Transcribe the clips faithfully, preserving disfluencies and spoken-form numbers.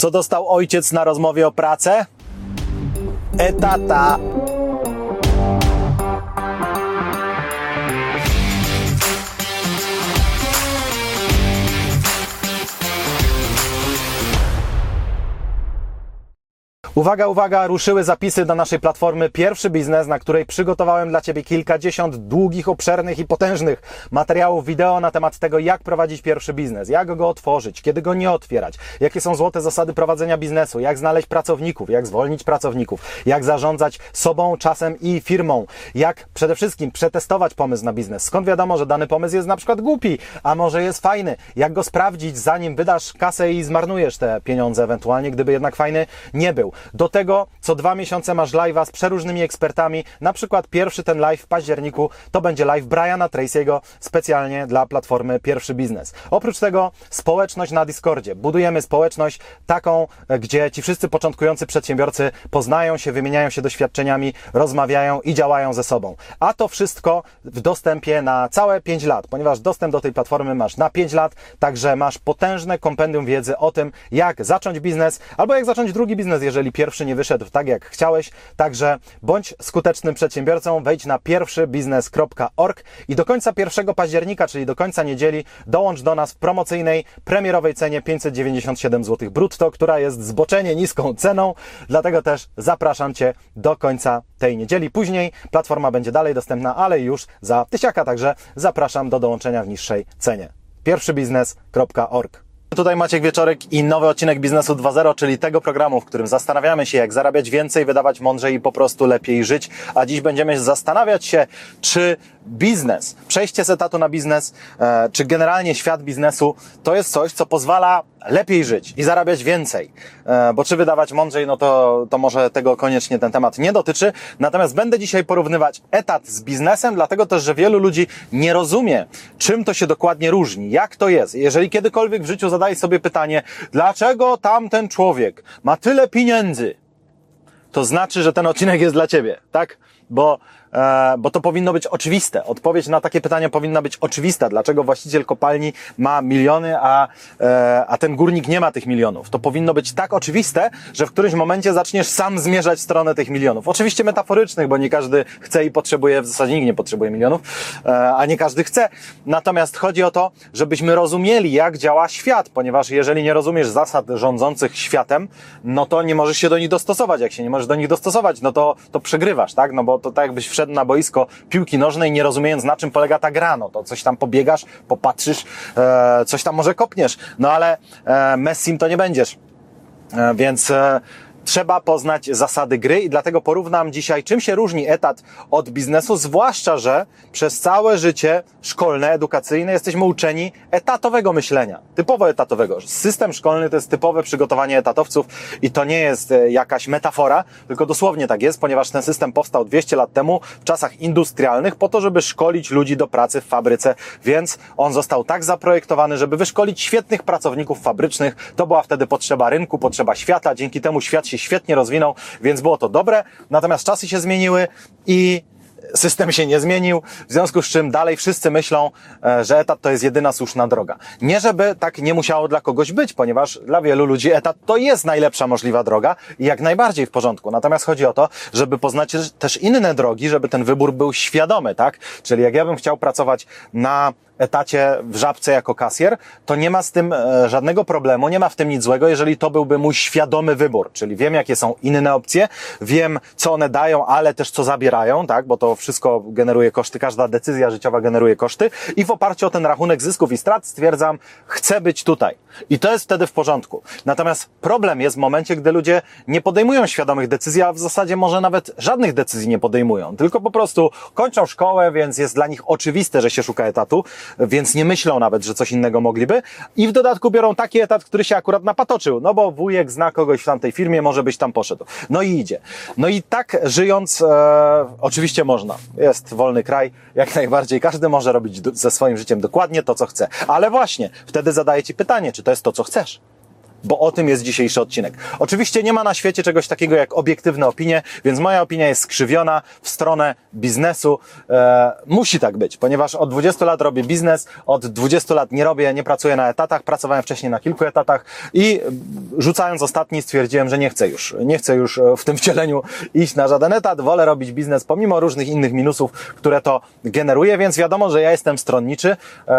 Co dostał ojciec na rozmowie o pracę? Etata. Uwaga, uwaga, ruszyły zapisy do naszej platformy Pierwszy Biznes, na której przygotowałem dla Ciebie kilkadziesiąt długich, obszernych i potężnych materiałów wideo na temat tego, jak prowadzić pierwszy biznes, jak go otworzyć, kiedy go nie otwierać, jakie są złote zasady prowadzenia biznesu, jak znaleźć pracowników, jak zwolnić pracowników, jak zarządzać sobą, czasem i firmą, jak przede wszystkim przetestować pomysł na biznes, skąd wiadomo, że dany pomysł jest na przykład głupi, a może jest fajny, jak go sprawdzić, zanim wydasz kasę i zmarnujesz te pieniądze ewentualnie, gdyby jednak fajny nie był. Do tego co dwa miesiące masz live'a z przeróżnymi ekspertami, na przykład pierwszy ten live w październiku to będzie live Briana Tracy'ego specjalnie dla platformy Pierwszy Biznes. Oprócz tego społeczność na Discordzie. Budujemy społeczność taką, gdzie ci wszyscy początkujący przedsiębiorcy poznają się, wymieniają się doświadczeniami, rozmawiają i działają ze sobą. A to wszystko w dostępie na całe pięć lat, ponieważ dostęp do tej platformy masz na pięć lat, także masz potężne kompendium wiedzy o tym, jak zacząć biznes, albo jak zacząć drugi biznes, jeżeli pierwszy nie wyszedł tak, jak chciałeś. Także bądź skutecznym przedsiębiorcą, wejdź na pierwszy biznes kropka org i do końca pierwszego października, czyli do końca niedzieli, dołącz do nas w promocyjnej, premierowej cenie pięćset dziewięćdziesiąt siedem złotych brutto, która jest zboczenie niską ceną, dlatego też zapraszam Cię do końca tej niedzieli. Później platforma będzie dalej dostępna, ale już za tysiaka, także zapraszam do dołączenia w niższej cenie. pierwszy biznes kropka org. Tutaj Maciek Wieczorek i nowy odcinek Biznesu dwa zero, czyli tego programu, w którym zastanawiamy się, jak zarabiać więcej, wydawać mądrzej i po prostu lepiej żyć. A dziś będziemy zastanawiać się, czy biznes, przejście z etatu na biznes, e, czy generalnie świat biznesu to jest coś, co pozwala lepiej żyć i zarabiać więcej. E, bo czy wydawać mądrzej, no to, to może tego koniecznie ten temat nie dotyczy. Natomiast będę dzisiaj porównywać etat z biznesem, dlatego też, że wielu ludzi nie rozumie, czym to się dokładnie różni, jak to jest. Jeżeli kiedykolwiek w życiu zadaj sobie pytanie, dlaczego tamten człowiek ma tyle pieniędzy, to znaczy, że ten odcinek jest dla Ciebie, tak? Bo, e, bo to powinno być oczywiste. Odpowiedź na takie pytania powinna być oczywista. Dlaczego właściciel kopalni ma miliony, a, e, a ten górnik nie ma tych milionów? To powinno być tak oczywiste, że w którymś momencie zaczniesz sam zmierzać w stronę tych milionów. Oczywiście metaforycznych, bo nie każdy chce i potrzebuje, w zasadzie nikt nie potrzebuje milionów, e, a nie każdy chce. Natomiast chodzi o to, żebyśmy rozumieli, jak działa świat, ponieważ jeżeli nie rozumiesz zasad rządzących światem, no to nie możesz się do nich dostosować. Jak się nie możesz do nich dostosować, no to, to przegrywasz, tak? No bo to tak jakbyś wszedł na boisko piłki nożnej, nie rozumiejąc, na czym polega ta gra. No to coś tam pobiegasz, popatrzysz, e, coś tam może kopniesz, no ale e, Messim to nie będziesz. E, więc e, trzeba poznać zasady gry i dlatego porównam dzisiaj, czym się różni etat od biznesu, zwłaszcza, że przez całe życie szkolne, edukacyjne jesteśmy uczeni etatowego myślenia, typowo etatowego. System szkolny to jest typowe przygotowanie etatowców i to nie jest jakaś metafora, tylko dosłownie tak jest, ponieważ ten system powstał dwieście lat temu w czasach industrialnych po to, żeby szkolić ludzi do pracy w fabryce, więc on został tak zaprojektowany, żeby wyszkolić świetnych pracowników fabrycznych. To była wtedy potrzeba rynku, potrzeba świata, dzięki temu świat się świetnie rozwinął, więc było to dobre, natomiast czasy się zmieniły i system się nie zmienił, w związku z czym dalej wszyscy myślą, że etat to jest jedyna słuszna droga. Nie żeby tak nie musiało dla kogoś być, ponieważ dla wielu ludzi etat to jest najlepsza możliwa droga i jak najbardziej w porządku. Natomiast chodzi o to, żeby poznać też inne drogi, żeby ten wybór był świadomy, tak? Czyli jak ja bym chciał pracować na etacie w Żabce jako kasjer, to nie ma z tym e, żadnego problemu, nie ma w tym nic złego, jeżeli to byłby mój świadomy wybór, czyli wiem, jakie są inne opcje, wiem, co one dają, ale też co zabierają, tak, bo to wszystko generuje koszty, każda decyzja życiowa generuje koszty i w oparciu o ten rachunek zysków i strat stwierdzam, chcę być tutaj. I to jest wtedy w porządku. Natomiast problem jest w momencie, gdy ludzie nie podejmują świadomych decyzji, a w zasadzie może nawet żadnych decyzji nie podejmują, tylko po prostu kończą szkołę, więc jest dla nich oczywiste, że się szuka etatu, więc nie myślą nawet, że coś innego mogliby i w dodatku biorą taki etat, który się akurat napatoczył, no bo wujek zna kogoś w tamtej firmie, może byś tam poszedł. No i idzie. No i tak żyjąc, e, oczywiście można. Jest wolny kraj, jak najbardziej. Każdy może robić do, ze swoim życiem dokładnie to, co chce. Ale właśnie, wtedy zadaję Ci pytanie, czy to jest to, co chcesz? bo o tym jest dzisiejszy odcinek. Oczywiście nie ma na świecie czegoś takiego jak obiektywne opinie, więc moja opinia jest skrzywiona w stronę biznesu. E, musi tak być, ponieważ od dwudziestu lat robię biznes, od dwudziestu lat nie robię, nie pracuję na etatach, pracowałem wcześniej na kilku etatach i rzucając ostatni stwierdziłem, że nie chcę już, nie chcę już w tym wcieleniu iść na żaden etat, wolę robić biznes pomimo różnych innych minusów, które to generuje, więc wiadomo, że ja jestem stronniczy.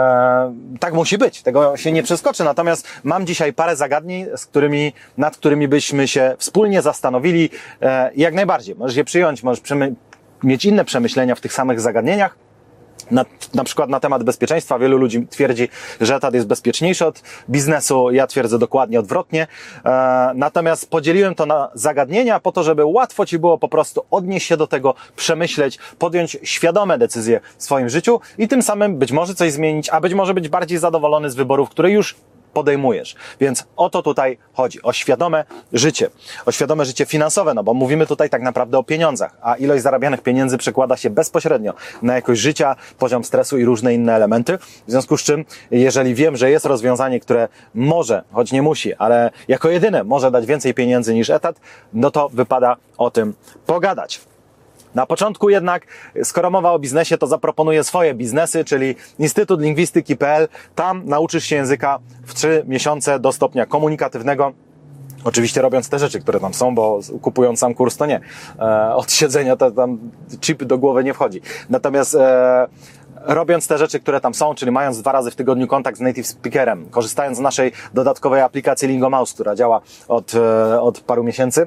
E, tak musi być, tego się nie przeskoczy, natomiast mam dzisiaj parę zagadnień, z którymi, nad którymi byśmy się wspólnie zastanowili. E, jak najbardziej, możesz je przyjąć, możesz przemy- mieć inne przemyślenia w tych samych zagadnieniach. Na, na przykład na temat bezpieczeństwa. Wielu ludzi twierdzi, że etat jest bezpieczniejszy od biznesu. Ja twierdzę dokładnie odwrotnie. E, natomiast podzieliłem to na zagadnienia po to, żeby łatwo Ci było po prostu odnieść się do tego, przemyśleć, podjąć świadome decyzje w swoim życiu i tym samym być może coś zmienić, a być może być bardziej zadowolony z wyborów, które już podejmujesz. Więc o to tutaj chodzi. O świadome życie. O świadome życie finansowe, no bo mówimy tutaj tak naprawdę o pieniądzach, a ilość zarabianych pieniędzy przekłada się bezpośrednio na jakość życia, poziom stresu i różne inne elementy. W związku z czym, jeżeli wiem, że jest rozwiązanie, które może, choć nie musi, ale jako jedyne może dać więcej pieniędzy niż etat, no to wypada o tym pogadać. Na początku jednak, skoro mowa o biznesie, to zaproponuję swoje biznesy, czyli Instytut Lingwistyki kropka p l. Tam nauczysz się języka w trzy miesiące do stopnia komunikatywnego. Oczywiście robiąc te rzeczy, które tam są, bo kupując sam kurs to nie. E, od siedzenia to tam chip do głowy nie wchodzi. Natomiast e, robiąc te rzeczy, które tam są, czyli mając dwa razy w tygodniu kontakt z native speakerem, korzystając z naszej dodatkowej aplikacji Lingomouse, która działa od, e, od paru miesięcy,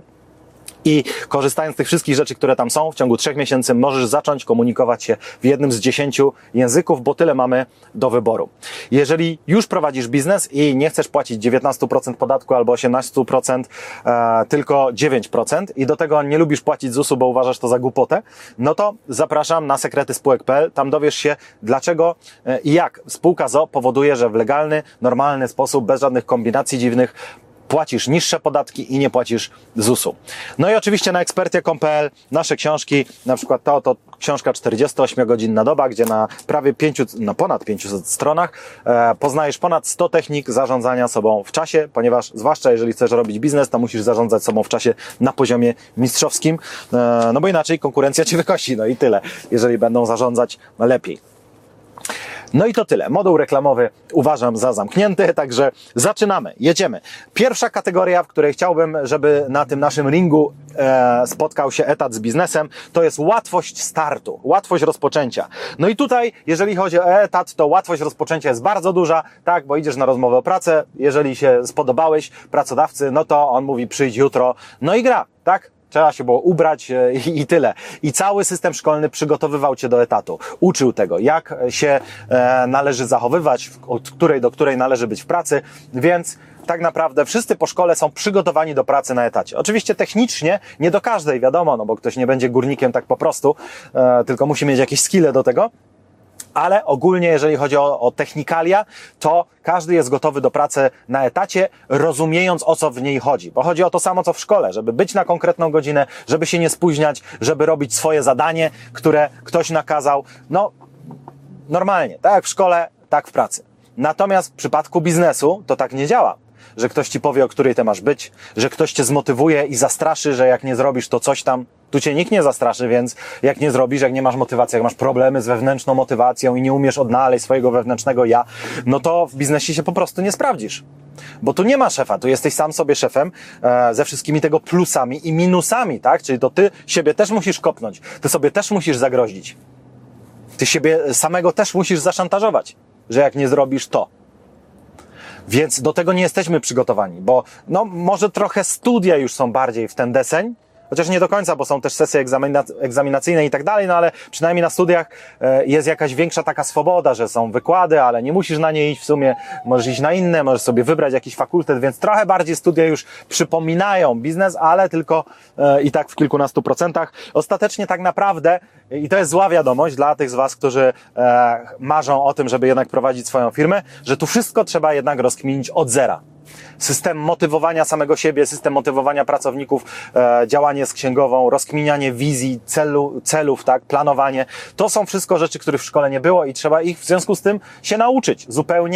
i korzystając z tych wszystkich rzeczy, które tam są, w ciągu trzech miesięcy możesz zacząć komunikować się w jednym z dziesięciu języków, bo tyle mamy do wyboru. Jeżeli już prowadzisz biznes i nie chcesz płacić dziewiętnaście procent podatku albo osiemnaście procent, e, tylko dziewięć procent i do tego nie lubisz płacić zusu, bo uważasz to za głupotę, no to zapraszam na sekrety spółek kropka p l. Tam dowiesz się, dlaczego e, i jak spółka z o o powoduje, że w legalny, normalny sposób, bez żadnych kombinacji dziwnych, płacisz niższe podatki i nie płacisz zusu. No i oczywiście na ekspertia kropka p l nasze książki, na przykład ta oto książka czterdziestoośmiogodzinna doba, gdzie na prawie pięciu, na ponad pięciuset stronach e, poznajesz ponad sto technik zarządzania sobą w czasie, ponieważ zwłaszcza jeżeli chcesz robić biznes, to musisz zarządzać sobą w czasie na poziomie mistrzowskim, e, no bo inaczej konkurencja Cię wykosi, no i tyle, jeżeli będą zarządzać lepiej. No i to tyle. Moduł reklamowy uważam za zamknięty, także zaczynamy, jedziemy. Pierwsza kategoria, w której chciałbym, żeby na tym naszym ringu e, spotkał się etat z biznesem, to jest łatwość startu, łatwość rozpoczęcia. No i tutaj, jeżeli chodzi o etat, to łatwość rozpoczęcia jest bardzo duża, tak, bo idziesz na rozmowę o pracę, jeżeli się spodobałeś pracodawcy, no to on mówi przyjdź jutro, no i gra, tak? Trzeba się było ubrać i, i tyle. I cały system szkolny przygotowywał Cię do etatu. Uczył tego, jak się e, należy zachowywać, od której do której należy być w pracy, więc tak naprawdę wszyscy po szkole są przygotowani do pracy na etacie. Oczywiście technicznie nie do każdej, wiadomo, no bo ktoś nie będzie górnikiem tak po prostu, e, tylko musi mieć jakieś skille do tego. Ale ogólnie, jeżeli chodzi o, o technikalia, to każdy jest gotowy do pracy na etacie, rozumiejąc, o co w niej chodzi. Bo chodzi o to samo, co w szkole, żeby być na konkretną godzinę, żeby się nie spóźniać, żeby robić swoje zadanie, które ktoś nakazał. No, normalnie, tak jak w szkole, tak w pracy. Natomiast w przypadku biznesu to tak nie działa. Że ktoś Ci powie, o której Ty masz być, że ktoś Cię zmotywuje i zastraszy, że jak nie zrobisz, to coś tam. Tu Cię nikt nie zastraszy, więc jak nie zrobisz, jak nie masz motywacji, jak masz problemy z wewnętrzną motywacją i nie umiesz odnaleźć swojego wewnętrznego ja, no to w biznesie się po prostu nie sprawdzisz. Bo tu nie ma szefa, tu jesteś sam sobie szefem e, ze wszystkimi tego plusami i minusami, tak? Czyli to Ty siebie też musisz kopnąć, Ty sobie też musisz zagrozić. Ty siebie samego też musisz zaszantażować, że jak nie zrobisz to. Więc do tego nie jesteśmy przygotowani, bo no może trochę studia już są bardziej w ten deseń, chociaż nie do końca, bo są też sesje egzamina- egzaminacyjne i tak dalej, no ale przynajmniej na studiach e, jest jakaś większa taka swoboda, że są wykłady, ale nie musisz na nie iść w sumie, możesz iść na inne, możesz sobie wybrać jakiś fakultet, więc trochę bardziej studia już przypominają biznes, ale tylko e, i tak w kilkunastu procentach. Ostatecznie tak naprawdę, i to jest zła wiadomość dla tych z Was, którzy e, marzą o tym, żeby jednak prowadzić swoją firmę, że tu wszystko trzeba jednak rozkminić od zera. System motywowania samego siebie, system motywowania pracowników, e, działanie z księgową, rozkminianie wizji, celu, celów, tak, planowanie. To są wszystko rzeczy, których w szkole nie było i trzeba ich w związku z tym się nauczyć zupełnie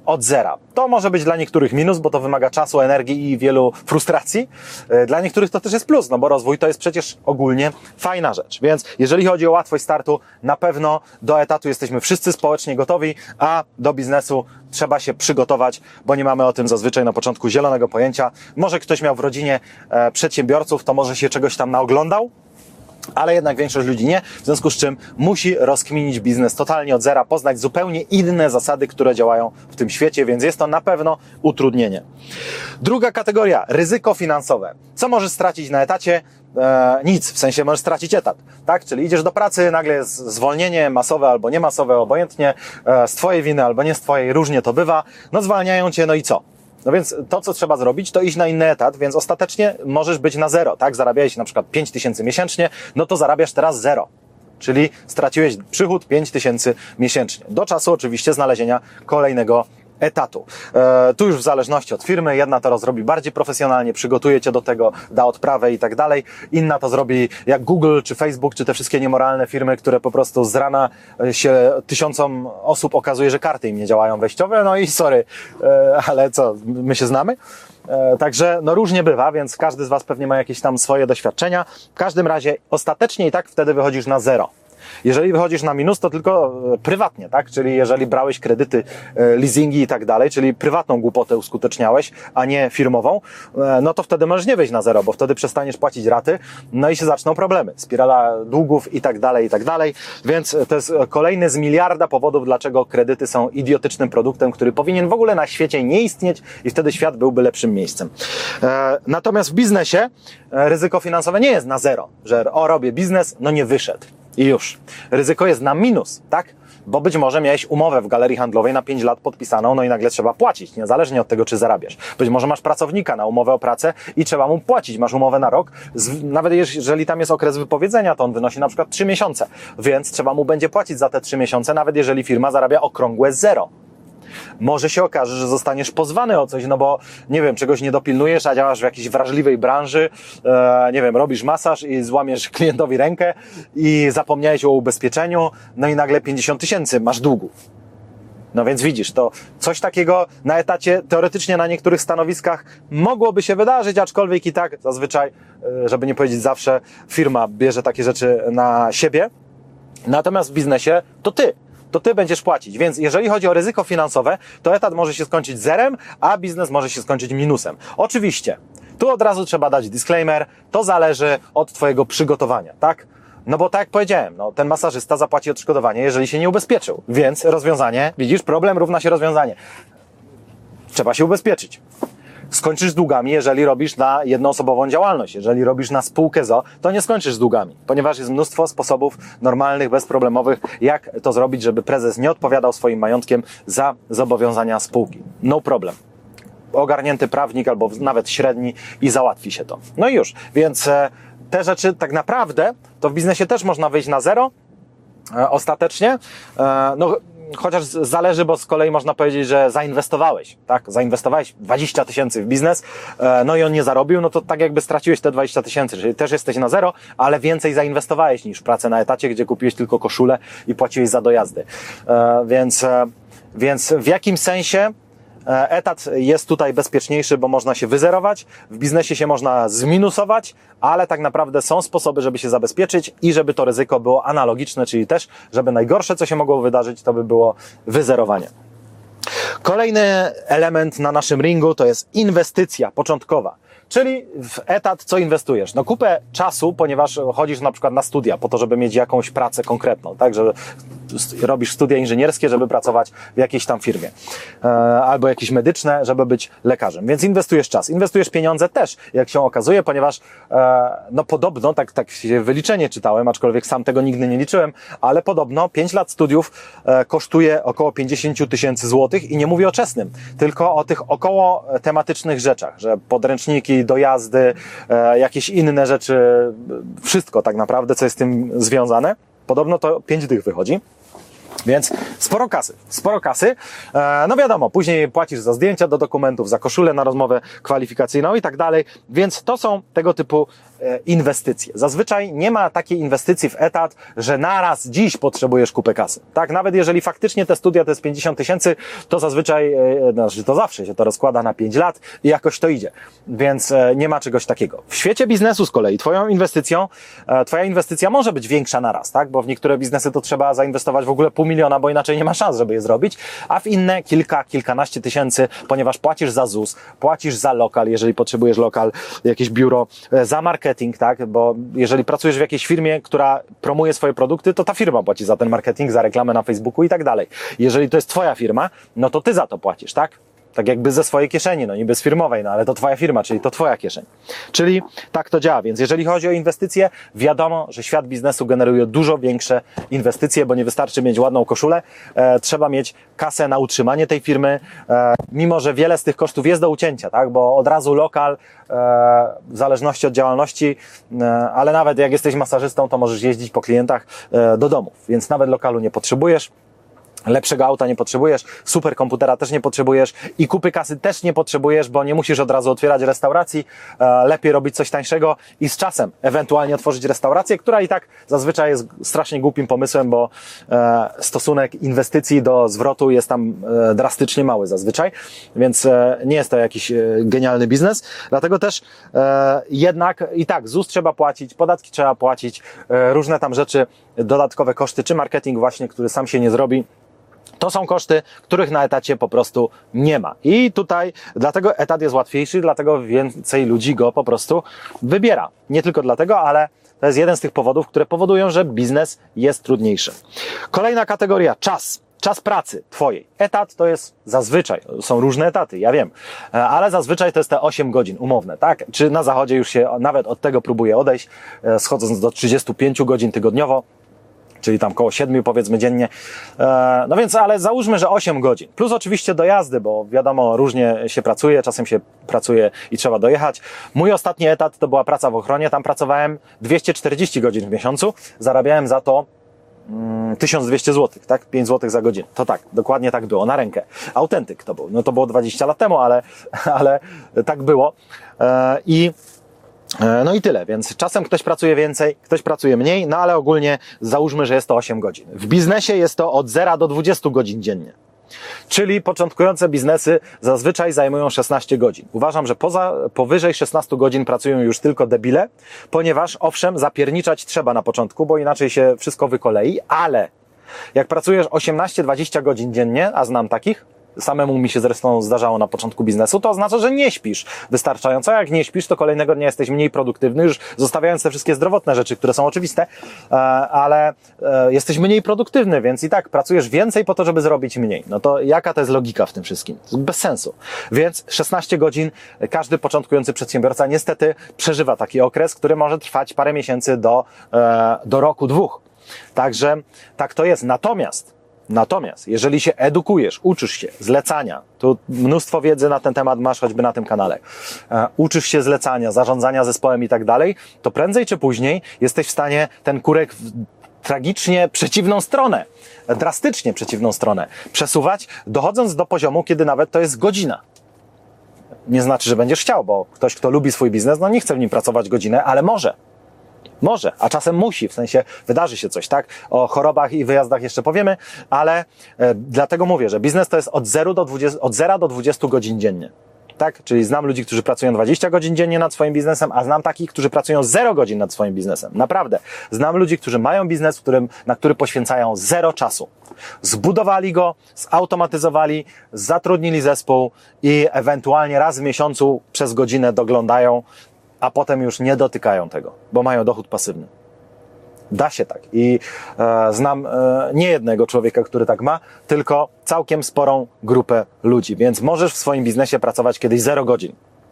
od zera. To może być dla niektórych minus, bo to wymaga czasu, energii i wielu frustracji. Dla niektórych to też jest plus, no bo rozwój to jest przecież ogólnie fajna rzecz. Więc jeżeli chodzi o łatwość startu, na pewno do etatu jesteśmy wszyscy społecznie gotowi, a do biznesu trzeba się przygotować, bo nie mamy o tym zazwyczaj na początku zielonego pojęcia. Może ktoś miał w rodzinie e, przedsiębiorców, to może się czegoś tam naoglądał, ale jednak większość ludzi nie, w związku z czym musi rozkminić biznes totalnie od zera, poznać zupełnie inne zasady, które działają w tym świecie, więc jest to na pewno utrudnienie. Druga kategoria, ryzyko finansowe. Co możesz stracić na etacie? E, nic, w sensie możesz stracić etat, tak? Czyli idziesz do pracy, nagle jest zwolnienie masowe albo niemasowe, obojętnie, e, z twojej winy albo nie z twojej, różnie to bywa, no zwalniają cię, no i co? No więc to, co trzeba zrobić, to iść na inny etat, więc ostatecznie możesz być na zero, tak? Zarabiałeś na przykład pięć tysięcy miesięcznie, no to zarabiasz teraz zero. Czyli straciłeś przychód pięć tysięcy miesięcznie. Do czasu oczywiście znalezienia kolejnego etatu. E, tu już w zależności od firmy, jedna to zrobi bardziej profesjonalnie, przygotuje cię do tego, da odprawę i tak dalej. Inna to zrobi jak Google, czy Facebook, czy te wszystkie niemoralne firmy, które po prostu z rana się tysiącom osób okazuje, że karty im nie działają wejściowe, no i sorry, e, ale co, my się znamy? E, także no różnie bywa, więc każdy z was pewnie ma jakieś tam swoje doświadczenia. W każdym razie ostatecznie i tak wtedy wychodzisz na zero. Jeżeli wychodzisz na minus, to tylko prywatnie, tak? Czyli jeżeli brałeś kredyty, leasingi i tak dalej, czyli prywatną głupotę uskuteczniałeś, a nie firmową, no to wtedy możesz nie wejść na zero, bo wtedy przestaniesz płacić raty, no i się zaczną problemy. Spirala długów i tak dalej, i tak dalej. Więc to jest kolejny z miliarda powodów, dlaczego kredyty są idiotycznym produktem, który powinien w ogóle na świecie nie istnieć i wtedy świat byłby lepszym miejscem. Natomiast w biznesie ryzyko finansowe nie jest na zero, że o, robię biznes, no nie wyszedł. I już. Ryzyko jest na minus, tak? Bo być może miałeś umowę w galerii handlowej na pięć lat podpisaną, no i nagle trzeba płacić, niezależnie od tego, czy zarabiasz. Być może masz pracownika na umowę o pracę i trzeba mu płacić. Masz umowę na rok, nawet jeżeli tam jest okres wypowiedzenia, to on wynosi na przykład trzy miesiące, więc trzeba mu będzie płacić za te trzy miesiące, nawet jeżeli firma zarabia okrągłe zero. Może się okaże, że zostaniesz pozwany o coś, no bo, nie wiem, czegoś nie dopilnujesz, a działasz w jakiejś wrażliwej branży, e, nie wiem, robisz masaż i złamiesz klientowi rękę i zapomniałeś o ubezpieczeniu, no i nagle pięćdziesiąt tysięcy masz długu. No więc widzisz, to coś takiego na etacie, teoretycznie na niektórych stanowiskach mogłoby się wydarzyć, aczkolwiek i tak zazwyczaj, żeby nie powiedzieć zawsze, firma bierze takie rzeczy na siebie, natomiast w biznesie to ty. to ty będziesz płacić. Więc jeżeli chodzi o ryzyko finansowe, to etat może się skończyć zerem, a biznes może się skończyć minusem. Oczywiście, tu od razu trzeba dać disclaimer, to zależy od twojego przygotowania, tak? No bo tak jak powiedziałem, no, ten masażysta zapłaci odszkodowanie, jeżeli się nie ubezpieczył. Więc rozwiązanie, widzisz, problem równa się rozwiązanie. Trzeba się ubezpieczyć. Skończysz z długami, jeżeli robisz na jednoosobową działalność. Jeżeli robisz na spółkę z o o, to nie skończysz z długami, ponieważ jest mnóstwo sposobów normalnych, bezproblemowych, jak to zrobić, żeby prezes nie odpowiadał swoim majątkiem za zobowiązania spółki. No problem. Ogarnięty prawnik albo nawet średni i załatwi się to. No i już. Więc te rzeczy tak naprawdę to w biznesie też można wyjść na zero e, ostatecznie. E, no chociaż zależy, bo z kolei można powiedzieć, że zainwestowałeś, tak? Zainwestowałeś dwadzieścia tysięcy w biznes, no i on nie zarobił, no to tak jakby straciłeś te dwadzieścia tysięcy, czyli też jesteś na zero, ale więcej zainwestowałeś niż pracę na etacie, gdzie kupiłeś tylko koszulę i płaciłeś za dojazdy. Więc, więc w jakim sensie etat jest tutaj bezpieczniejszy, bo można się wyzerować, w biznesie się można zminusować, ale tak naprawdę są sposoby, żeby się zabezpieczyć i żeby to ryzyko było analogiczne, czyli też, żeby najgorsze, co się mogło wydarzyć, to by było wyzerowanie. Kolejny element na naszym ringu to jest inwestycja początkowa. Czyli w etat co inwestujesz? No kupę czasu, ponieważ chodzisz na przykład na studia po to, żeby mieć jakąś pracę konkretną, tak, że robisz studia inżynierskie, żeby pracować w jakiejś tam firmie, e, albo jakieś medyczne, żeby być lekarzem. Więc inwestujesz czas, inwestujesz pieniądze też, jak się okazuje, ponieważ e, no podobno, tak, tak się wyliczenie czytałem, aczkolwiek sam tego nigdy nie liczyłem, ale podobno pięć lat studiów e, kosztuje około pięćdziesiąt tysięcy złotych i nie mówię o czesnym, tylko o tych około tematycznych rzeczach, że podręczniki, dojazdy, e, jakieś inne rzeczy, wszystko tak naprawdę, co jest z tym związane. Podobno to pięć dych wychodzi. Więc sporo kasy, sporo kasy. E, no wiadomo, później płacisz za zdjęcia do dokumentów, za koszulę na rozmowę kwalifikacyjną i tak dalej. Więc to są tego typu inwestycje. Zazwyczaj nie ma takiej inwestycji w etat, że naraz dziś potrzebujesz kupę kasy. Tak, nawet jeżeli faktycznie te studia to jest pięćdziesiąt tysięcy, to zazwyczaj, znaczy to zawsze się to rozkłada na pięć lat i jakoś to idzie. Więc nie ma czegoś takiego. W świecie biznesu z kolei twoją inwestycją, twoja inwestycja może być większa naraz, tak? Bo w niektóre biznesy to trzeba zainwestować w ogóle pół miliona, bo inaczej nie ma szans, żeby je zrobić, a w inne kilka, kilkanaście tysięcy, ponieważ płacisz za ZUS, płacisz za lokal, jeżeli potrzebujesz lokal, jakieś biuro, za marketing, tak? Bo jeżeli pracujesz w jakiejś firmie, która promuje swoje produkty, to ta firma płaci za ten marketing, za reklamę na Facebooku i tak dalej. Jeżeli to jest twoja firma, no to ty za to płacisz, tak? Tak jakby ze swojej kieszeni, no niby z firmowej, no ale to twoja firma, czyli to twoja kieszeń. Czyli tak to działa, więc jeżeli chodzi o inwestycje, wiadomo, że świat biznesu generuje dużo większe inwestycje, bo nie wystarczy mieć ładną koszulę, e, trzeba mieć kasę na utrzymanie tej firmy, e, mimo że wiele z tych kosztów jest do ucięcia, tak, bo od razu lokal, e, w zależności od działalności, e, ale nawet jak jesteś masażystą, to możesz jeździć po klientach e, do domów, więc nawet lokalu nie potrzebujesz. Lepszego auta nie potrzebujesz, superkomputera też nie potrzebujesz i kupy kasy też nie potrzebujesz, bo nie musisz od razu otwierać restauracji, e, lepiej robić coś tańszego i z czasem ewentualnie otworzyć restaurację, która i tak zazwyczaj jest strasznie głupim pomysłem, bo e, stosunek inwestycji do zwrotu jest tam e, drastycznie mały zazwyczaj, więc e, nie jest to jakiś e, genialny biznes, dlatego też e, jednak i tak ZUS trzeba płacić, podatki trzeba płacić, e, różne tam rzeczy, dodatkowe koszty, czy marketing właśnie, który sam się nie zrobi. To są koszty, których na etacie po prostu nie ma. I tutaj dlatego etat jest łatwiejszy, dlatego więcej ludzi go po prostu wybiera. Nie tylko dlatego, ale to jest jeden z tych powodów, które powodują, że biznes jest trudniejszy. Kolejna kategoria, czas. Czas pracy twojej. Etat to jest zazwyczaj, są różne etaty, ja wiem, ale zazwyczaj to jest te osiem godzin umowne, tak? Czy na zachodzie już się nawet od tego próbuje odejść, schodząc do trzydziestu pięciu godzin tygodniowo, czyli tam koło siedmiu powiedzmy dziennie. No więc, ale załóżmy, że osiem godzin. Plus oczywiście dojazdy, bo wiadomo, różnie się pracuje, czasem się pracuje i trzeba dojechać. Mój ostatni etat to była praca w ochronie, tam pracowałem dwieście czterdzieści godzin w miesiącu, zarabiałem za to mm, tysiąc dwieście złotych, tak? pięć złotych za godzinę. To tak, dokładnie tak było, na rękę. Autentyk to był. No to było dwadzieścia lat temu, ale, ale tak było. I No i tyle, więc czasem ktoś pracuje więcej, ktoś pracuje mniej, no ale ogólnie załóżmy, że jest to osiem godzin. W biznesie jest to od zera do dwudziestu godzin dziennie. Czyli początkujące biznesy zazwyczaj zajmują szesnaście godzin. Uważam, że poza, powyżej szesnastu godzin pracują już tylko debile, ponieważ owszem, zapierniczać trzeba na początku, bo inaczej się wszystko wykolei, ale jak pracujesz osiemnaście dwadzieścia godzin dziennie, a znam takich, samemu mi się zresztą zdarzało na początku biznesu, to oznacza, że nie śpisz wystarczająco. Jak nie śpisz, to kolejnego dnia jesteś mniej produktywny, już zostawiając te wszystkie zdrowotne rzeczy, które są oczywiste, ale jesteś mniej produktywny, więc i tak pracujesz więcej po to, żeby zrobić mniej. No to jaka to jest logika w tym wszystkim? Bez sensu. Więc szesnaście godzin każdy początkujący przedsiębiorca niestety przeżywa taki okres, który może trwać parę miesięcy do, do roku, dwóch. Także tak to jest. Natomiast Natomiast, jeżeli się edukujesz, uczysz się zlecania, tu mnóstwo wiedzy na ten temat masz choćby na tym kanale, e, uczysz się zlecania, zarządzania zespołem i tak dalej, to prędzej czy później jesteś w stanie ten kurek w tragicznie przeciwną stronę, drastycznie przeciwną stronę przesuwać, dochodząc do poziomu, kiedy nawet to jest godzina. Nie znaczy, że będziesz chciał, bo ktoś, kto lubi swój biznes, no nie chce w nim pracować godzinę, ale może. Może, a czasem musi, w sensie wydarzy się coś, tak? O chorobach i wyjazdach jeszcze powiemy, ale e, dlatego mówię, że biznes to jest od zera do dwudziestu, od zera do dwudziestu godzin dziennie. Tak? Czyli znam ludzi, którzy pracują dwadzieścia godzin dziennie nad swoim biznesem, a znam takich, którzy pracują zero godzin nad swoim biznesem. Naprawdę. Znam ludzi, którzy mają biznes, w którym, na który poświęcają zero czasu. Zbudowali go, zautomatyzowali, zatrudnili zespół i ewentualnie raz w miesiącu przez godzinę doglądają, a potem już nie dotykają tego, bo mają dochód pasywny. Da się tak. I e, znam e, nie jednego człowieka, który tak ma, tylko całkiem sporą grupę ludzi. Więc możesz w swoim biznesie pracować kiedyś zero godzin.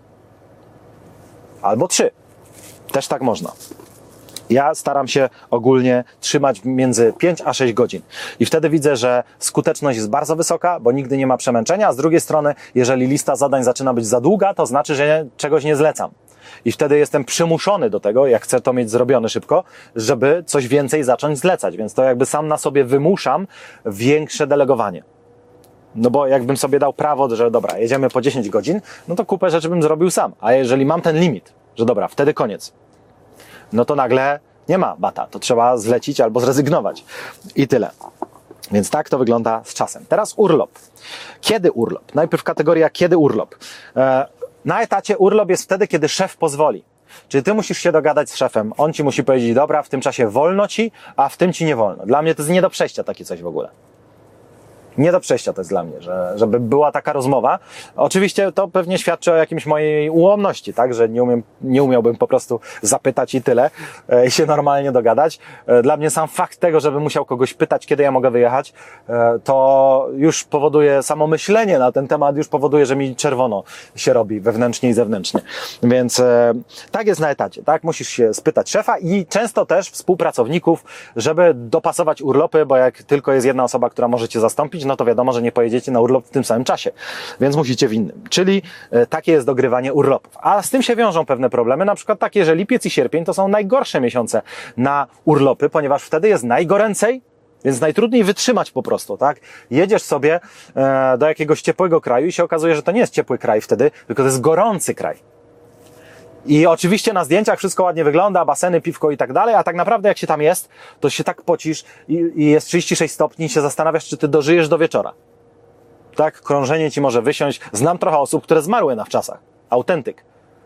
Albo trzy. Też tak można. Ja staram się ogólnie trzymać między pięć a sześć godzin. I wtedy widzę, że skuteczność jest bardzo wysoka, bo nigdy nie ma przemęczenia, a z drugiej strony, jeżeli lista zadań zaczyna być za długa, to znaczy, że czegoś nie zlecam. I wtedy jestem przymuszony do tego, jak chcę to mieć zrobione szybko, żeby coś więcej zacząć zlecać. Więc to jakby sam na sobie wymuszam większe delegowanie. No bo jakbym sobie dał prawo, że dobra, jedziemy po dziesięć godzin, no to kupę rzeczy bym zrobił sam. A jeżeli mam ten limit, że dobra, wtedy koniec. no to nagle nie ma bata, to trzeba zlecić albo zrezygnować. I tyle. Więc tak to wygląda z czasem. Teraz urlop. Kiedy urlop? Najpierw kategoria kiedy urlop. Na etacie urlop jest wtedy, kiedy szef pozwoli. Czyli ty musisz się dogadać z szefem. On ci musi powiedzieć, dobra, w tym czasie wolno ci, a w tym ci nie wolno. Dla mnie to jest nie do przejścia takie coś w ogóle. Nie do przejścia to jest dla mnie, że, żeby była taka rozmowa. Oczywiście to pewnie świadczy o jakimś mojej ułomności, tak, że nie umiem, nie umiałbym po prostu zapytać i tyle e, i się normalnie dogadać. E, dla mnie sam fakt tego, żebym musiał kogoś pytać, kiedy ja mogę wyjechać, e, to już powoduje, samo myślenie na ten temat już powoduje, że mi czerwono się robi wewnętrznie i zewnętrznie. Więc e, tak jest na etacie, tak, musisz się spytać szefa i często też współpracowników, żeby dopasować urlopy, bo jak tylko jest jedna osoba, która może cię zastąpić, no to wiadomo, że nie pojedziecie na urlop w tym samym czasie, więc musicie w innym. Czyli e, takie jest dogrywanie urlopów. A z tym się wiążą pewne problemy, na przykład takie, że lipiec i sierpień to są najgorsze miesiące na urlopy, ponieważ wtedy jest najgoręcej, więc najtrudniej wytrzymać po prostu, tak? Jedziesz sobie e, do jakiegoś ciepłego kraju i się okazuje, że to nie jest ciepły kraj wtedy, tylko to jest gorący kraj. I oczywiście na zdjęciach wszystko ładnie wygląda, baseny, piwko i tak dalej, a tak naprawdę jak się tam jest, to się tak pocisz i, i jest trzydzieści sześć stopni i się zastanawiasz, czy ty dożyjesz do wieczora. Tak, krążenie ci może wysiąść. Znam trochę osób, które zmarły na wczasach. Autentyk.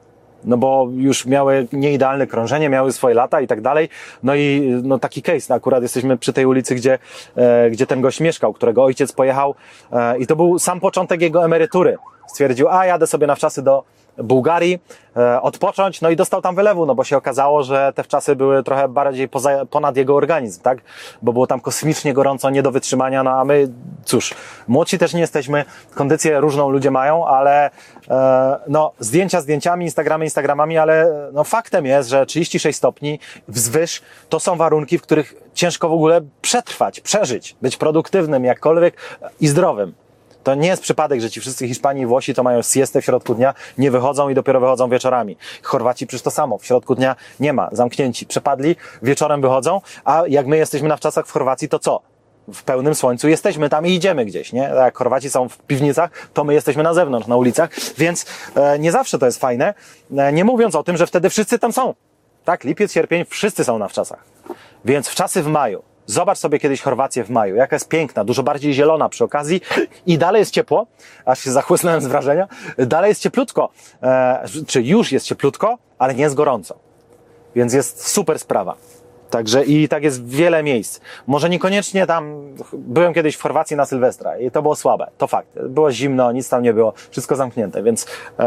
No bo już miały nieidealne krążenie, miały swoje lata i tak dalej. No i no taki case, no akurat jesteśmy przy tej ulicy, gdzie, e, gdzie ten gość mieszkał, którego ojciec pojechał e, i to był sam początek jego emerytury. Stwierdził, a jadę sobie na wczasy do Bułgarii, e, odpocząć, no i dostał tam wylewu, no bo się okazało, że te wczasy były trochę bardziej poza, ponad jego organizm, tak? Bo było tam kosmicznie gorąco, nie do wytrzymania, no a my, cóż, młodsi też nie jesteśmy, kondycję różną ludzie mają, ale e, no, zdjęcia zdjęciami, Instagramy Instagramami, ale no faktem jest, że trzydzieści sześć stopni wzwyż to są warunki, w których ciężko w ogóle przetrwać, przeżyć, być produktywnym jakkolwiek i zdrowym. To nie jest przypadek, że ci wszyscy Hiszpanii i Włosi to mają siestę w środku dnia, nie wychodzą i dopiero wychodzą wieczorami. Chorwaci przecież to samo, w środku dnia nie ma, zamknięci, przepadli, wieczorem wychodzą, a jak my jesteśmy na wczasach w Chorwacji, to co? W pełnym słońcu jesteśmy tam i idziemy gdzieś, nie? Jak Chorwaci są w piwnicach, to my jesteśmy na zewnątrz, na ulicach, więc e, nie zawsze to jest fajne, e, nie mówiąc o tym, że wtedy wszyscy tam są. Tak, lipiec, sierpień, wszyscy są na wczasach. Więc wczasy w maju. Zobacz sobie kiedyś Chorwację w maju, jaka jest piękna, dużo bardziej zielona przy okazji i dalej jest ciepło, aż się zachłysnąłem z wrażenia, dalej jest cieplutko, e, czy już jest cieplutko, ale nie jest gorąco, więc jest super sprawa. Także i tak jest wiele miejsc. Może niekoniecznie tam, byłem kiedyś w Chorwacji na Sylwestra i to było słabe, to fakt, było zimno, nic tam nie było, wszystko zamknięte, więc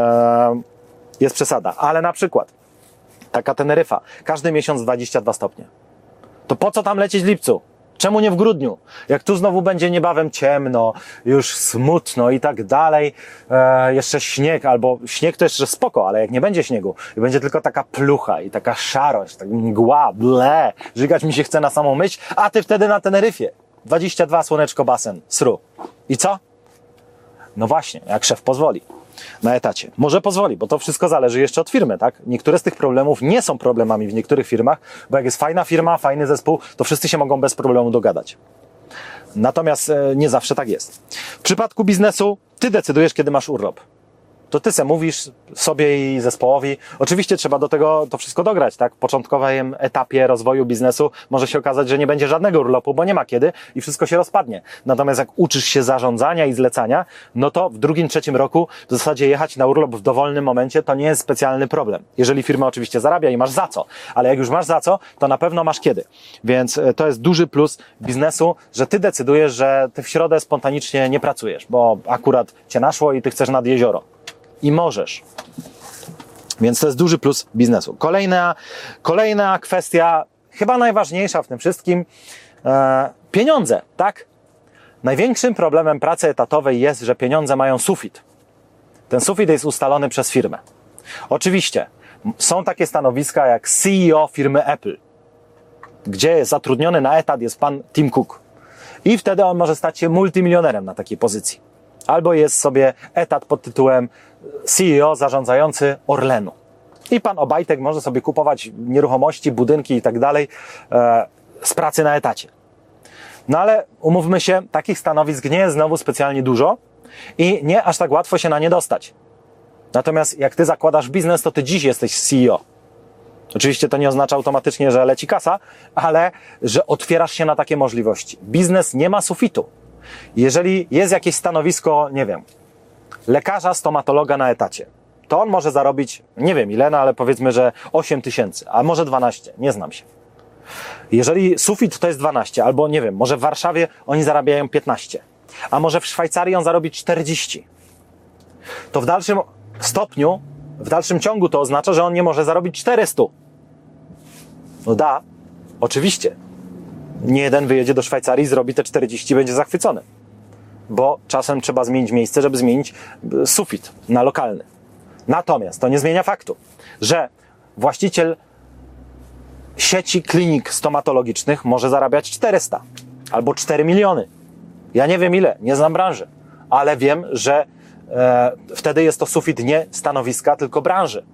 e, jest przesada, ale na przykład taka Teneryfa, każdy miesiąc dwadzieścia dwa stopnie. To po co tam lecieć w lipcu? Czemu nie w grudniu? Jak tu znowu będzie niebawem ciemno, już smutno i tak dalej, e, jeszcze śnieg, albo śnieg to jeszcze spoko, ale jak nie będzie śniegu i będzie tylko taka plucha i taka szarość, tak mgła, ble, żygać mi się chce na samą myśl, a ty wtedy na Teneryfie. dwadzieścia dwa, słoneczko, basen, sru. I co? No właśnie, jak szef pozwoli. Na etacie. Może pozwoli, bo to wszystko zależy jeszcze od firmy, tak? Niektóre z tych problemów nie są problemami w niektórych firmach, bo jak jest fajna firma, fajny zespół, to wszyscy się mogą bez problemu dogadać. Natomiast e, nie zawsze tak jest. W przypadku biznesu ty decydujesz, kiedy masz urlop. To ty se mówisz sobie i zespołowi. Oczywiście trzeba do tego to wszystko dograć, tak? W początkowym etapie rozwoju biznesu może się okazać, że nie będzie żadnego urlopu, bo nie ma kiedy i wszystko się rozpadnie. Natomiast jak uczysz się zarządzania i zlecania, no to w drugim, trzecim roku w zasadzie jechać na urlop w dowolnym momencie to nie jest specjalny problem. Jeżeli firma oczywiście zarabia i masz za co, ale jak już masz za co, to na pewno masz kiedy. Więc to jest duży plus biznesu, że ty decydujesz, że ty w środę spontanicznie nie pracujesz, bo akurat cię naszło i ty chcesz nad jezioro. I możesz. Więc to jest duży plus biznesu. Kolejna, kolejna kwestia, chyba najważniejsza w tym wszystkim, e, pieniądze, tak? Największym problemem pracy etatowej jest, że pieniądze mają sufit. Ten sufit jest ustalony przez firmę. Oczywiście są takie stanowiska jak C E O firmy Apple, gdzie zatrudniony na etat jest pan Tim Cook. I wtedy on może stać się multimilionerem na takiej pozycji. Albo jest sobie etat pod tytułem C E O zarządzający Orlenu. I pan Obajtek może sobie kupować nieruchomości, budynki i tak dalej z pracy na etacie. No ale umówmy się, takich stanowisk nie jest znowu specjalnie dużo i nie aż tak łatwo się na nie dostać. Natomiast jak ty zakładasz biznes, to ty dziś jesteś C E O. Oczywiście to nie oznacza automatycznie, że leci kasa, ale że otwierasz się na takie możliwości. Biznes nie ma sufitu. Jeżeli jest jakieś stanowisko, nie wiem, lekarza, stomatologa na etacie, to on może zarobić, nie wiem ile, no ale powiedzmy, że osiem tysięcy, a może dwanaście, nie znam się. Jeżeli sufit to jest dwanaście, albo nie wiem, może w Warszawie oni zarabiają piętnaście, a może w Szwajcarii on zarobi czterdzieści, to w dalszym stopniu, w dalszym ciągu to oznacza, że on nie może zarobić czterysta. No da, oczywiście. Nie jeden wyjedzie do Szwajcarii, zrobi te czterdzieści i będzie zachwycony. Bo czasem trzeba zmienić miejsce, żeby zmienić sufit na lokalny. Natomiast to nie zmienia faktu, że właściciel sieci klinik stomatologicznych może zarabiać czterysta albo cztery miliony. Ja nie wiem ile, nie znam branży, ale wiem, że e, wtedy jest to sufit nie stanowiska, tylko branży.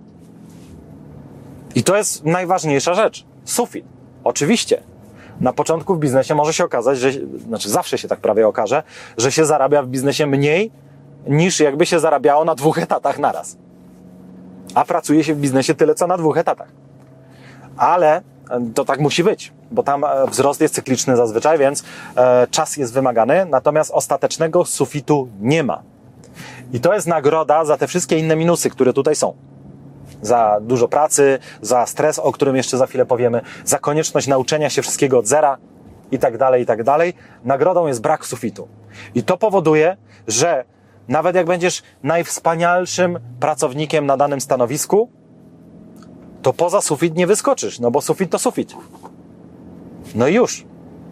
I to jest najważniejsza rzecz. Sufit. Oczywiście. Na początku w biznesie może się okazać, że, znaczy zawsze się tak prawie okaże, że się zarabia w biznesie mniej niż jakby się zarabiało na dwóch etatach naraz. A pracuje się w biznesie tyle, co na dwóch etatach. Ale to tak musi być, bo tam wzrost jest cykliczny zazwyczaj, więc e, czas jest wymagany, natomiast ostatecznego sufitu nie ma. I to jest nagroda za te wszystkie inne minusy, które tutaj są. Za dużo pracy, za stres, o którym jeszcze za chwilę powiemy, za konieczność nauczenia się wszystkiego od zera i tak dalej, i tak dalej. Nagrodą jest brak sufitu. I to powoduje, że nawet jak będziesz najwspanialszym pracownikiem na danym stanowisku, to poza sufit nie wyskoczysz, no bo sufit to sufit. No i już.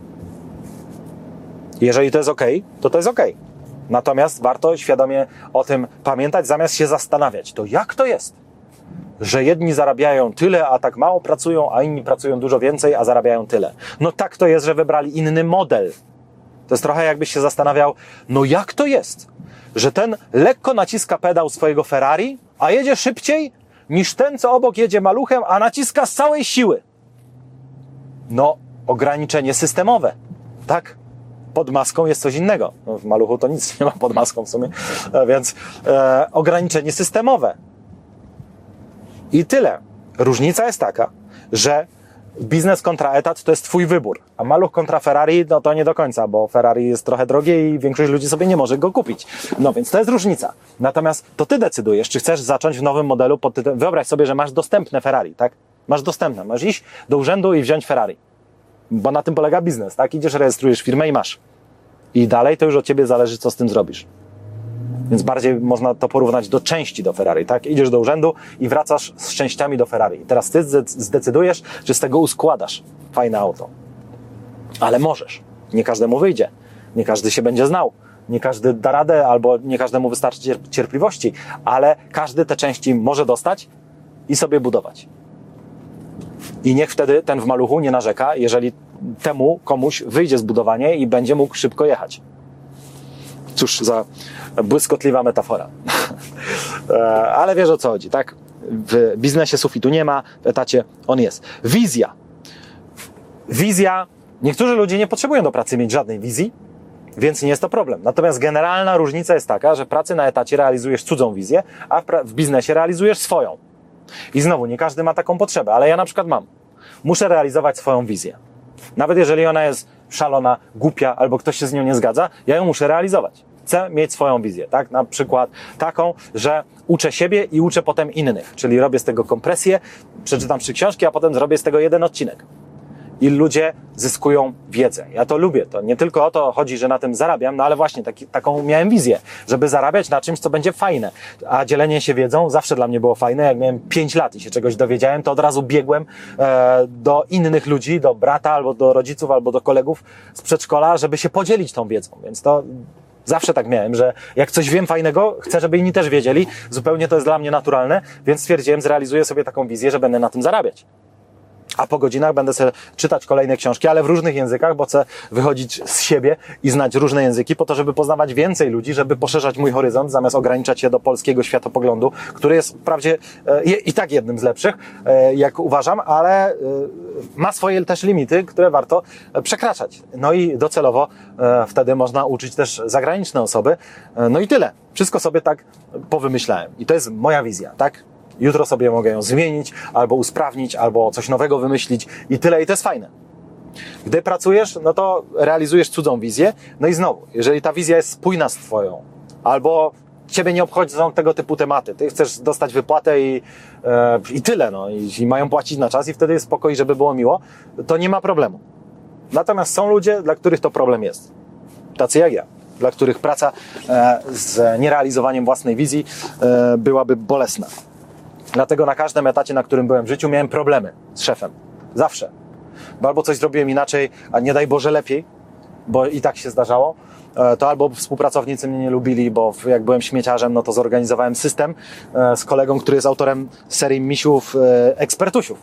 Jeżeli to jest ok, to to jest ok. Natomiast warto świadomie o tym pamiętać, zamiast się zastanawiać, to jak to jest, że jedni zarabiają tyle, a tak mało pracują, a inni pracują dużo więcej, a zarabiają tyle. No tak to jest, że wybrali inny model. To jest trochę jakbyś się zastanawiał, no jak to jest, że ten lekko naciska pedał swojego Ferrari, a jedzie szybciej niż ten, co obok jedzie maluchem, a naciska z całej siły. No, ograniczenie systemowe, tak? Pod maską jest coś innego. No, w maluchu to nic nie ma pod maską w sumie, więc e, ograniczenie systemowe. I tyle. Różnica jest taka, że biznes kontra etat to jest twój wybór, a maluch kontra Ferrari, no to nie do końca, bo Ferrari jest trochę drogie i większość ludzi sobie nie może go kupić. No więc to jest różnica. Natomiast to ty decydujesz, czy chcesz zacząć w nowym modelu pod tytułem, wyobraź sobie, że masz dostępne Ferrari, tak? Masz dostępne, masz iść do urzędu i wziąć Ferrari. Bo na tym polega biznes, tak? Idziesz, rejestrujesz firmę i masz. I dalej to już od ciebie zależy, co z tym zrobisz. Więc bardziej można to porównać do części do Ferrari, tak? Idziesz do urzędu i wracasz z częściami do Ferrari. I teraz ty zdecydujesz, czy z tego uskładasz fajne auto. Ale możesz. Nie każdemu wyjdzie. Nie każdy się będzie znał. Nie każdy da radę, albo nie każdemu wystarczy cierpliwości. Ale każdy te części może dostać i sobie budować. I niech wtedy ten w maluchu nie narzeka, jeżeli temu komuś wyjdzie zbudowanie i będzie mógł szybko jechać. Cóż za błyskotliwa metafora. Ale wiesz, o co chodzi, tak? W biznesie sufitu nie ma, w etacie on jest. Wizja. Wizja. Niektórzy ludzie nie potrzebują do pracy mieć żadnej wizji, więc nie jest to problem. Natomiast generalna różnica jest taka, że pracy na etacie realizujesz cudzą wizję, a w, w biznesie realizujesz swoją. I znowu, nie każdy ma taką potrzebę, ale ja na przykład mam. Muszę realizować swoją wizję. Nawet jeżeli ona jest szalona, głupia, albo ktoś się z nią nie zgadza, ja ją muszę realizować. Chcę mieć swoją wizję, tak? Na przykład taką, że uczę siebie i uczę potem innych. Czyli robię z tego kompresję, przeczytam trzy książki, a potem zrobię z tego jeden odcinek. I ludzie zyskują wiedzę. Ja to lubię. To nie tylko o to chodzi, że na tym zarabiam, no ale właśnie taki, taką miałem wizję, żeby zarabiać na czymś, co będzie fajne. A dzielenie się wiedzą zawsze dla mnie było fajne. Jak miałem pięć lat i się czegoś dowiedziałem, to od razu biegłem e, do innych ludzi, do brata, albo do rodziców, albo do kolegów z przedszkola, żeby się podzielić tą wiedzą. Więc to zawsze tak miałem, że jak coś wiem fajnego, chcę, żeby inni też wiedzieli. Zupełnie to jest dla mnie naturalne, więc stwierdziłem, zrealizuję sobie taką wizję, że będę na tym zarabiać. A po godzinach będę sobie czytać kolejne książki, ale w różnych językach, bo chcę wychodzić z siebie i znać różne języki po to, żeby poznawać więcej ludzi, żeby poszerzać mój horyzont, zamiast ograniczać się do polskiego światopoglądu, który jest wprawdzie e, i tak jednym z lepszych, e, jak uważam, ale e, ma swoje też limity, które warto przekraczać. No i docelowo e, wtedy można uczyć też zagraniczne osoby. E, no i tyle. Wszystko sobie tak powymyślałem. I to jest moja wizja, tak? Jutro sobie mogę ją zmienić, albo usprawnić, albo coś nowego wymyślić i tyle, i to jest fajne. Gdy pracujesz, no to realizujesz cudzą wizję, no i znowu, jeżeli ta wizja jest spójna z twoją, albo ciebie nie obchodzą tego typu tematy, ty chcesz dostać wypłatę i, e, i tyle, no, i, i mają płacić na czas i wtedy jest spokój, żeby było miło, to nie ma problemu. Natomiast są ludzie, dla których to problem jest. Tacy jak ja, dla których praca e, z nierealizowaniem własnej wizji e, byłaby bolesna. Dlatego na każdym etacie, na którym byłem w życiu, miałem problemy z szefem. Zawsze. Bo albo coś zrobiłem inaczej, a nie daj Boże lepiej, bo i tak się zdarzało, to albo współpracownicy mnie nie lubili, bo jak byłem śmieciarzem, no to zorganizowałem system z kolegą, który jest autorem serii misiów Ekspertusiów.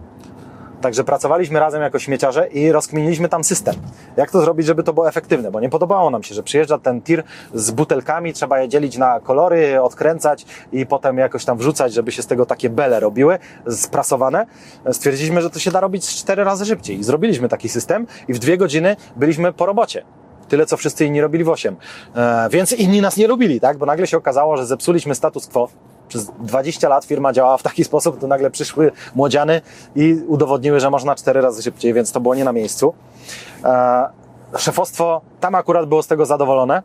Także pracowaliśmy razem jako śmieciarze i rozkminiliśmy tam system. Jak to zrobić, żeby to było efektywne, bo nie podobało nam się, że przyjeżdża ten tir z butelkami, trzeba je dzielić na kolory, odkręcać i potem jakoś tam wrzucać, żeby się z tego takie bele robiły, sprasowane. Stwierdziliśmy, że to się da robić cztery razy szybciej. I zrobiliśmy taki system i w dwie godziny byliśmy po robocie. Tyle, co wszyscy inni robili w osiem. E, więc inni nas nie lubili, tak? Bo nagle się okazało, że zepsuliśmy status quo. Przez dwadzieścia lat firma działała w taki sposób, to nagle przyszły młodziany i udowodniły, że można cztery razy szybciej, więc to było nie na miejscu. E, szefostwo tam akurat było z tego zadowolone,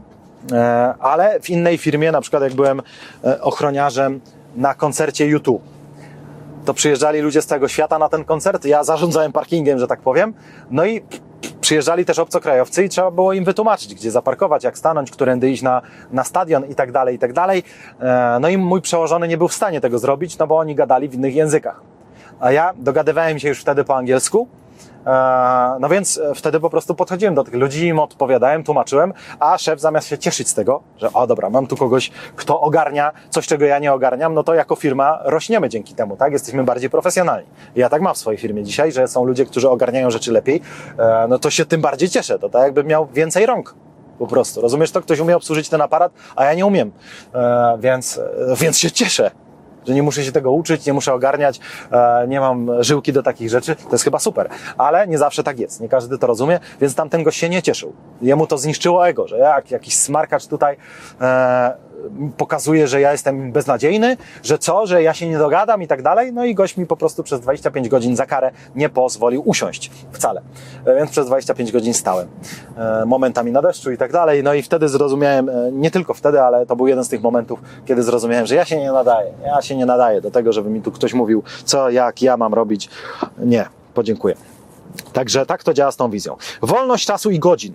e, ale w innej firmie, na przykład jak byłem ochroniarzem na koncercie U dwa, to przyjeżdżali ludzie z całego świata na ten koncert, ja zarządzałem parkingiem, że tak powiem, no i przyjeżdżali też obcokrajowcy i trzeba było im wytłumaczyć, gdzie zaparkować, jak stanąć, którędy iść na, na stadion i tak dalej, i tak dalej. No i mój przełożony nie był w stanie tego zrobić, no bo oni gadali w innych językach. A ja dogadywałem się już wtedy po angielsku, no więc wtedy po prostu podchodziłem do tych ludzi, im odpowiadałem, tłumaczyłem, a szef zamiast się cieszyć z tego, że o dobra, mam tu kogoś, kto ogarnia coś, czego ja nie ogarniam, no to jako firma rośniemy dzięki temu, tak? Jesteśmy bardziej profesjonalni. Ja tak mam w swojej firmie dzisiaj, że są ludzie, którzy ogarniają rzeczy lepiej, no to się tym bardziej cieszę, to tak jakbym miał więcej rąk. Po prostu, rozumiesz to? Ktoś umie obsłużyć ten aparat, a ja nie umiem, więc, więc się cieszę, że nie muszę się tego uczyć, nie muszę ogarniać, e, nie mam żyłki do takich rzeczy, to jest chyba super. Ale nie zawsze tak jest, nie każdy to rozumie, więc tamten gość się nie cieszył. Jemu to zniszczyło ego, że jak jakiś smarkacz tutaj e, pokazuje, że ja jestem beznadziejny, że co, że ja się nie dogadam i tak dalej, no i gość mi po prostu przez dwadzieścia pięć godzin za karę nie pozwolił usiąść wcale. E, więc przez dwadzieścia pięć godzin stałem. E, momentami na deszczu i tak dalej, no i wtedy zrozumiałem, e, nie tylko wtedy, ale to był jeden z tych momentów, kiedy zrozumiałem, że ja się nie nadaję, ja się nie nadaję do tego, żeby mi tu ktoś mówił, co, jak ja mam robić. Nie, podziękuję. Także tak to działa z tą wizją. Wolność czasu i godzin.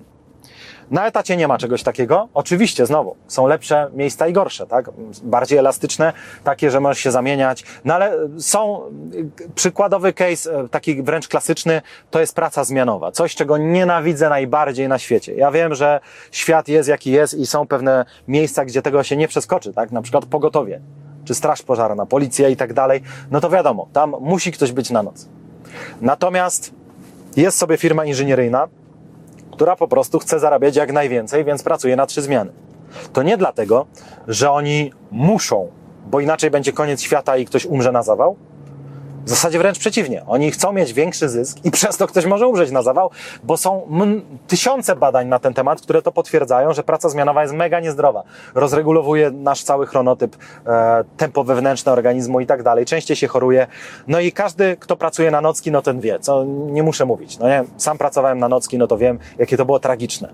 Na etacie nie ma czegoś takiego. Oczywiście, znowu, są lepsze miejsca i gorsze, tak? Bardziej elastyczne, takie, że możesz się zamieniać. No ale są, przykładowy case, taki wręcz klasyczny, to jest praca zmianowa. Coś, czego nienawidzę najbardziej na świecie. Ja wiem, że świat jest jaki jest i są pewne miejsca, gdzie tego się nie przeskoczy, tak? Na przykład pogotowie, czy straż pożarna, policja i tak dalej. No to wiadomo, tam musi ktoś być na noc. Natomiast jest sobie firma inżynieryjna, która po prostu chce zarabiać jak najwięcej, więc pracuje na trzy zmiany. To nie dlatego, że oni muszą, bo inaczej będzie koniec świata i ktoś umrze na zawał. W zasadzie wręcz przeciwnie. Oni chcą mieć większy zysk i przez to ktoś może umrzeć na zawał, bo są m- tysiące badań na ten temat, które to potwierdzają, że praca zmianowa jest mega niezdrowa. Rozregulowuje nasz cały chronotyp, e, tempo wewnętrzne organizmu i tak dalej. Częściej się choruje. No i każdy, kto pracuje na nocki, no ten wie, co nie muszę mówić. No nie, sam pracowałem na nocki, no to wiem, jakie to było tragiczne.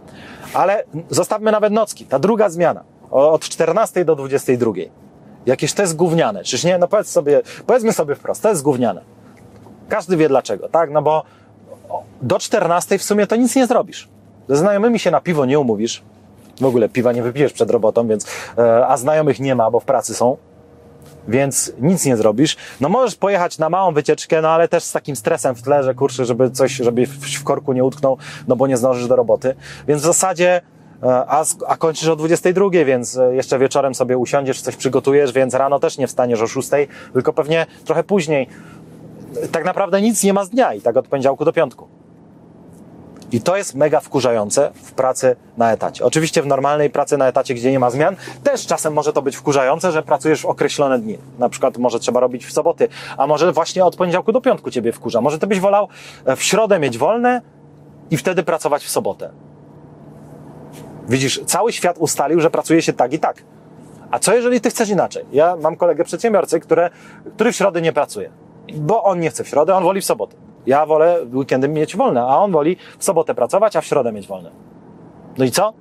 Ale zostawmy nawet nocki. Ta druga zmiana, od czternastej do dwudziestej drugiej. Jakież to jest gówniane, czyż nie? No powiedz sobie, powiedzmy sobie wprost, to jest gówniane. Każdy wie dlaczego, tak? No bo do czternastej w sumie to nic nie zrobisz. Ze znajomymi się na piwo nie umówisz. W ogóle piwa nie wypijesz przed robotą, więc, a znajomych nie ma, bo w pracy są. Więc nic nie zrobisz. No możesz pojechać na małą wycieczkę, no ale też z takim stresem w tle, że kurczę, żeby coś, żeby w korku nie utknął, no bo nie zdążysz do roboty. Więc w zasadzie A, a kończysz o dwudziestej drugiej, więc jeszcze wieczorem sobie usiądziesz, coś przygotujesz, więc rano też nie wstaniesz o szóstej, tylko pewnie trochę później. Tak naprawdę nic nie ma z dnia i tak od poniedziałku do piątku. I to jest mega wkurzające w pracy na etacie. Oczywiście w normalnej pracy na etacie, gdzie nie ma zmian, też czasem może to być wkurzające, że pracujesz w określone dni. Na przykład może trzeba robić w soboty, a może właśnie od poniedziałku do piątku ciebie wkurza. Może ty byś wolał w środę mieć wolne i wtedy pracować w sobotę. Widzisz, cały świat ustalił, że pracuje się tak i tak. A co jeżeli ty chcesz inaczej? Ja mam kolegę przedsiębiorcy, który, który w środę nie pracuje, bo on nie chce w środę, on woli w sobotę. Ja wolę weekendy mieć wolne, a on woli w sobotę pracować, a w środę mieć wolne. No i co?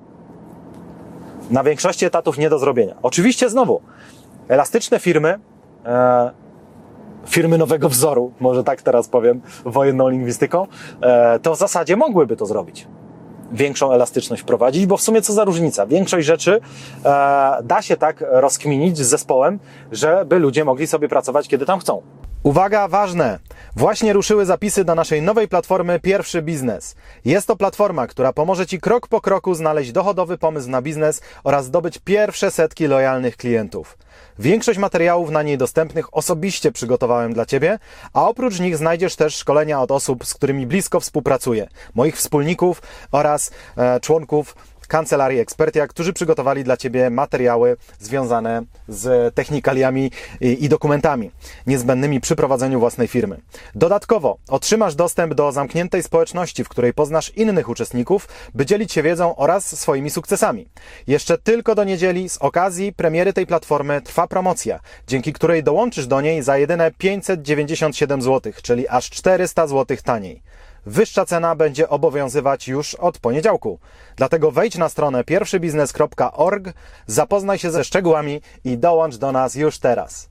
Na większości etatów nie do zrobienia. Oczywiście znowu, elastyczne firmy, e, firmy nowego wzoru, może tak teraz powiem, wojenną lingwistyką, e, to w zasadzie mogłyby to zrobić. Większą elastyczność wprowadzić, bo w sumie co za różnica? Większość rzeczy e, da się tak rozkminić z zespołem, żeby ludzie mogli sobie pracować, kiedy tam chcą. Uwaga, ważne! Właśnie ruszyły zapisy do naszej nowej platformy Pierwszy Biznes. Jest to platforma, która pomoże Ci krok po kroku znaleźć dochodowy pomysł na biznes oraz zdobyć pierwsze setki lojalnych klientów. Większość materiałów na niej dostępnych osobiście przygotowałem dla Ciebie, a oprócz nich znajdziesz też szkolenia od osób, z którymi blisko współpracuję, moich wspólników oraz e, członków Kancelarii Expertia, którzy przygotowali dla Ciebie materiały związane z technikaliami i, i dokumentami niezbędnymi przy prowadzeniu własnej firmy. Dodatkowo otrzymasz dostęp do zamkniętej społeczności, w której poznasz innych uczestników, by dzielić się wiedzą oraz swoimi sukcesami. Jeszcze tylko do niedzieli z okazji premiery tej platformy trwa promocja, dzięki której dołączysz do niej za jedyne pięćset dziewięćdziesiąt siedem złotych, czyli aż czterysta złotych taniej. Wyższa cena będzie obowiązywać już od poniedziałku. Dlatego wejdź na stronę pierwszybiznes kropka org, zapoznaj się ze szczegółami i dołącz do nas już teraz.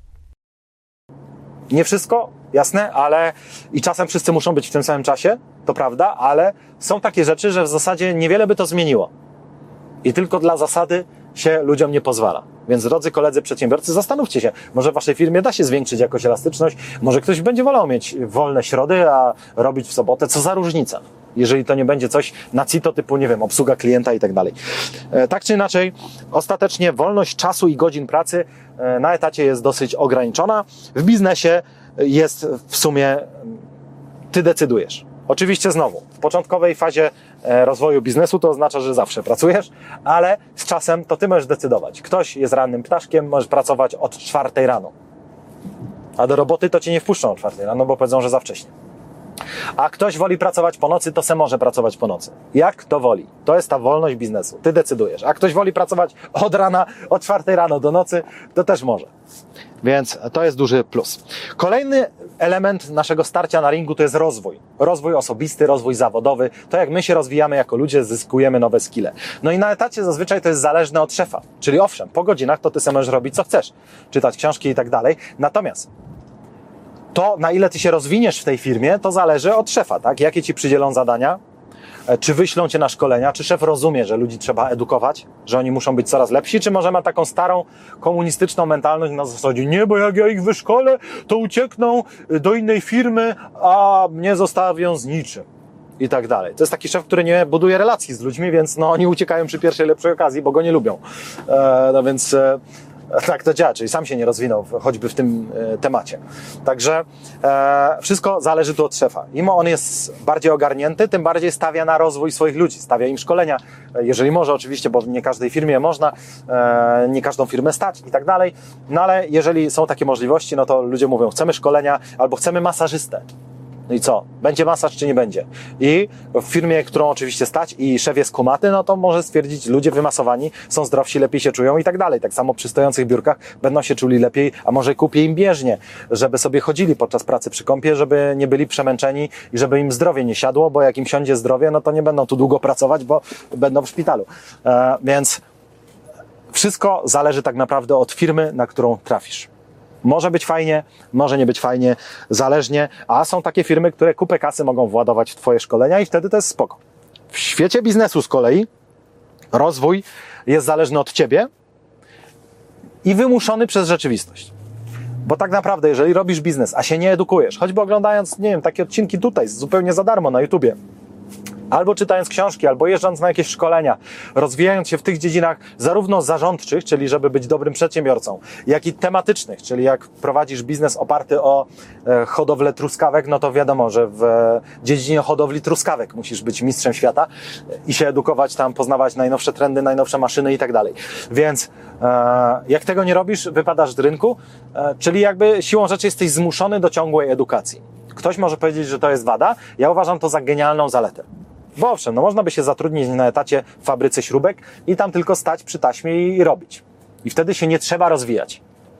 Nie wszystko, jasne, ale i czasem wszyscy muszą być w tym samym czasie, to prawda, ale są takie rzeczy, że w zasadzie niewiele by to zmieniło. I tylko dla zasady się ludziom nie pozwala. Więc drodzy koledzy przedsiębiorcy, zastanówcie się, może w waszej firmie da się zwiększyć jakoś elastyczność, może ktoś będzie wolał mieć wolne środy, a robić w sobotę, co za różnica, jeżeli to nie będzie coś na cito typu, nie wiem, obsługa klienta i tak dalej. Tak czy inaczej, ostatecznie wolność czasu i godzin pracy na etacie jest dosyć ograniczona. W biznesie jest w sumie, ty decydujesz. Oczywiście znowu, w początkowej fazie rozwoju biznesu to oznacza, że zawsze pracujesz, ale z czasem to ty możesz decydować. Ktoś jest rannym ptaszkiem, możesz pracować od czwartej rano. A do roboty to cię nie wpuszczą o czwartej rano, bo powiedzą, że za wcześnie. A ktoś woli pracować po nocy, to se może pracować po nocy. Jak to woli. To jest ta wolność biznesu. Ty decydujesz. A ktoś woli pracować od rana, od czwartej rano do nocy, to też może. Więc to jest duży plus. Kolejny element naszego starcia na ringu to jest rozwój. Rozwój osobisty, rozwój zawodowy. To jak my się rozwijamy jako ludzie, zyskujemy nowe skille. No i na etacie zazwyczaj to jest zależne od szefa. Czyli owszem, po godzinach to ty sobie możesz robić co chcesz. Czytać książki i tak dalej. Natomiast to, na ile ty się rozwiniesz w tej firmie, to zależy od szefa, tak? Jakie ci przydzielą zadania, czy wyślą cię na szkolenia, czy szef rozumie, że ludzi trzeba edukować, że oni muszą być coraz lepsi, czy może ma taką starą komunistyczną mentalność na zasadzie, nie, bo jak ja ich wyszkolę, to uciekną do innej firmy, a mnie zostawią z niczym. I tak dalej. To jest taki szef, który nie buduje relacji z ludźmi, więc no oni uciekają przy pierwszej lepszej okazji, bo go nie lubią. E, no więc... E, Tak to działa, czyli sam się nie rozwinął choćby w tym e, temacie. Także e, wszystko zależy tu od szefa. Im on jest bardziej ogarnięty, tym bardziej stawia na rozwój swoich ludzi, stawia im szkolenia, jeżeli może oczywiście, bo nie każdej firmie można, e, nie każdą firmę stać i tak dalej. No ale jeżeli są takie możliwości, no to ludzie mówią, chcemy szkolenia albo chcemy masażystę. No i co? Będzie masaż czy nie będzie? I w firmie, którą oczywiście stać i szef jest kumaty, no to może stwierdzić, ludzie wymasowani są zdrowsi, lepiej się czują i tak dalej. Tak samo przy stojących biurkach będą się czuli lepiej, a może kupię im bieżnie, żeby sobie chodzili podczas pracy przy kąpie, żeby nie byli przemęczeni i żeby im zdrowie nie siadło, bo jak im siądzie zdrowie, no to nie będą tu długo pracować, bo będą w szpitalu. E, więc wszystko zależy tak naprawdę od firmy, na którą trafisz. Może być fajnie, może nie być fajnie, zależnie, a są takie firmy, które kupę kasy mogą władować w twoje szkolenia i wtedy to jest spoko. W świecie biznesu z kolei rozwój jest zależny od ciebie i wymuszony przez rzeczywistość. Bo tak naprawdę, jeżeli robisz biznes, a się nie edukujesz, choćby oglądając, nie wiem, takie odcinki tutaj, zupełnie za darmo na YouTubie, albo czytając książki, albo jeżdżąc na jakieś szkolenia, rozwijając się w tych dziedzinach zarówno zarządczych, czyli żeby być dobrym przedsiębiorcą, jak i tematycznych, czyli jak prowadzisz biznes oparty o e, hodowlę truskawek, no to wiadomo, że w e, dziedzinie hodowli truskawek musisz być mistrzem świata i się edukować tam, poznawać najnowsze trendy, najnowsze maszyny i tak dalej. Więc e, jak tego nie robisz, wypadasz z rynku, e, czyli jakby siłą rzeczy jesteś zmuszony do ciągłej edukacji. Ktoś może powiedzieć, że to jest wada, ja uważam to za genialną zaletę. Bo owszem, no można by się zatrudnić na etacie w fabryce śrubek i tam tylko stać przy taśmie i robić. i wtedy się nie trzeba rozwijać.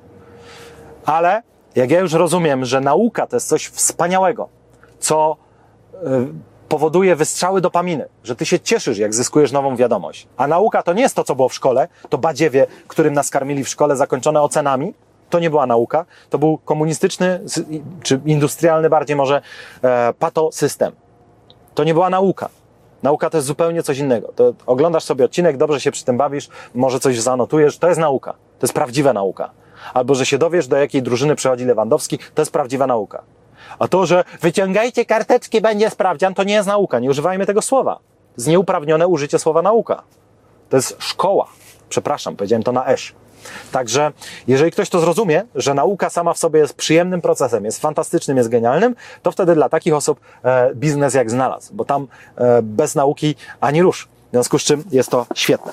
Ale jak ja już rozumiem, że nauka to jest coś wspaniałego, co y, powoduje wystrzały dopaminy, że ty się cieszysz, jak zyskujesz nową wiadomość. A nauka to nie jest to, co było w szkole, to badziewie, którym nas karmili w szkole, zakończone ocenami. To nie była nauka, to był komunistyczny, czy industrialny bardziej może, e, patosystem. To nie była nauka. Nauka to jest zupełnie coś innego. To oglądasz sobie odcinek, dobrze się przy tym bawisz, może coś zanotujesz, to jest nauka. To jest prawdziwa nauka. Albo, że się dowiesz, do jakiej drużyny przychodzi Lewandowski, to jest prawdziwa nauka. A to, że wyciągajcie karteczki, będzie sprawdzian, to nie jest nauka. Nie używajmy tego słowa. To jest nieuprawnione użycie słowa nauka. To jest szkoła. Przepraszam, powiedziałem to na esz. Także, jeżeli ktoś to zrozumie, że nauka sama w sobie jest przyjemnym procesem, jest fantastycznym, jest genialnym, to wtedy dla takich osób e, biznes jak znalazł, bo tam e, bez nauki ani rusz. W związku z czym jest to świetne.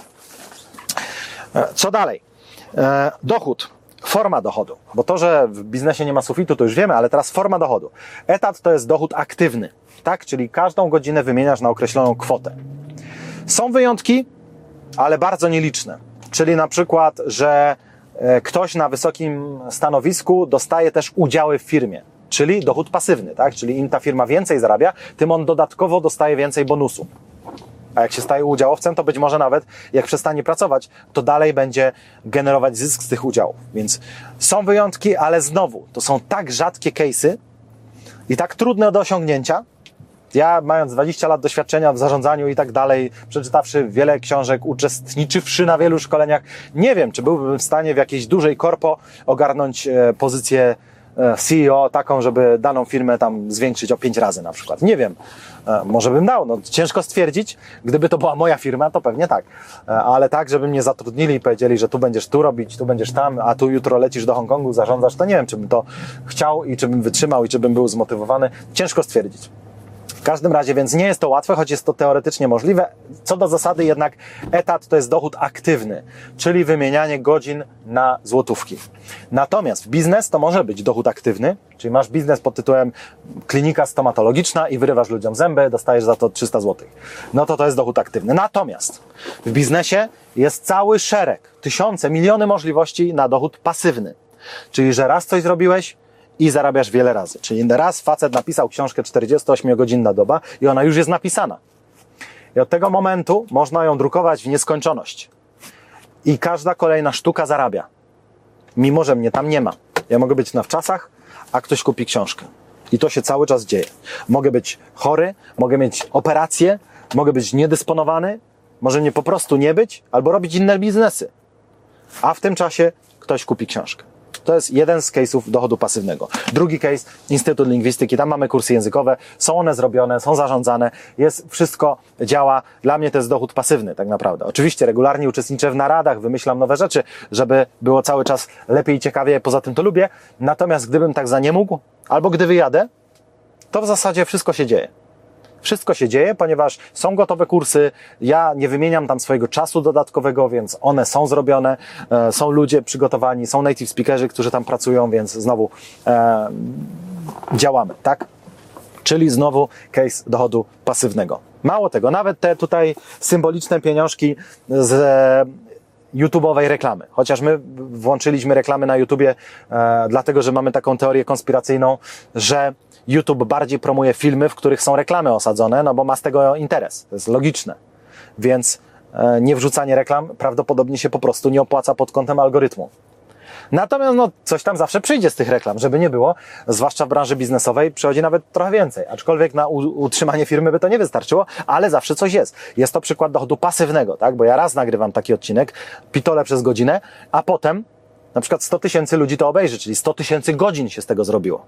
E, co dalej? E, dochód. Forma dochodu. Bo to, że w biznesie nie ma sufitu, to już wiemy, ale teraz forma dochodu. Etat to jest dochód aktywny, tak? Czyli każdą godzinę wymieniasz na określoną kwotę. Są wyjątki, ale bardzo nieliczne. Czyli na przykład, że ktoś na wysokim stanowisku dostaje też udziały w firmie, czyli dochód pasywny, tak? Czyli im ta firma więcej zarabia, tym on dodatkowo dostaje więcej bonusu. A jak się staje udziałowcem, to być może nawet jak przestanie pracować, to dalej będzie generować zysk z tych udziałów. Więc są wyjątki, ale znowu, to są tak rzadkie case'y i tak trudne do osiągnięcia. Ja, mając dwadzieścia lat doświadczenia w zarządzaniu i tak dalej, przeczytawszy wiele książek, uczestniczywszy na wielu szkoleniach, nie wiem, czy byłbym w stanie w jakiejś dużej korpo ogarnąć pozycję C E O taką, żeby daną firmę tam zwiększyć o pięć razy na przykład. Nie wiem, może bym dał, no ciężko stwierdzić, gdyby to była moja firma, to pewnie tak, ale tak, żeby mnie zatrudnili i powiedzieli, że tu będziesz tu robić, tu będziesz tam, a tu jutro lecisz do Hongkongu, zarządzasz, to nie wiem, czy bym to chciał i czy bym wytrzymał i czy bym był zmotywowany, ciężko stwierdzić. W każdym razie, więc nie jest to łatwe, choć jest to teoretycznie możliwe. Co do zasady jednak etat to jest dochód aktywny, czyli wymienianie godzin na złotówki. Natomiast biznes to może być dochód aktywny, czyli masz biznes pod tytułem klinika stomatologiczna i wyrywasz ludziom zęby, dostajesz za to trzysta złotych. No to to jest dochód aktywny. Natomiast w biznesie jest cały szereg, tysiące, miliony możliwości na dochód pasywny. Czyli, że raz coś zrobiłeś, i zarabiasz wiele razy. Czyli raz facet napisał książkę czterdziestoośmiogodzinna doba i ona już jest napisana. I od tego momentu można ją drukować w nieskończoność. I każda kolejna sztuka zarabia. Mimo, że mnie tam nie ma. Ja mogę być na wczasach, a ktoś kupi książkę. I to się cały czas dzieje. Mogę być chory, mogę mieć operację, mogę być niedysponowany, może mnie po prostu nie być, albo robić inne biznesy. A w tym czasie ktoś kupi książkę. To jest jeden z case'ów dochodu pasywnego. Drugi case, Instytut Lingwistyki, tam mamy kursy językowe, są one zrobione, są zarządzane, jest, wszystko działa. Dla mnie to jest dochód pasywny tak naprawdę. Oczywiście regularnie uczestniczę w naradach, wymyślam nowe rzeczy, żeby było cały czas lepiej i ciekawie, poza tym to lubię. Natomiast gdybym tak za nie mógł, albo gdy wyjadę, to w zasadzie wszystko się dzieje. Wszystko się dzieje, ponieważ są gotowe kursy, ja nie wymieniam tam swojego czasu dodatkowego, więc one są zrobione, e, są ludzie przygotowani, są native speakerzy, którzy tam pracują, więc znowu e, działamy, tak? Czyli znowu case dochodu pasywnego. Mało tego, nawet te tutaj symboliczne pieniążki z YouTube'owej reklamy. Chociaż my włączyliśmy reklamy na YouTubie, e, dlatego, że mamy taką teorię konspiracyjną, że YouTube bardziej promuje filmy, w których są reklamy osadzone, no bo ma z tego interes. To jest logiczne. Więc e, nie wrzucanie reklam prawdopodobnie się po prostu nie opłaca pod kątem algorytmu. Natomiast no, coś tam zawsze przyjdzie z tych reklam, żeby nie było, zwłaszcza w branży biznesowej przychodzi nawet trochę więcej, aczkolwiek na utrzymanie firmy by to nie wystarczyło, ale zawsze coś jest. Jest to przykład dochodu pasywnego, tak? Bo ja raz nagrywam taki odcinek, pitole przez godzinę, a potem na przykład sto tysięcy ludzi to obejrzy, czyli sto tysięcy godzin się z tego zrobiło.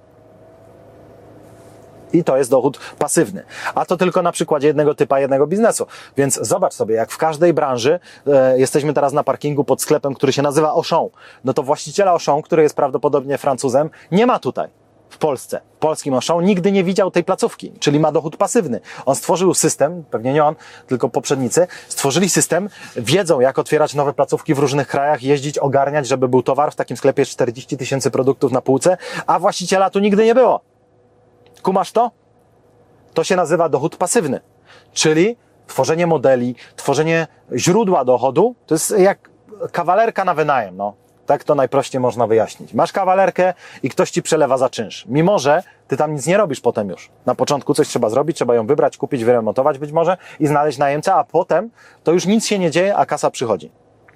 I to jest dochód pasywny. A to tylko na przykładzie jednego typa, jednego biznesu. Więc zobacz sobie, jak w każdej branży, e, jesteśmy teraz na parkingu pod sklepem, który się nazywa Auchan. No to właściciela Auchan, który jest prawdopodobnie Francuzem, nie ma tutaj, w Polsce. W polskim Auchan nigdy nie widział tej placówki, czyli ma dochód pasywny. On stworzył system, pewnie nie on, tylko poprzednicy, stworzyli system, wiedzą jak otwierać nowe placówki w różnych krajach, jeździć, ogarniać, żeby był towar w takim sklepie czterdzieści tysięcy produktów na półce, a właściciela tu nigdy nie było. Kumasz to? To się nazywa dochód pasywny, czyli tworzenie modeli, tworzenie źródła dochodu. To jest jak kawalerka na wynajem, no. Tak to najprościej można wyjaśnić. Masz kawalerkę i ktoś ci przelewa za czynsz. Mimo że ty tam nic nie robisz potem już. Na początku coś trzeba zrobić, trzeba ją wybrać, kupić, wyremontować być może i znaleźć najemcę, a potem to już nic się nie dzieje, a kasa przychodzi.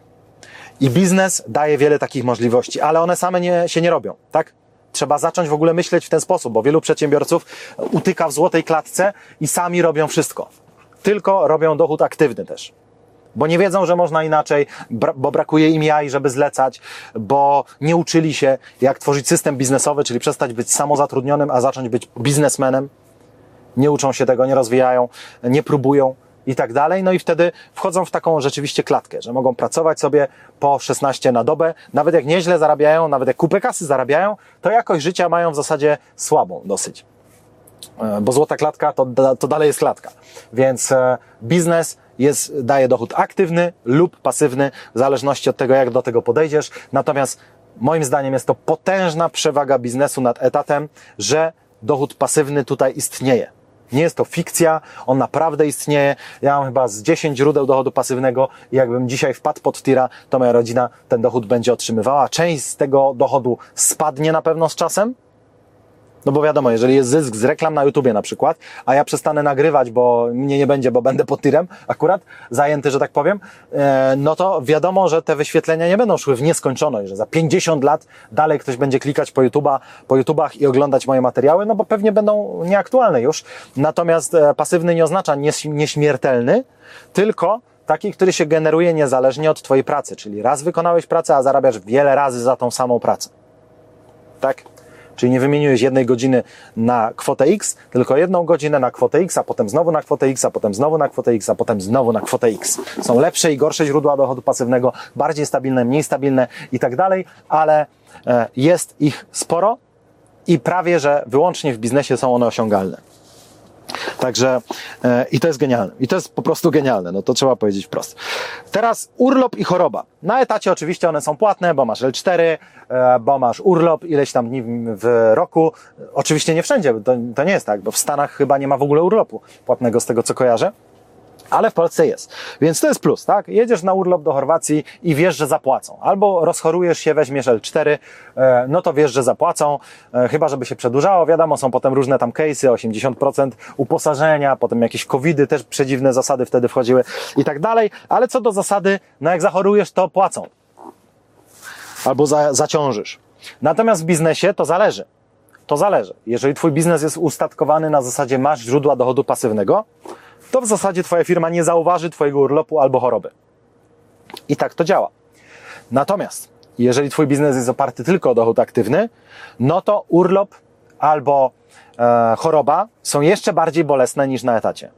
I biznes daje wiele takich możliwości, ale one same nie, się nie robią, tak? Trzeba zacząć w ogóle myśleć w ten sposób, bo wielu przedsiębiorców utyka w złotej klatce i sami robią wszystko. Tylko robią dochód aktywny też. Bo nie wiedzą, że można inaczej, bo brakuje im jaj, żeby zlecać, bo nie uczyli się, jak tworzyć system biznesowy, czyli przestać być samozatrudnionym, a zacząć być biznesmenem. Nie uczą się tego, nie rozwijają, nie próbują i tak dalej. No i wtedy wchodzą w taką rzeczywiście klatkę, że mogą pracować sobie po szesnaście na dobę. Nawet jak nieźle zarabiają, nawet jak kupę kasy zarabiają, to jakość życia mają w zasadzie słabą dosyć. Bo złota klatka to, to dalej jest klatka. Więc biznes jest, daje dochód aktywny lub pasywny, w zależności od tego, jak do tego podejdziesz. Natomiast moim zdaniem jest to potężna przewaga biznesu nad etatem, że dochód pasywny tutaj istnieje. Nie jest to fikcja, on naprawdę istnieje. Ja mam chyba z dziesięć źródeł dochodu pasywnego i jakbym dzisiaj wpadł pod tira, to moja rodzina ten dochód będzie otrzymywała. Część z tego dochodu spadnie na pewno z czasem. No bo wiadomo, jeżeli jest zysk z reklam na YouTubie na przykład, a ja przestanę nagrywać, bo mnie nie będzie, bo będę pod tirem akurat, zajęty, że tak powiem, no to wiadomo, że te wyświetlenia nie będą szły w nieskończoność, że za pięćdziesiąt lat dalej ktoś będzie klikać po YouTuba, po YouTubach i oglądać moje materiały, no bo pewnie będą nieaktualne już. Natomiast pasywny nie oznacza nieśmiertelny, tylko taki, który się generuje niezależnie od twojej pracy, czyli raz wykonałeś pracę, a zarabiasz wiele razy za tą samą pracę. Tak? Czyli nie wymieniłeś jednej godziny na kwotę X, tylko jedną godzinę na kwotę X, a potem znowu na kwotę X, a potem znowu na kwotę X, a potem znowu na kwotę X. Są lepsze i gorsze źródła dochodu pasywnego, bardziej stabilne, mniej stabilne i tak dalej, ale jest ich sporo i prawie, że wyłącznie w biznesie są one osiągalne. Także e, i to jest genialne. I to jest po prostu genialne. No to trzeba powiedzieć wprost. Teraz urlop i choroba. Na etacie oczywiście one są płatne, bo masz L cztery, e, bo masz urlop ileś tam dni w roku. Oczywiście nie wszędzie, to, to nie jest tak, bo w Stanach chyba nie ma w ogóle urlopu płatnego z tego, co kojarzę. Ale w Polsce jest. Więc to jest plus, tak? Jedziesz na urlop do Chorwacji i wiesz, że zapłacą. Albo rozchorujesz się, weźmiesz L cztery, no to wiesz, że zapłacą, chyba żeby się przedłużało. Wiadomo, są potem różne tam case'y, osiemdziesiąt procent uposażenia, potem jakieś covidy, też przedziwne zasady wtedy wchodziły i tak dalej. Ale co do zasady, no jak zachorujesz, to płacą. Albo za, zaciążysz. Natomiast w biznesie to zależy. To zależy. Jeżeli twój biznes jest ustatkowany na zasadzie masz źródła dochodu pasywnego, to w zasadzie twoja firma nie zauważy twojego urlopu albo choroby. I tak to działa. Natomiast jeżeli twój biznes jest oparty tylko o dochód aktywny, no to urlop albo e, choroba są jeszcze bardziej bolesne niż na etacie.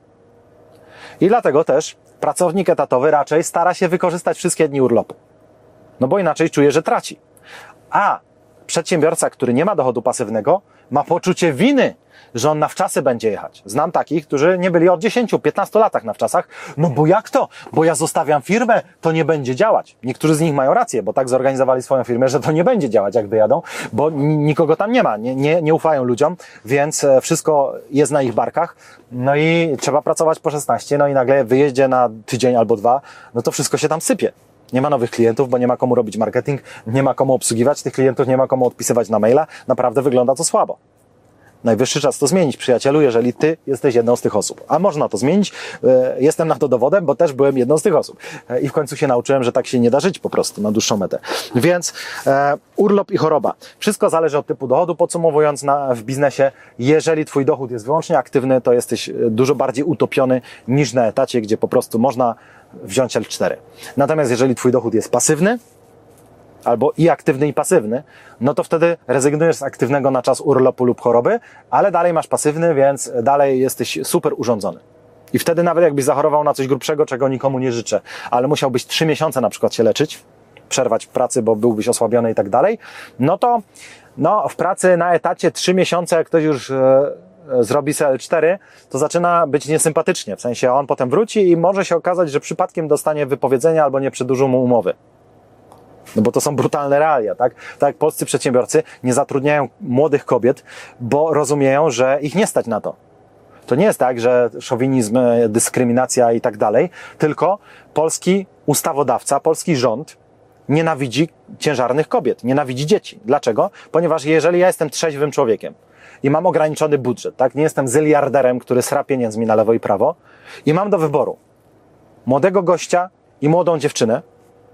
I dlatego też pracownik etatowy raczej stara się wykorzystać wszystkie dni urlopu. No bo inaczej czuje, że traci. A przedsiębiorca, który nie ma dochodu pasywnego, ma poczucie winy, że on na wczasy będzie jechać. Znam takich, którzy nie byli od dziesięciu piętnastu latach na wczasach. No bo jak to? Bo ja zostawiam firmę, to nie będzie działać. Niektórzy z nich mają rację, bo tak zorganizowali swoją firmę, że to nie będzie działać, jak wyjadą, bo nikogo tam nie ma, nie, nie, nie ufają ludziom, więc wszystko jest na ich barkach. No i trzeba pracować po szesnaście, no i nagle wyjeździe na tydzień albo dwa, no to wszystko się tam sypie. Nie ma nowych klientów, bo nie ma komu robić marketing, nie ma komu obsługiwać tych klientów, nie ma komu odpisywać na maila. Naprawdę wygląda to słabo. Najwyższy czas to zmienić, przyjacielu, jeżeli ty jesteś jedną z tych osób. A można to zmienić. Jestem na to dowodem, bo też byłem jedną z tych osób. I w końcu się nauczyłem, że tak się nie da żyć po prostu na dłuższą metę. Więc e, urlop i choroba. Wszystko zależy od typu dochodu. Podsumowując na, w biznesie, jeżeli twój dochód jest wyłącznie aktywny, to jesteś dużo bardziej utopiony niż na etacie, gdzie po prostu można wziąć L cztery. Natomiast jeżeli twój dochód jest pasywny, albo i aktywny, i pasywny, no to wtedy rezygnujesz z aktywnego na czas urlopu lub choroby, ale dalej masz pasywny, więc dalej jesteś super urządzony. I wtedy nawet jakbyś zachorował na coś grubszego, czego nikomu nie życzę, ale musiałbyś trzy miesiące na przykład się leczyć, przerwać w pracy, bo byłbyś osłabiony i tak dalej, no to no, w pracy na etacie trzy miesiące, jak ktoś już e, zrobi sobie L cztery, to zaczyna być niesympatycznie. W sensie on potem wróci i może się okazać, że przypadkiem dostanie wypowiedzenia albo nie przedłużą mu umowy. No bo to są brutalne realia, tak? Tak jak polscy przedsiębiorcy nie zatrudniają młodych kobiet, bo rozumieją, że ich nie stać na to. To nie jest tak, że szowinizm, dyskryminacja i tak dalej, tylko polski ustawodawca, polski rząd nienawidzi ciężarnych kobiet, nienawidzi dzieci. Dlaczego? Ponieważ jeżeli ja jestem trzeźwym człowiekiem i mam ograniczony budżet, tak, nie jestem zyliarderem, który sra pieniędzmi na lewo i prawo i mam do wyboru młodego gościa i młodą dziewczynę,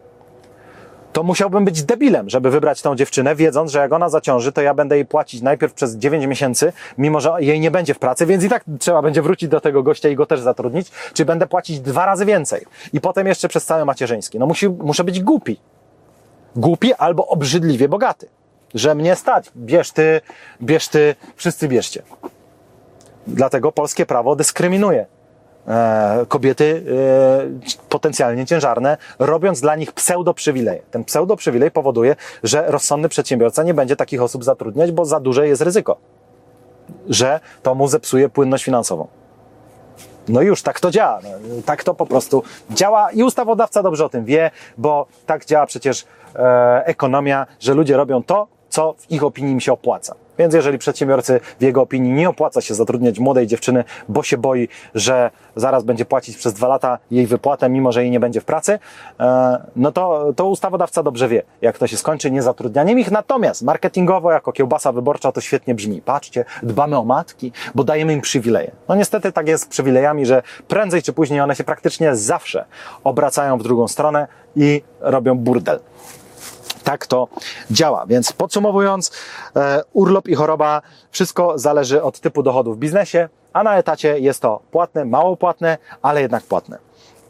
to musiałbym być debilem, żeby wybrać tą dziewczynę, wiedząc, że jak ona zaciąży, to ja będę jej płacić najpierw przez dziewięć miesięcy, mimo że jej nie będzie w pracy, więc i tak trzeba będzie wrócić do tego gościa i go też zatrudnić, czy będę płacić dwa razy więcej. I potem jeszcze przez cały macierzyński. No musi, muszę być głupi. Głupi albo obrzydliwie bogaty. Że mnie stać. Bierz ty, bierz ty, wszyscy bierzcie. Dlatego polskie prawo dyskryminuje e, kobiety e, potencjalnie ciężarne, robiąc dla nich pseudo-przywileje. Ten pseudo-przywilej powoduje, że rozsądny przedsiębiorca nie będzie takich osób zatrudniać, bo za duże jest ryzyko, że to mu zepsuje płynność finansową. No już, tak to działa. Tak to po prostu działa i ustawodawca dobrze o tym wie, bo tak działa przecież e, ekonomia, że ludzie robią to, co w ich opinii im się opłaca. Więc jeżeli przedsiębiorcy w jego opinii nie opłaca się zatrudniać młodej dziewczyny, bo się boi, że zaraz będzie płacić przez dwa lata jej wypłatę, mimo że jej nie będzie w pracy, no to, to ustawodawca dobrze wie, jak to się skończy niezatrudnianiem ich. Natomiast marketingowo, jako kiełbasa wyborcza, to świetnie brzmi. Patrzcie, dbamy o matki, bo dajemy im przywileje. No niestety tak jest z przywilejami, że prędzej czy później one się praktycznie zawsze obracają w drugą stronę i robią burdel. Tak to działa. Więc podsumowując, e, urlop i choroba, wszystko zależy od typu dochodu w biznesie, a na etacie jest to płatne, mało płatne, ale jednak płatne.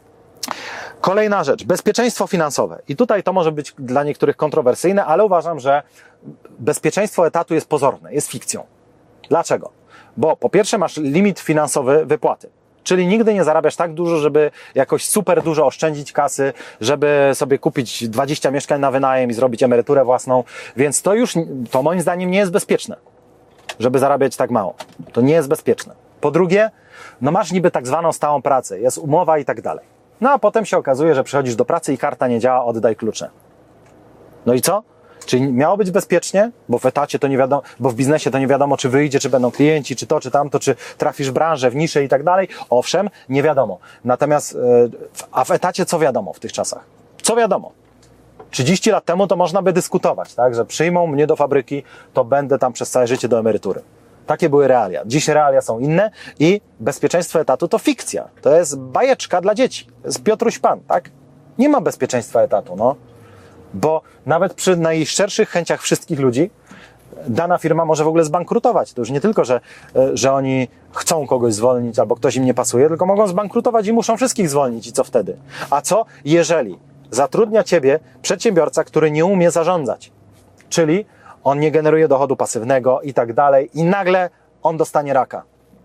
Kolejna rzecz, bezpieczeństwo finansowe. I tutaj to może być dla niektórych kontrowersyjne, ale uważam, że bezpieczeństwo etatu jest pozorne, jest fikcją. Dlaczego? Bo po pierwsze masz limit finansowy wypłaty. Czyli nigdy nie zarabiasz tak dużo, żeby jakoś super dużo oszczędzić kasy, żeby sobie kupić dwadzieścia mieszkań na wynajem i zrobić emeryturę własną. Więc to już, to moim zdaniem nie jest bezpieczne, żeby zarabiać tak mało. To nie jest bezpieczne. Po drugie, no masz niby tak zwaną stałą pracę, jest umowa i tak dalej. No a potem się okazuje, że przychodzisz do pracy i karta nie działa, oddaj klucze. No i co? Czyli miało być bezpiecznie, bo w etacie to nie wiadomo, bo w biznesie to nie wiadomo, czy wyjdzie, czy będą klienci, czy to, czy tamto, czy trafisz w branżę, w niszę i tak dalej. Owszem, nie wiadomo. Natomiast, a w etacie co wiadomo w tych czasach? Co wiadomo? trzydzieści lat temu to można by dyskutować, tak, że przyjmą mnie do fabryki, to będę tam przez całe życie do emerytury. Takie były realia. Dziś realia są inne i bezpieczeństwo etatu to fikcja. To jest bajeczka dla dzieci. To jest Piotruś Pan, tak? Nie ma bezpieczeństwa etatu, no. Bo nawet przy najszczerszych chęciach wszystkich ludzi dana firma może w ogóle zbankrutować. To już nie tylko, że, że oni chcą kogoś zwolnić albo ktoś im nie pasuje, tylko mogą zbankrutować i muszą wszystkich zwolnić. I co wtedy? A co, jeżeli zatrudnia ciebie przedsiębiorca, który nie umie zarządzać? Czyli on nie generuje dochodu pasywnego i tak dalej i nagle on dostanie raka.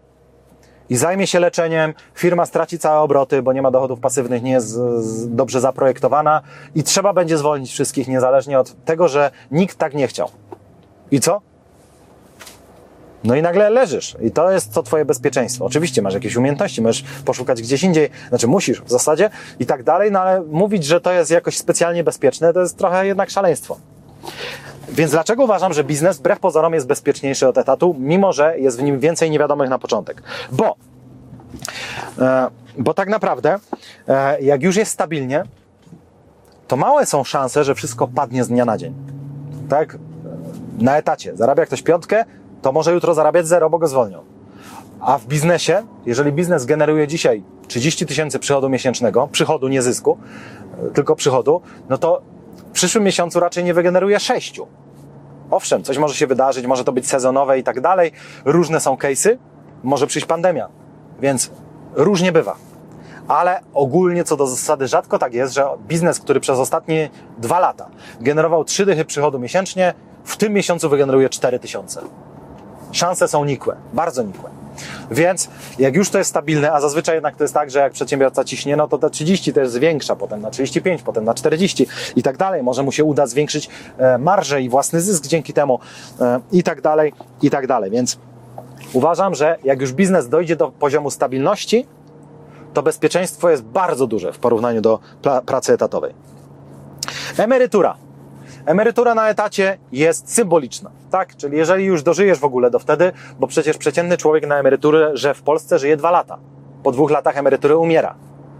I zajmie się leczeniem, firma straci całe obroty, bo nie ma dochodów pasywnych, nie jest dobrze zaprojektowana i trzeba będzie zwolnić wszystkich, niezależnie od tego, że nikt tak nie chciał. I co? No i nagle leżysz. I to jest to twoje bezpieczeństwo. Oczywiście masz jakieś umiejętności, możesz poszukać gdzieś indziej, znaczy musisz w zasadzie i tak dalej, no ale mówić, że to jest jakoś specjalnie bezpieczne, to jest trochę jednak szaleństwo. Więc dlaczego uważam, że biznes wbrew pozorom jest bezpieczniejszy od etatu, mimo że jest w nim więcej niewiadomych na początek? Bo, e, bo tak naprawdę, e, jak już jest stabilnie, to małe są szanse, że wszystko padnie z dnia na dzień. Tak? Na etacie zarabia ktoś piątkę, to może jutro zarabiać zero, bo go zwolnią. A w biznesie, jeżeli biznes generuje dzisiaj trzydzieści tysięcy przychodu miesięcznego, przychodu, nie zysku, tylko przychodu, no to w przyszłym miesiącu raczej nie wygeneruje sześciu. Owszem, coś może się wydarzyć, może to być sezonowe i tak dalej. Różne są case'y, może przyjść pandemia, więc różnie bywa. Ale ogólnie co do zasady rzadko tak jest, że biznes, który przez ostatnie dwa lata generował trzy dychy przychodu miesięcznie, w tym miesiącu wygeneruje cztery tysiące. Szanse są nikłe, bardzo nikłe. Więc jak już to jest stabilne, a zazwyczaj jednak to jest tak, że jak przedsiębiorca ciśnie, no to te trzydzieści to jest zwiększa, potem na trzydzieści pięć, potem na czterdzieści i tak dalej. Może mu się uda zwiększyć marżę i własny zysk dzięki temu i tak dalej, i tak dalej. Więc uważam, że jak już biznes dojdzie do poziomu stabilności, to bezpieczeństwo jest bardzo duże w porównaniu do pracy etatowej. Emerytura. Emerytura na etacie jest symboliczna, tak? Czyli jeżeli już dożyjesz w ogóle do wtedy, bo przecież przeciętny człowiek na emeryturę, że w Polsce żyje dwa lata. Po dwóch latach emerytury umiera.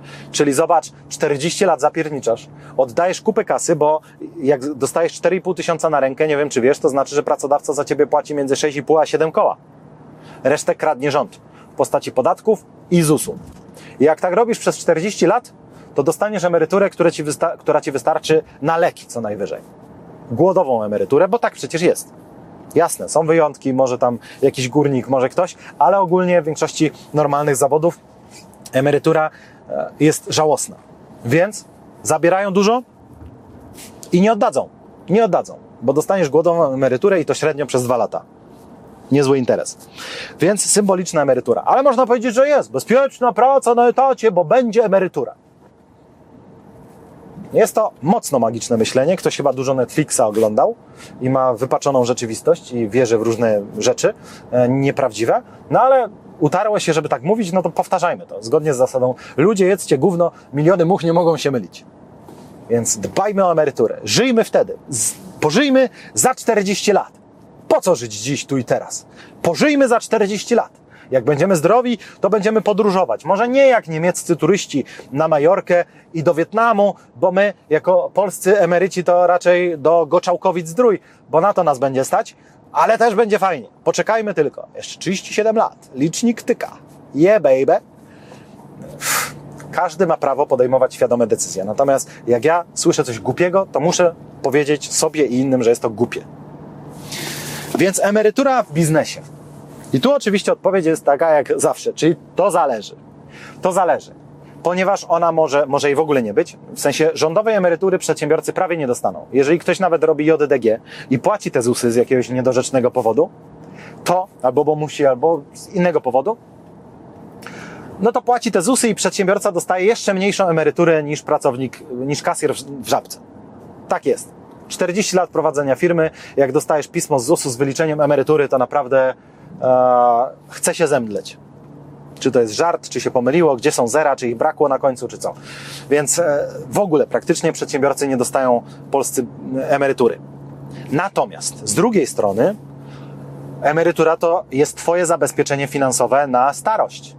Czyli zobacz, czterdzieści lat zapierniczasz, oddajesz kupę kasy, bo jak dostajesz cztery i pół tysiąca na rękę, nie wiem czy wiesz, to znaczy, że pracodawca za ciebie płaci między sześć i pół a siedem koła. Resztę kradnie rząd w postaci podatków i zusu. I jak tak robisz przez czterdzieści lat, to dostaniesz emeryturę, która ci, wysta- która ci wystarczy na leki co najwyżej. Głodową emeryturę, bo tak przecież jest. Jasne, są wyjątki, może tam jakiś górnik, może ktoś, ale ogólnie w większości normalnych zawodów emerytura jest żałosna. Więc zabierają dużo i nie oddadzą. Nie oddadzą, bo dostaniesz głodową emeryturę i to średnio przez dwa lata. Niezły interes. Więc symboliczna emerytura. Ale można powiedzieć, że jest bezpieczna praca na etacie, bo będzie emerytura. Jest to mocno magiczne myślenie. Ktoś chyba dużo Netflixa oglądał i ma wypaczoną rzeczywistość i wierzy w różne rzeczy e, nieprawdziwe. No ale utarło się, żeby tak mówić, no to powtarzajmy to. Zgodnie z zasadą ludzie jedzcie gówno, miliony much nie mogą się mylić. Więc dbajmy o emeryturę. Żyjmy wtedy. Z, pożyjmy za czterdzieści lat. Po co żyć dziś, tu i teraz? Pożyjmy za czterdzieści lat. Jak będziemy zdrowi, to będziemy podróżować. Może nie jak niemieccy turyści na Majorkę i do Wietnamu, bo my jako polscy emeryci to raczej do Goczałkowic-Zdrój, bo na to nas będzie stać, ale też będzie fajnie. Poczekajmy tylko. Jeszcze trzydzieści siedem lat. Licznik tyka. Yeah, baby. Każdy ma prawo podejmować świadome decyzje. Natomiast jak ja słyszę coś głupiego, to muszę powiedzieć sobie i innym, że jest to głupie. Więc emerytura w biznesie. I tu oczywiście odpowiedź jest taka jak zawsze, czyli to zależy. To zależy. Ponieważ ona może, może jej w ogóle nie być. W sensie rządowej emerytury przedsiębiorcy prawie nie dostaną. Jeżeli ktoś nawet robi J D G i płaci te zusy z jakiegoś niedorzecznego powodu, to albo bo musi, albo z innego powodu, no to płaci te zusy i przedsiębiorca dostaje jeszcze mniejszą emeryturę niż pracownik, niż kasjer w Żabce. Tak jest. czterdzieści lat prowadzenia firmy, jak dostajesz pismo z zusu z wyliczeniem emerytury, to naprawdę e, chce się zemdleć. Czy to jest żart, czy się pomyliło, gdzie są zera, czy ich brakło na końcu, czy co. Więc e, w ogóle praktycznie przedsiębiorcy nie dostają polscy emerytury. Natomiast z drugiej strony emerytura to jest twoje zabezpieczenie finansowe na starość.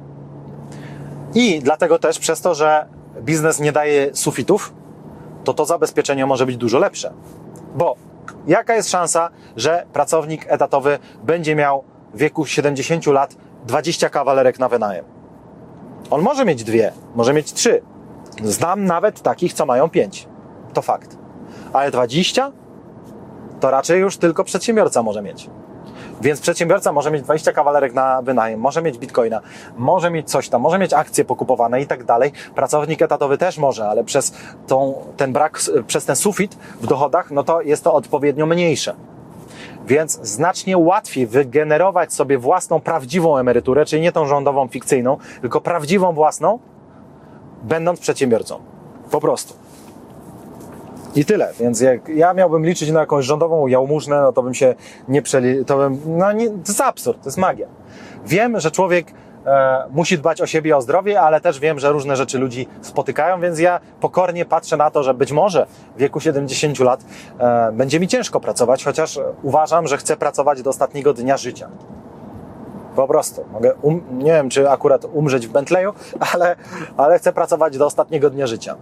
I dlatego też przez to, że biznes nie daje sufitów, to to zabezpieczenie może być dużo lepsze. Bo jaka jest szansa, że pracownik etatowy będzie miał w wieku siedemdziesięciu lat dwadzieścia kawalerek na wynajem? On może mieć dwie, może mieć trzy. Znam nawet takich, co mają pięć. To fakt. Ale dwadzieścia? To raczej już tylko przedsiębiorca może mieć. Więc przedsiębiorca może mieć dwadzieścia kawalerek na wynajem, może mieć bitcoina, może mieć coś tam, może mieć akcje pokupowane i tak dalej. Pracownik etatowy też może, ale przez tą, ten brak, przez ten sufit w dochodach, no to jest to odpowiednio mniejsze. Więc znacznie łatwiej wygenerować sobie własną, prawdziwą emeryturę, czyli nie tą rządową, fikcyjną, tylko prawdziwą własną, będąc przedsiębiorcą. Po prostu. I tyle, więc jak ja miałbym liczyć na jakąś rządową jałmużnę, no to bym się nie przeli... To bym... No nie, to jest absurd, to jest magia. Wiem, że człowiek e, musi dbać o siebie, o zdrowie, ale też wiem, że różne rzeczy ludzi spotykają, więc ja pokornie patrzę na to, że być może w wieku siedemdziesięciu lat e, będzie mi ciężko pracować, chociaż uważam, że chcę pracować do ostatniego dnia życia. Po prostu. Mogę, um... nie wiem, czy akurat umrzeć w Bentleyu, ale, ale chcę pracować do ostatniego dnia życia.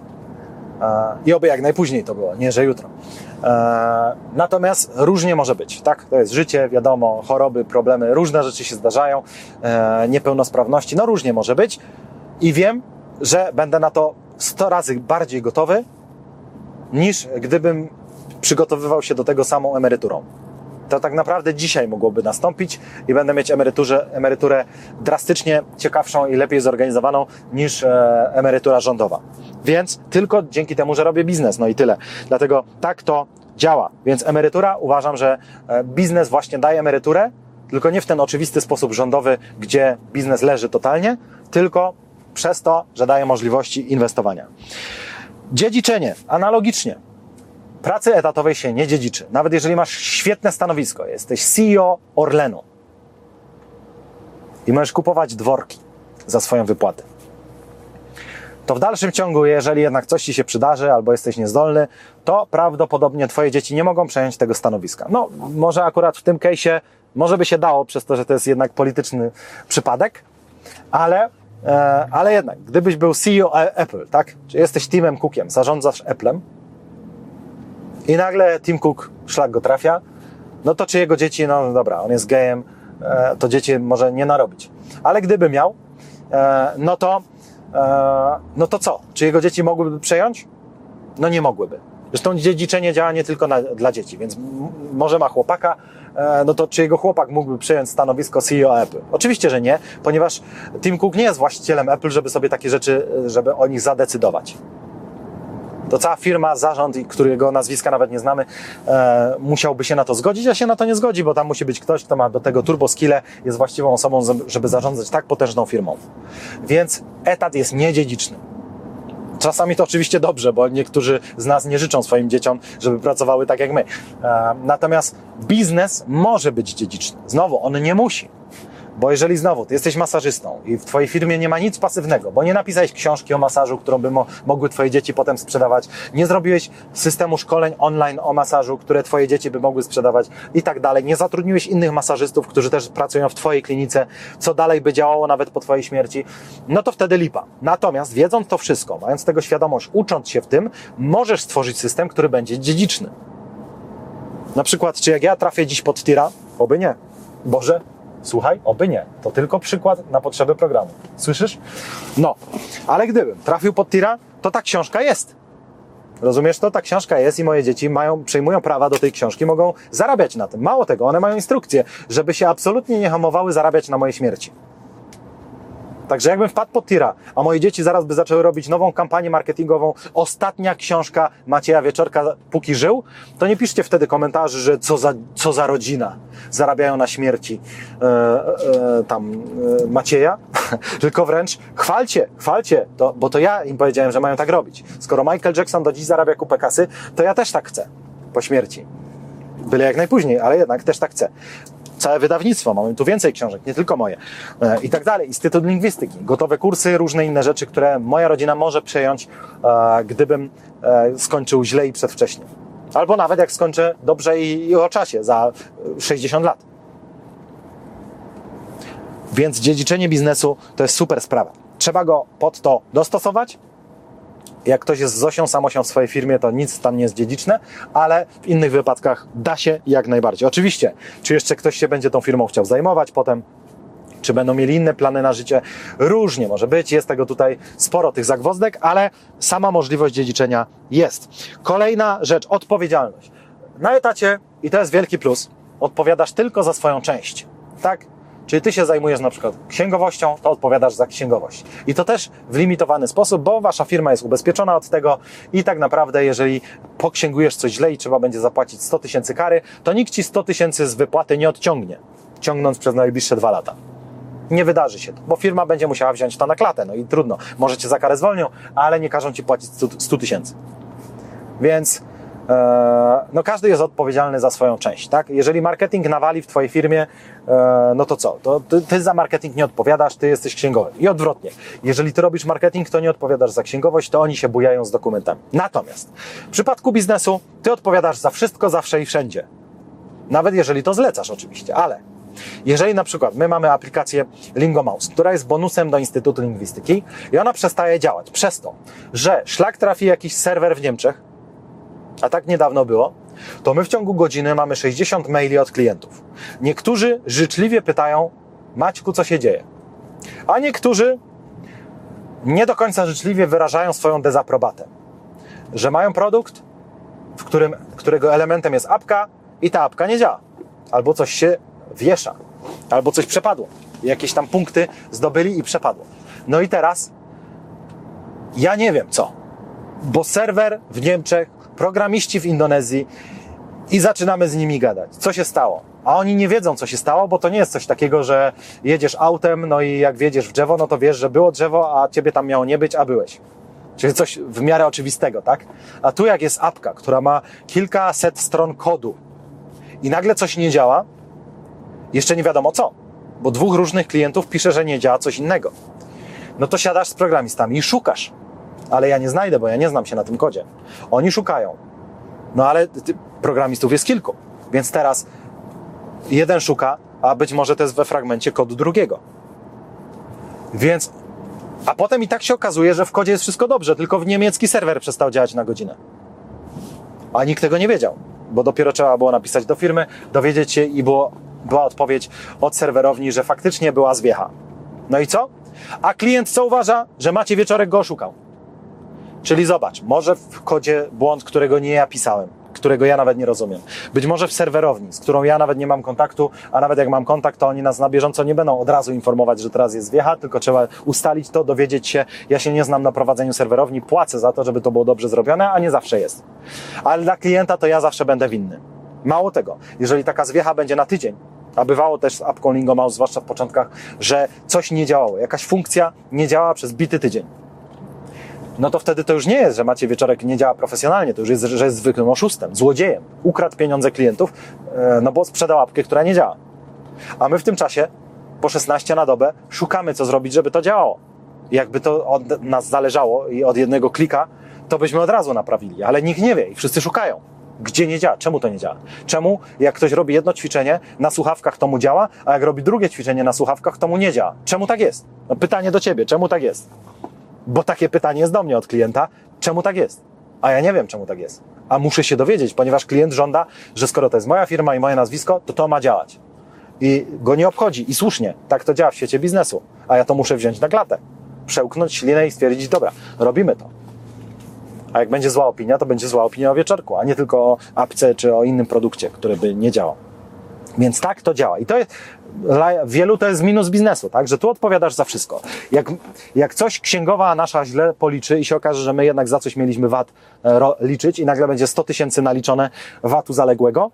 I oby jak najpóźniej to było, nie że jutro. Natomiast różnie może być, tak? To jest życie, wiadomo, choroby, problemy, różne rzeczy się zdarzają, niepełnosprawności, no różnie może być. I wiem, że będę na to sto razy bardziej gotowy, niż gdybym przygotowywał się do tego samą emeryturą. To tak naprawdę dzisiaj mogłoby nastąpić i będę mieć emeryturę, emeryturę drastycznie ciekawszą i lepiej zorganizowaną niż e, emerytura rządowa. Więc tylko dzięki temu, że robię biznes, no i tyle. Dlatego tak to działa. Więc emerytura, uważam, że e, biznes właśnie daje emeryturę, tylko nie w ten oczywisty sposób rządowy, gdzie biznes leży totalnie, tylko przez to, że daje możliwości inwestowania. Dziedziczenie, analogicznie. Pracy etatowej się nie dziedziczy. Nawet jeżeli masz świetne stanowisko, jesteś C E O Orlenu i możesz kupować dworki za swoją wypłatę, to w dalszym ciągu, jeżeli jednak coś ci się przydarzy albo jesteś niezdolny, to prawdopodobnie twoje dzieci nie mogą przejąć tego stanowiska. No, może akurat w tym case'ie może by się dało, przez to, że to jest jednak polityczny przypadek, ale e, ale jednak, gdybyś był C E O Apple, tak? Czy jesteś Timem Cookiem, zarządzasz Applem i nagle Tim Cook, szlak go trafia, no to czy jego dzieci, no dobra, on jest gejem, e, to dzieci może nie narobić. Ale gdyby miał, e, no to e, no to co? Czy jego dzieci mogłyby przejąć? No nie mogłyby. Zresztą dziedziczenie działa nie tylko na, dla dzieci, więc m- może ma chłopaka, e, no to czy jego chłopak mógłby przejąć stanowisko C E O Apple? Oczywiście, że nie, ponieważ Tim Cook nie jest właścicielem Apple, żeby sobie takie rzeczy, żeby o nich zadecydować. To cała firma, zarząd, którego nazwiska nawet nie znamy, e, musiałby się na to zgodzić, a się na to nie zgodzi, bo tam musi być ktoś, kto ma do tego turbo skille, jest właściwą osobą, żeby zarządzać tak potężną firmą. Więc etat jest niedziedziczny. Czasami to oczywiście dobrze, bo niektórzy z nas nie życzą swoim dzieciom, żeby pracowały tak jak my. E, natomiast biznes może być dziedziczny. Znowu, on nie musi. Bo jeżeli znowu ty jesteś masażystą i w twojej firmie nie ma nic pasywnego, bo nie napisałeś książki o masażu, którą by mo- mogły twoje dzieci potem sprzedawać, nie zrobiłeś systemu szkoleń online o masażu, które twoje dzieci by mogły sprzedawać i tak dalej, nie zatrudniłeś innych masażystów, którzy też pracują w twojej klinice, co dalej by działało nawet po twojej śmierci, no to wtedy lipa. Natomiast wiedząc to wszystko, mając tego świadomość, ucząc się w tym, możesz stworzyć system, który będzie dziedziczny. Na przykład, czy jak ja trafię dziś pod tira? Oby nie. Boże, słuchaj, oby nie. To tylko przykład na potrzeby programu. Słyszysz? No, ale gdybym trafił pod tira, to ta książka jest. Rozumiesz to? Ta książka jest i moje dzieci mają, przejmują prawa do tej książki, mogą zarabiać na tym. Mało tego, one mają instrukcje, żeby się absolutnie nie hamowały zarabiać na mojej śmierci. Także jakbym wpadł pod tira, a moje dzieci zaraz by zaczęły robić nową kampanię marketingową, ostatnia książka Macieja Wieczorka, póki żył, to nie piszcie wtedy komentarzy, że co za, co za rodzina, zarabiają na śmierci e, e, tam e, Macieja, tylko wręcz chwalcie, chwalcie, to, bo to ja im powiedziałem, że mają tak robić. Skoro Michael Jackson do dziś zarabia kupę kasy, to ja też tak chcę po śmierci. Byle jak najpóźniej, ale jednak też tak chcę. Całe wydawnictwo, mamy tu więcej książek, nie tylko moje e, i tak dalej. Instytut Lingwistyki, gotowe kursy, różne inne rzeczy, które moja rodzina może przejąć, e, gdybym e, skończył źle i przedwcześnie. Albo nawet jak skończę dobrze i, i o czasie, za sześćdziesiąt lat. Więc dziedziczenie biznesu to jest super sprawa. Trzeba go pod to dostosować. Jak ktoś jest Zosią, Samosią w swojej firmie, to nic tam nie jest dziedziczne, ale w innych wypadkach da się jak najbardziej. Oczywiście, czy jeszcze ktoś się będzie tą firmą chciał zajmować potem, czy będą mieli inne plany na życie, różnie może być, jest tego tutaj sporo tych zagwozdek, ale sama możliwość dziedziczenia jest. Kolejna rzecz, odpowiedzialność. Na etacie, i to jest wielki plus, odpowiadasz tylko za swoją część, tak? Czyli ty się zajmujesz na przykład księgowością, to odpowiadasz za księgowość. I to też w limitowany sposób, bo wasza firma jest ubezpieczona od tego i tak naprawdę jeżeli poksięgujesz coś źle i trzeba będzie zapłacić sto tysięcy kary, to nikt ci sto tysięcy z wypłaty nie odciągnie, ciągnąc przez najbliższe dwa lata. Nie wydarzy się to, bo firma będzie musiała wziąć to na klatę, no i trudno. Może cię za karę zwolnią, ale nie każą ci płacić sto tysięcy. Więc no każdy jest odpowiedzialny za swoją część, tak? Jeżeli marketing nawali w twojej firmie, no to co? To ty, ty za marketing nie odpowiadasz, ty jesteś księgowym. I odwrotnie. Jeżeli ty robisz marketing, to nie odpowiadasz za księgowość, to oni się bujają z dokumentami. Natomiast w przypadku biznesu ty odpowiadasz za wszystko, zawsze i wszędzie. Nawet jeżeli to zlecasz oczywiście, ale jeżeli na przykład my mamy aplikację Lingomouse, która jest bonusem do Instytutu Lingwistyki i ona przestaje działać przez to, że szlak trafi jakiś serwer w Niemczech, a tak niedawno było, to my w ciągu godziny mamy sześćdziesiąt maili od klientów. Niektórzy życzliwie pytają, Maćku, co się dzieje? A niektórzy nie do końca życzliwie wyrażają swoją dezaprobatę, że mają produkt, w którym, którego elementem jest apka i ta apka nie działa. Albo coś się wiesza, albo coś przepadło. Jakieś tam punkty zdobyli i przepadło. No i teraz ja nie wiem co, bo serwer w Niemczech, programiści w Indonezji i zaczynamy z nimi gadać. Co się stało? A oni nie wiedzą, co się stało, bo to nie jest coś takiego, że jedziesz autem, no i jak wjedziesz w drzewo, no to wiesz, że było drzewo, a ciebie tam miało nie być, a byłeś. Czyli coś w miarę oczywistego, tak? A tu jak jest apka, która ma kilkaset stron kodu i nagle coś nie działa, jeszcze nie wiadomo co, bo dwóch różnych klientów pisze, że nie działa coś innego. No to siadasz z programistami i szukasz. Ale ja nie znajdę, bo ja nie znam się na tym kodzie. Oni szukają. No ale programistów jest kilku. Więc teraz jeden szuka, a być może to jest we fragmencie kodu drugiego. Więc A potem i tak się okazuje, że w kodzie jest wszystko dobrze, tylko w niemiecki serwer przestał działać na godzinę. A nikt tego nie wiedział, bo dopiero trzeba było napisać do firmy, dowiedzieć się i było, była odpowiedź od serwerowni, że faktycznie była zwiecha. No i co? A klient co uważa? Że Maciej Wieczorek go oszukał. Czyli zobacz, może w kodzie błąd, którego nie ja pisałem, którego ja nawet nie rozumiem. Być może w serwerowni, z którą ja nawet nie mam kontaktu, a nawet jak mam kontakt, to oni nas na bieżąco nie będą od razu informować, że teraz jest zwiecha, tylko trzeba ustalić to, dowiedzieć się. Ja się nie znam na prowadzeniu serwerowni, płacę za to, żeby to było dobrze zrobione, a nie zawsze jest. Ale dla klienta to ja zawsze będę winny. Mało tego, jeżeli taka zwiecha będzie na tydzień, a bywało też z apką Lingomouse, zwłaszcza w początkach, że coś nie działało, jakaś funkcja nie działała przez bity tydzień, no to wtedy to już nie jest, że Maciej Wieczorek nie działa profesjonalnie, to już jest, że jest zwykłym oszustem, złodziejem, ukradł pieniądze klientów, no bo sprzedał apkę, która nie działa. A my w tym czasie, po szesnaście na dobę, szukamy, co zrobić, żeby to działało. Jakby to od nas zależało i od jednego klika, to byśmy od razu naprawili, ale nikt nie wie i wszyscy szukają. Gdzie nie działa? Czemu to nie działa? Czemu jak ktoś robi jedno ćwiczenie na słuchawkach, to mu działa, a jak robi drugie ćwiczenie na słuchawkach, to mu nie działa? Czemu tak jest? No pytanie do ciebie, czemu tak jest? Bo takie pytanie jest do mnie od klienta, czemu tak jest? A ja nie wiem, czemu tak jest. A muszę się dowiedzieć, ponieważ klient żąda, że skoro to jest moja firma i moje nazwisko, to to ma działać. I go nie obchodzi. I słusznie, tak to działa w świecie biznesu. A ja to muszę wziąć na klatę. Przełknąć ślinę i stwierdzić, dobra, robimy to. A jak będzie zła opinia, to będzie zła opinia o Wieczorku, a nie tylko o apce czy o innym produkcie, który by nie działał. Więc tak to działa. I to jest, dla wielu to jest minus biznesu, tak? Że tu odpowiadasz za wszystko. Jak, jak coś księgowa nasza źle policzy i się okaże, że my jednak za coś mieliśmy V A T ro, liczyć i nagle będzie sto tysięcy naliczone V A T-u zaległego,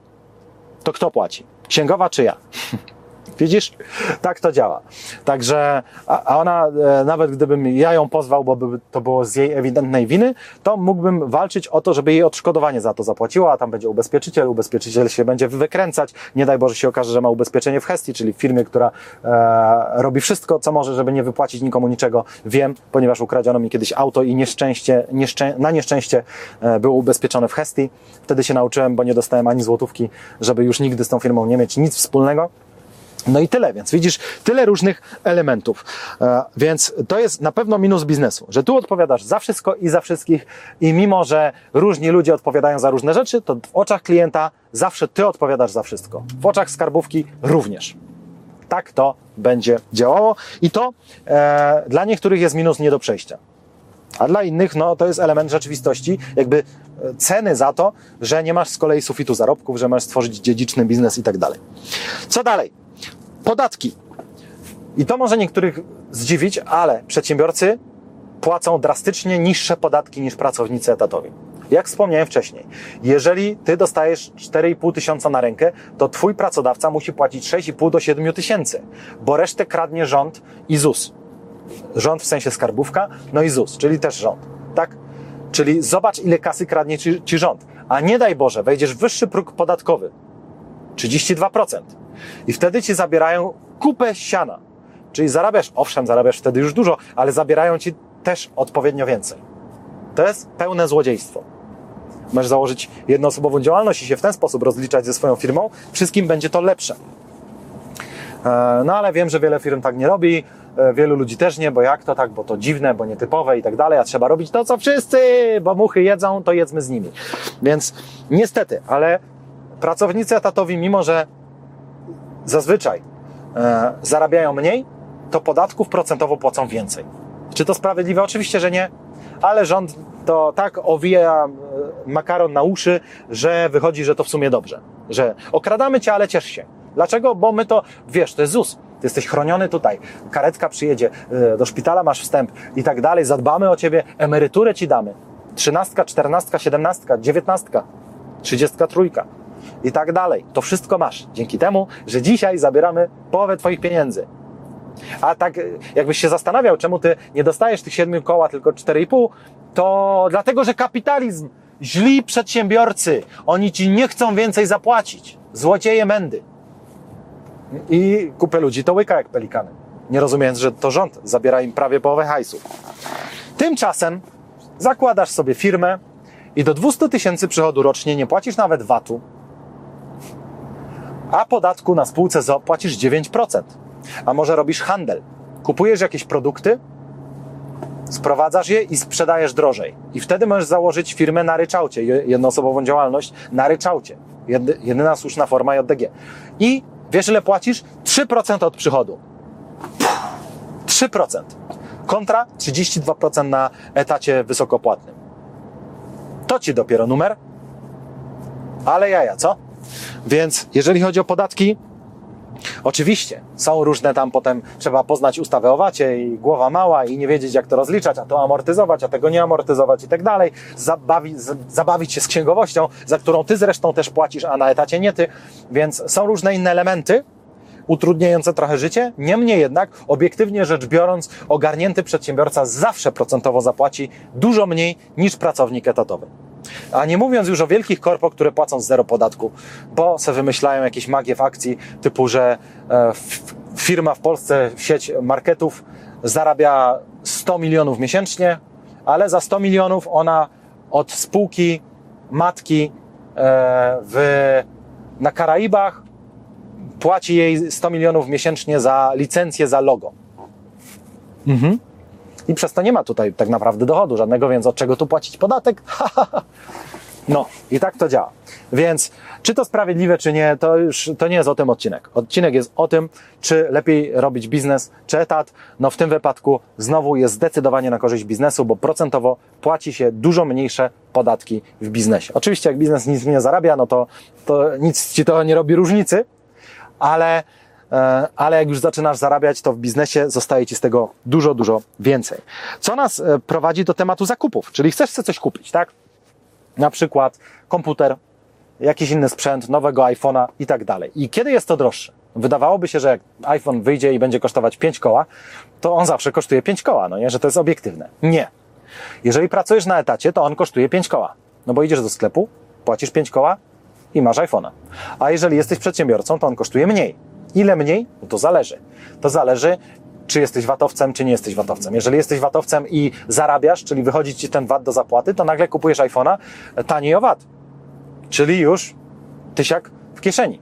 to kto płaci? Księgowa czy ja? Widzisz? Tak to działa. Także, a, a ona, e, nawet gdybym ja ją pozwał, bo by to było z jej ewidentnej winy, to mógłbym walczyć o to, żeby jej odszkodowanie za to zapłaciła, a tam będzie ubezpieczyciel, ubezpieczyciel się będzie wykręcać, nie daj Boże się okaże, że ma ubezpieczenie w Hestii, czyli w firmie, która e, robi wszystko, co może, żeby nie wypłacić nikomu niczego. Wiem, ponieważ ukradziono mi kiedyś auto i nieszczęście, nieszczę, na nieszczęście e, było ubezpieczone w Hestii. Wtedy się nauczyłem, bo nie dostałem ani złotówki, żeby już nigdy z tą firmą nie mieć nic wspólnego. No i tyle, więc widzisz, tyle różnych elementów. E, więc to jest na pewno minus biznesu, że tu odpowiadasz za wszystko i za wszystkich i mimo, że różni ludzie odpowiadają za różne rzeczy, to w oczach klienta zawsze ty odpowiadasz za wszystko. W oczach skarbówki również. Tak to będzie działało i to e, dla niektórych jest minus nie do przejścia. A dla innych, no, to jest element rzeczywistości, jakby ceny za to, że nie masz z kolei sufitu zarobków, że masz stworzyć dziedziczny biznes i tak dalej. Co dalej? Podatki. I to może niektórych zdziwić, ale przedsiębiorcy płacą drastycznie niższe podatki niż pracownicy etatowi. Jak wspomniałem wcześniej, jeżeli ty dostajesz cztery i pół tysiąca na rękę, to twój pracodawca musi płacić sześć i pół do siedmiu tysięcy, bo resztę kradnie rząd i ZUS. Rząd w sensie skarbówka, no i ZUS, czyli też rząd, tak? Czyli zobacz, ile kasy kradnie ci, ci rząd. A nie daj Boże, wejdziesz w wyższy próg podatkowy, trzydzieści dwa procent. I wtedy ci zabierają kupę siana. Czyli zarabiasz, owszem, zarabiasz wtedy już dużo, ale zabierają ci też odpowiednio więcej. To jest pełne złodziejstwo. Możesz założyć jednoosobową działalność i się w ten sposób rozliczać ze swoją firmą. Wszystkim będzie to lepsze. No ale wiem, że wiele firm tak nie robi. Wielu ludzi też nie, bo jak to tak, bo to dziwne, bo nietypowe i tak dalej, a trzeba robić to, co wszyscy, bo muchy jedzą, to jedzmy z nimi. Więc niestety, ale pracownicy etatowi, mimo że zazwyczaj e, zarabiają mniej, to podatków procentowo płacą więcej. Czy to sprawiedliwe? Oczywiście, że nie, ale rząd to tak owija makaron na uszy, że wychodzi, że to w sumie dobrze. Że okradamy cię, ale ciesz się. Dlaczego? Bo my to, wiesz, to jest ZUS. Ty jesteś chroniony tutaj. Karetka przyjedzie, do szpitala masz wstęp i tak dalej. Zadbamy o ciebie, emeryturę ci damy. Trzynastka, czternastka, siedemnastka, dziewiętnastka, trzydziestka trójka i tak dalej. To wszystko masz. Dzięki temu, że dzisiaj zabieramy połowę twoich pieniędzy. A tak jakbyś się zastanawiał, czemu ty nie dostajesz tych siedmiu koła, tylko cztery i pół, to dlatego, że kapitalizm, źli przedsiębiorcy, oni ci nie chcą więcej zapłacić. Złodzieje mędy. I kupę ludzi to łyka jak pelikany. Nie rozumiejąc, że to rząd zabiera im prawie połowę hajsu. Tymczasem zakładasz sobie firmę i do dwieście tysięcy przychodu rocznie nie płacisz nawet V A T-u, a podatku na spółce z o o płacisz dziewięć procent. A może robisz handel, kupujesz jakieś produkty Sprowadzasz je i sprzedajesz drożej. I wtedy możesz założyć firmę na ryczałcie, jednoosobową działalność na ryczałcie. Jedyna słuszna forma J D G. I wiesz, ile płacisz? trzy procent od przychodu. trzy procent. Kontra trzydzieści dwa procent na etacie wysokopłatnym. To ci dopiero numer. Ale jaja, co? Więc jeżeli chodzi o podatki, oczywiście są różne tam potem, trzeba poznać ustawę o vacie i głowa mała i nie wiedzieć, jak to rozliczać, a to amortyzować, a tego nie amortyzować i tak dalej. Zabawi, z, zabawić się z księgowością, za którą ty zresztą też płacisz, a na etacie nie ty. Więc są różne inne elementy utrudniające trochę życie. Niemniej jednak, obiektywnie rzecz biorąc, ogarnięty przedsiębiorca zawsze procentowo zapłaci dużo mniej niż pracownik etatowy. A nie mówiąc już o wielkich korpo, które płacą zero podatku, bo se wymyślają jakieś magie w akcji, typu, że e, firma w Polsce, sieć marketów zarabia sto milionów miesięcznie, ale za sto milionów ona od spółki matki e, w, na Karaibach płaci jej sto milionów miesięcznie za licencję, za logo. Mhm. I przez to nie ma tutaj tak naprawdę dochodu żadnego, więc od czego tu płacić podatek? No i tak to działa. Więc czy to sprawiedliwe, czy nie, to już to nie jest o tym odcinek. Odcinek jest o tym, czy lepiej robić biznes, czy etat. No w tym wypadku znowu jest zdecydowanie na korzyść biznesu, bo procentowo płaci się dużo mniejsze podatki w biznesie. Oczywiście jak biznes nic nie zarabia, no to, to nic ci to nie robi różnicy, ale ale jak już zaczynasz zarabiać, to w biznesie zostaje ci z tego dużo, dużo więcej. Co nas prowadzi do tematu zakupów, czyli chcesz sobie coś kupić, tak? Na przykład komputer, jakiś inny sprzęt, nowego iPhone'a i tak dalej. I kiedy jest to droższe? Wydawałoby się, że jak iPhone wyjdzie i będzie kosztować pięć koła, to on zawsze kosztuje pięć koła, no nie? Że to jest obiektywne. Nie. Jeżeli pracujesz na etacie, to on kosztuje pięć koła. No bo idziesz do sklepu, płacisz pięć koła i masz iPhone'a. A jeżeli jesteś przedsiębiorcą, to on kosztuje mniej. Ile mniej? No to zależy. To zależy, czy jesteś vatowcem, czy nie jesteś vatowcem. Jeżeli jesteś vatowcem i zarabiasz, czyli wychodzi ci ten V A T do zapłaty, to nagle kupujesz iPhone'a taniej o V A T. Czyli już tysiak w kieszeni.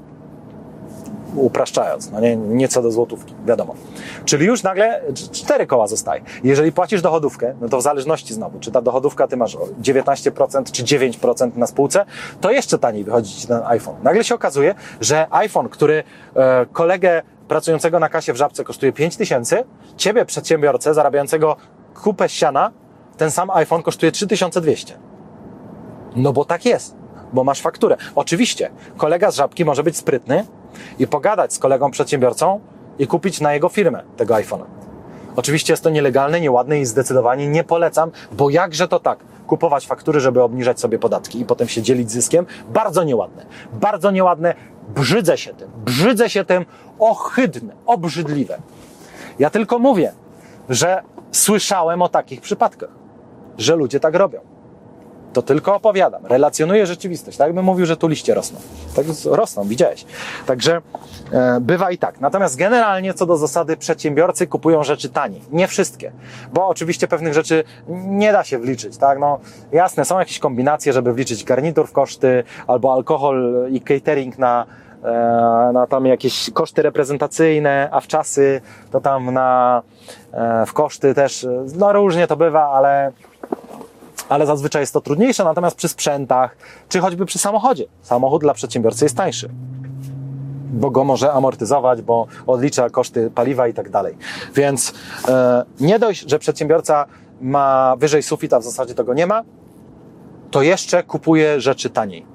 Upraszczając, no nie, nie co do złotówki, wiadomo. Czyli już nagle cztery koła zostaje. Jeżeli płacisz dochodówkę, no to w zależności znowu, czy ta dochodówka ty masz dziewiętnaście procent czy dziewięć procent na spółce, to jeszcze taniej wychodzi ci ten iPhone. Nagle się okazuje, że iPhone, który e, kolegę pracującego na kasie w Żabce kosztuje pięć tysięcy, ciebie, przedsiębiorcę zarabiającego kupę siana, ten sam iPhone kosztuje trzy tysiące dwieście. No bo tak jest, bo masz fakturę. Oczywiście, kolega z Żabki może być sprytny i pogadać z kolegą przedsiębiorcą i kupić na jego firmę tego iPhone'a. Oczywiście jest to nielegalne, nieładne i zdecydowanie nie polecam, bo jakże to tak, kupować faktury, żeby obniżać sobie podatki i potem się dzielić zyskiem, bardzo nieładne. Bardzo nieładne, brzydzę się tym, brzydzę się tym, ohydne, obrzydliwe. Ja tylko mówię, że słyszałem o takich przypadkach, że ludzie tak robią. To tylko opowiadam, relacjonuję rzeczywistość, tak jakbym mówił, że tu liście rosną. Tak rosną, widziałeś. Także e, bywa i tak. Natomiast generalnie co do zasady przedsiębiorcy kupują rzeczy taniej. Nie wszystkie, bo oczywiście pewnych rzeczy nie da się wliczyć, tak? No jasne, są jakieś kombinacje, żeby wliczyć garnitur w koszty, albo alkohol i catering na na tam jakieś koszty reprezentacyjne, a w czasy to tam na w koszty też, no różnie to bywa, ale ale zazwyczaj jest to trudniejsze, natomiast przy sprzętach, czy choćby przy samochodzie. Samochód dla przedsiębiorcy jest tańszy, bo go może amortyzować, bo odlicza koszty paliwa i tak dalej. Więc e, nie dość, że przedsiębiorca ma wyżej sufit, a w zasadzie tego nie ma, to jeszcze kupuje rzeczy taniej.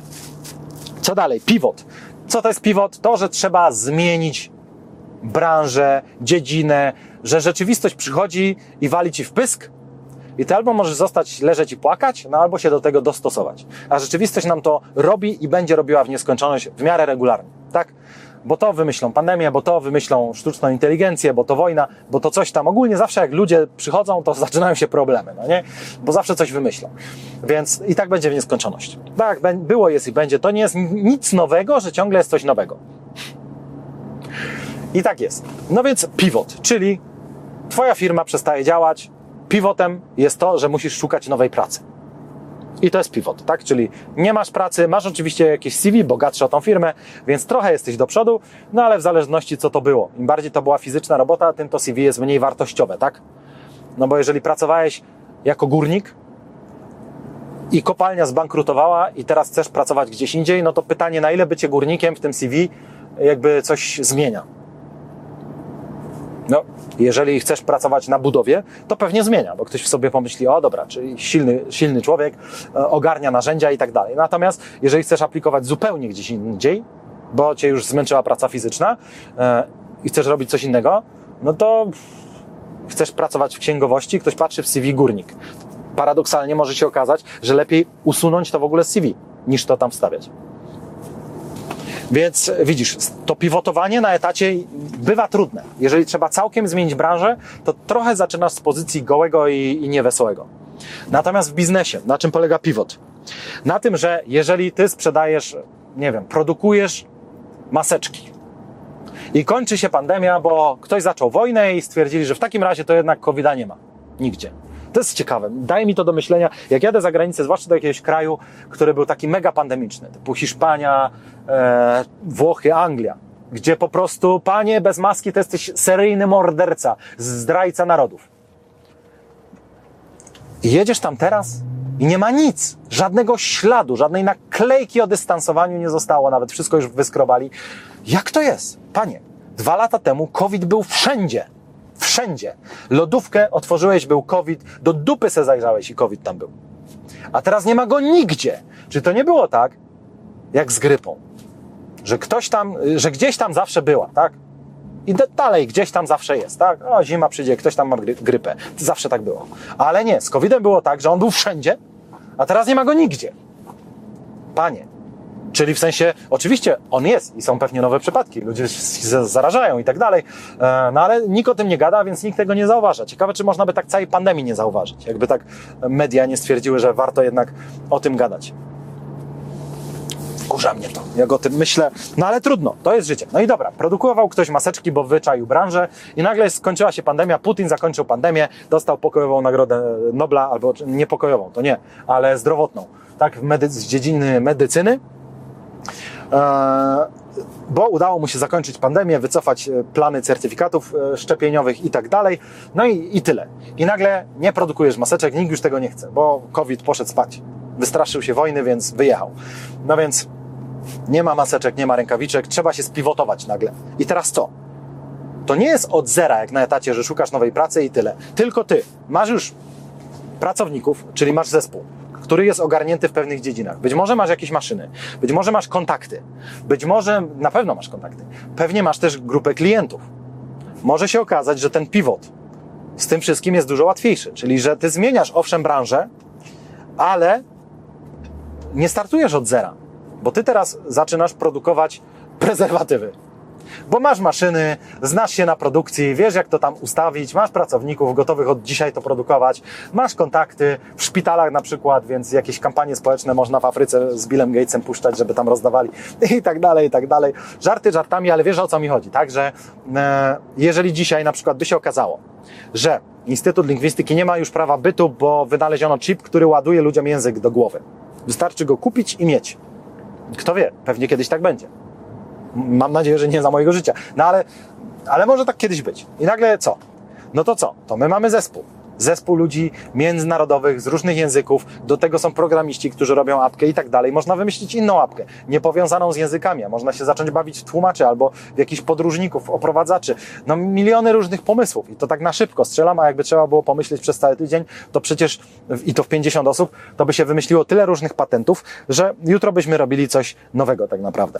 Co dalej? Pivot. Co to jest pivot? To, że trzeba zmienić branżę, dziedzinę, że rzeczywistość przychodzi i wali ci w pysk, i ty albo możesz zostać, leżeć i płakać, no albo się do tego dostosować. A rzeczywistość nam to robi i będzie robiła w nieskończoność w miarę regularnie, tak? Bo to wymyślą pandemię, bo to wymyślą sztuczną inteligencję, bo to wojna, bo to coś tam. Ogólnie zawsze jak ludzie przychodzą, to zaczynają się problemy, no nie? Bo zawsze coś wymyślą. Więc i tak będzie w nieskończoność. Tak, było, jest i będzie. To nie jest nic nowego, że ciągle jest coś nowego. I tak jest. No więc pivot, czyli twoja firma przestaje działać, pivotem jest to, że musisz szukać nowej pracy. I to jest pivot, tak? Czyli nie masz pracy, masz oczywiście jakieś C V bogatsze o tą firmę, więc trochę jesteś do przodu, no ale w zależności co to było. Im bardziej to była fizyczna robota, tym to C V jest mniej wartościowe, tak? No bo jeżeli pracowałeś jako górnik i kopalnia zbankrutowała i teraz chcesz pracować gdzieś indziej, no to pytanie, na ile bycie górnikiem w tym C V jakby coś zmienia. No, jeżeli chcesz pracować na budowie, to pewnie zmienia, bo ktoś w sobie pomyśli, o dobra, czyli silny, silny człowiek, e, ogarnia narzędzia i tak dalej. Natomiast jeżeli chcesz aplikować zupełnie gdzieś indziej, bo cię już zmęczyła praca fizyczna e, i chcesz robić coś innego, no to chcesz pracować w księgowości, ktoś patrzy w C V górnik. Paradoksalnie może się okazać, że lepiej usunąć to w ogóle z C V, niż to tam wstawiać. Więc widzisz, to pivotowanie na etacie bywa trudne. Jeżeli trzeba całkiem zmienić branżę, to trochę zaczynasz z pozycji gołego i, i niewesołego. Natomiast w biznesie, na czym polega pivot? Na tym, że jeżeli ty sprzedajesz, nie wiem, produkujesz maseczki i kończy się pandemia, bo ktoś zaczął wojnę i stwierdzili, że w takim razie to jednak kowida nie ma. Nigdzie. To jest ciekawe. Daje mi to do myślenia, jak jadę za granicę, zwłaszcza do jakiegoś kraju, który był taki mega pandemiczny, typu Hiszpania, e, Włochy, Anglia, gdzie po prostu, panie, bez maski to jesteś seryjny morderca, zdrajca narodów. I jedziesz tam teraz i nie ma nic, żadnego śladu, żadnej naklejki o dystansowaniu nie zostało, nawet wszystko już wyskrobali. Jak to jest? Panie, dwa lata temu COVID był wszędzie. Wszędzie. Lodówkę otworzyłeś, był COVID, do dupy se zajrzałeś i COVID tam był. A teraz nie ma go nigdzie. Czy to nie było tak, jak z grypą? Że ktoś tam, że gdzieś tam zawsze była, tak? I dalej gdzieś tam zawsze jest, tak? O, zima przyjdzie, ktoś tam ma grypę. Zawsze tak było. Ale nie, z kowidem było tak, że on był wszędzie, a teraz nie ma go nigdzie. Panie. Czyli w sensie, oczywiście on jest i są pewnie nowe przypadki, ludzie się zarażają i tak dalej, no ale nikt o tym nie gada, więc nikt tego nie zauważa. Ciekawe, czy można by tak całej pandemii nie zauważyć, jakby tak media nie stwierdziły, że warto jednak o tym gadać. Wkurza mnie to, jak o tym myślę, no ale trudno, to jest życie. No i dobra, produkował ktoś maseczki, bo wyczaił branżę i nagle skończyła się pandemia, Putin zakończył pandemię, dostał pokojową nagrodę Nobla, albo nie pokojową, to nie, ale zdrowotną, tak, w medy- z dziedziny medycyny. Bo udało mu się zakończyć pandemię, wycofać plany certyfikatów szczepieniowych i tak dalej. No i, i tyle. I nagle nie produkujesz maseczek, nikt już tego nie chce, bo COVID poszedł spać. Wystraszył się wojny, więc wyjechał. No więc nie ma maseczek, nie ma rękawiczek, trzeba się spivotować nagle. I teraz co? To nie jest od zera, jak na etacie, że szukasz nowej pracy i tyle. Tylko ty masz już pracowników, czyli masz zespół, który jest ogarnięty w pewnych dziedzinach. Być może masz jakieś maszyny, być może masz kontakty, być może, na pewno masz kontakty, pewnie masz też grupę klientów. Może się okazać, że ten pivot z tym wszystkim jest dużo łatwiejszy, czyli że ty zmieniasz owszem branżę, ale nie startujesz od zera, bo ty teraz zaczynasz produkować prezerwatywy. Bo masz maszyny, znasz się na produkcji, wiesz jak to tam ustawić, masz pracowników gotowych od dzisiaj to produkować, masz kontakty w szpitalach na przykład, więc jakieś kampanie społeczne można w Afryce z Billem Gatesem puszczać, żeby tam rozdawali i tak dalej, i tak dalej. Żarty żartami, ale wiesz o co mi chodzi, tak? Że e, jeżeli dzisiaj na przykład by się okazało, że Instytut Lingwistyki nie ma już prawa bytu, bo wynaleziono chip, który ładuje ludziom język do głowy. Wystarczy go kupić i mieć. Kto wie, pewnie kiedyś tak będzie. Mam nadzieję, że nie za mojego życia. No ale, ale może tak kiedyś być. I nagle co? No to co? To my mamy zespół. Zespół ludzi międzynarodowych, z różnych języków. Do tego są programiści, którzy robią apkę i tak dalej. Można wymyślić inną apkę, niepowiązaną z językami. A można się zacząć bawić w tłumaczy albo w jakichś podróżników, oprowadzaczy. No miliony różnych pomysłów. I to tak na szybko strzelam, a jakby trzeba było pomyśleć przez cały tydzień, to przecież, i to w pięćdziesiąt osób, to by się wymyśliło tyle różnych patentów, że jutro byśmy robili coś nowego tak naprawdę.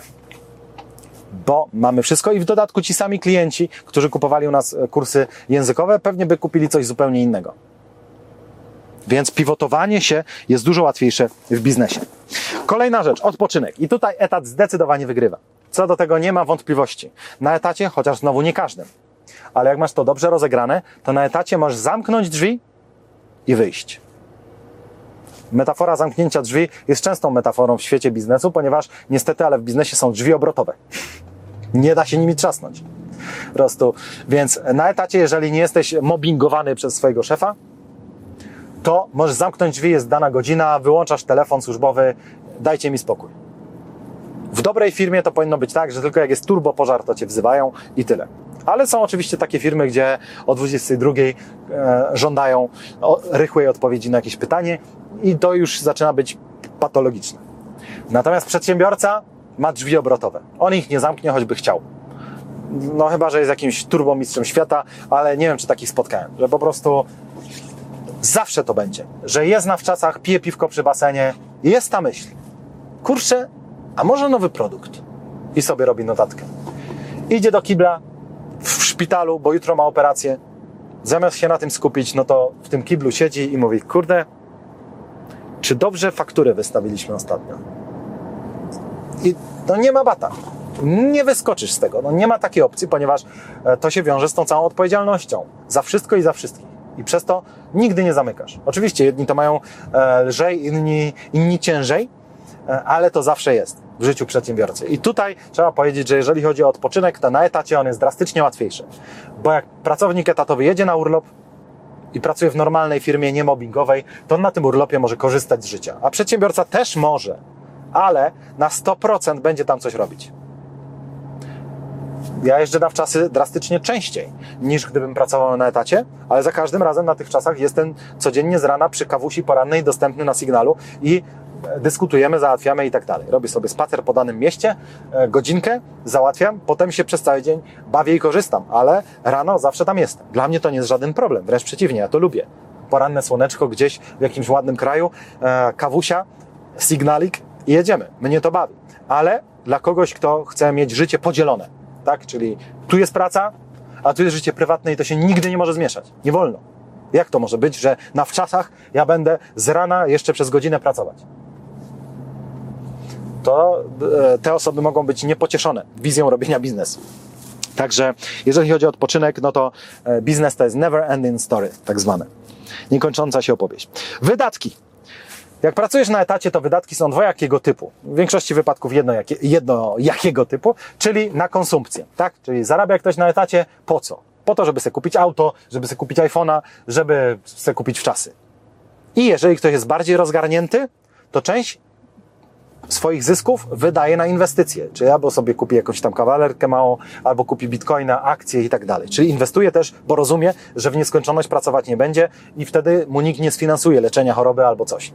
Bo mamy wszystko i w dodatku ci sami klienci, którzy kupowali u nas kursy językowe, pewnie by kupili coś zupełnie innego. Więc pivotowanie się jest dużo łatwiejsze w biznesie. Kolejna rzecz, odpoczynek. I tutaj etat zdecydowanie wygrywa. Co do tego nie ma wątpliwości. Na etacie, chociaż znowu nie każdym, ale jak masz to dobrze rozegrane, to na etacie możesz zamknąć drzwi i wyjść. Metafora zamknięcia drzwi jest częstą metaforą w świecie biznesu, ponieważ niestety, ale w biznesie są drzwi obrotowe. Nie da się nimi trzasnąć. Po prostu. Więc na etacie, jeżeli nie jesteś mobbingowany przez swojego szefa, to możesz zamknąć drzwi, jest dana godzina, wyłączasz telefon służbowy, dajcie mi spokój. W dobrej firmie to powinno być tak, że tylko jak jest turbo pożar, to cię wzywają i tyle. Ale są oczywiście takie firmy, gdzie o dwudziestej drugiej e, żądają o, rychłej odpowiedzi na jakieś pytanie i to już zaczyna być patologiczne. Natomiast przedsiębiorca ma drzwi obrotowe. On ich nie zamknie, choćby chciał. No chyba, że jest jakimś turbomistrzem świata, ale nie wiem, czy takich spotkałem, że po prostu zawsze to będzie, że jest na wczasach, pije piwko przy basenie i jest ta myśl. Kurczę, a może nowy produkt? I sobie robi notatkę. Idzie do kibla w szpitalu, bo jutro ma operację. Zamiast się na tym skupić, no to w tym kiblu siedzi i mówi, kurde, czy dobrze fakturę wystawiliśmy ostatnio? I no nie ma bata. Nie wyskoczysz z tego. No nie ma takiej opcji, ponieważ to się wiąże z tą całą odpowiedzialnością. Za wszystko i za wszystkich. I przez to nigdy nie zamykasz. Oczywiście jedni to mają lżej, inni, inni ciężej, ale to zawsze jest w życiu przedsiębiorcy. I tutaj trzeba powiedzieć, że jeżeli chodzi o odpoczynek, to na etacie on jest drastycznie łatwiejszy. Bo jak pracownik etatowy jedzie na urlop i pracuje w normalnej firmie niemobbingowej, to on na tym urlopie może korzystać z życia. A przedsiębiorca też może, ale na sto procent będzie tam coś robić. Ja jeżdżę na wczasy drastycznie częściej niż gdybym pracował na etacie, ale za każdym razem na tych czasach jestem codziennie z rana przy kawusi porannej dostępny na Signalu i dyskutujemy, załatwiamy i tak dalej. Robię sobie spacer po danym mieście, godzinkę, załatwiam, potem się przez cały dzień bawię i korzystam, ale rano zawsze tam jestem. Dla mnie to nie jest żaden problem, wręcz przeciwnie, ja to lubię. Poranne słoneczko gdzieś w jakimś ładnym kraju, kawusia, sygnalik i jedziemy. Mnie to bawi. Ale dla kogoś, kto chce mieć życie podzielone, tak? Czyli tu jest praca, a tu jest życie prywatne i to się nigdy nie może zmieszać. Nie wolno. Jak to może być, że na wczasach ja będę z rana jeszcze przez godzinę pracować? To te osoby mogą być niepocieszone wizją robienia biznesu. Także jeżeli chodzi o odpoczynek, no to biznes to jest never ending story, tak zwane. Niekończąca się opowieść. Wydatki. Jak pracujesz na etacie, to wydatki są dwojakiego typu. W większości wypadków jedno, jakie, jedno jakiego typu, czyli na konsumpcję, tak? Czyli zarabia ktoś na etacie, po co? Po to, żeby sobie kupić auto, żeby sobie kupić iPhone'a, żeby sobie kupić wczasy. I jeżeli ktoś jest bardziej rozgarnięty, to część swoich zysków wydaje na inwestycje. Czyli albo sobie kupi jakąś tam kawalerkę małą, albo kupi bitcoina, akcje i tak dalej. Czyli inwestuje też, bo rozumie, że w nieskończoność pracować nie będzie i wtedy mu nikt nie sfinansuje leczenia choroby albo coś.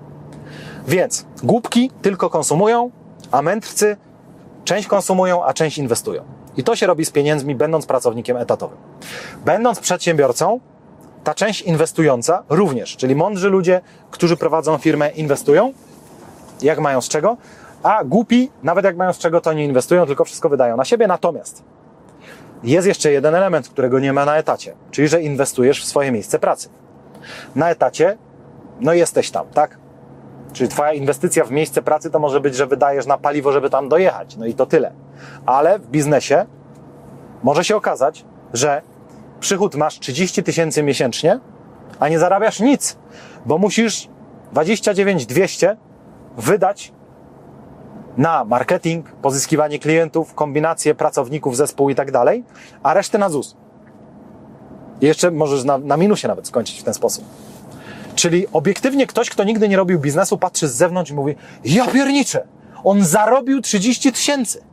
Więc głupki tylko konsumują, a mędrcy część konsumują, a część inwestują. I to się robi z pieniędzmi, będąc pracownikiem etatowym. Będąc przedsiębiorcą, ta część inwestująca również, czyli mądrzy ludzie, którzy prowadzą firmę, inwestują, jak mają z czego, a głupi, nawet jak mają z czego, to nie inwestują, tylko wszystko wydają na siebie. Natomiast jest jeszcze jeden element, którego nie ma na etacie, czyli że inwestujesz w swoje miejsce pracy. Na etacie, no jesteś tam, tak? Czyli twoja inwestycja w miejsce pracy to może być, że wydajesz na paliwo, żeby tam dojechać. No i to tyle. Ale w biznesie może się okazać, że przychód masz trzydzieści tysięcy miesięcznie, a nie zarabiasz nic, bo musisz dwadzieścia dziewięć tysięcy dwieście wydać na marketing, pozyskiwanie klientów, kombinację pracowników, zespół i tak dalej, a resztę na ZUS. I jeszcze możesz na, na minusie nawet skończyć w ten sposób. Czyli obiektywnie ktoś, kto nigdy nie robił biznesu, patrzy z zewnątrz i mówi: ja pierniczę, on zarobił trzydzieści tysięcy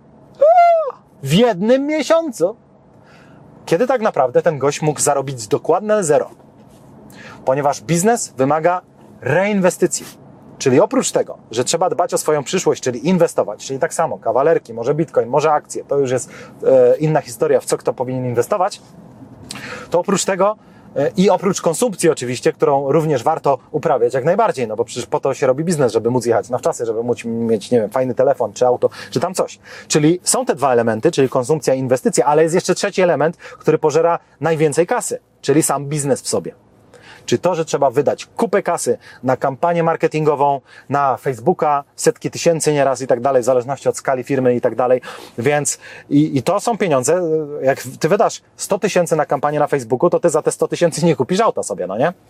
w jednym miesiącu. Kiedy tak naprawdę ten gość mógł zarobić dokładne zero. Ponieważ biznes wymaga reinwestycji. Czyli oprócz tego, że trzeba dbać o swoją przyszłość, czyli inwestować, czyli tak samo kawalerki, może bitcoin, może akcje, to już jest e, inna historia, w co kto powinien inwestować, to oprócz tego i oprócz konsumpcji oczywiście, którą również warto uprawiać jak najbardziej, no bo przecież po to się robi biznes, żeby móc jechać na wczasy, żeby móc mieć, nie wiem, fajny telefon, czy auto, czy tam coś. Czyli są te dwa elementy, czyli konsumpcja i inwestycja, ale jest jeszcze trzeci element, który pożera najwięcej kasy, czyli sam biznes w sobie. Czy to, że trzeba wydać kupę kasy na kampanię marketingową, na Facebooka, setki tysięcy nieraz i tak dalej, w zależności od skali firmy i tak dalej. Więc i, i to są pieniądze. Jak ty wydasz sto tysięcy na kampanię na Facebooku, to ty za te sto tysięcy nie kupisz auta sobie, no nie?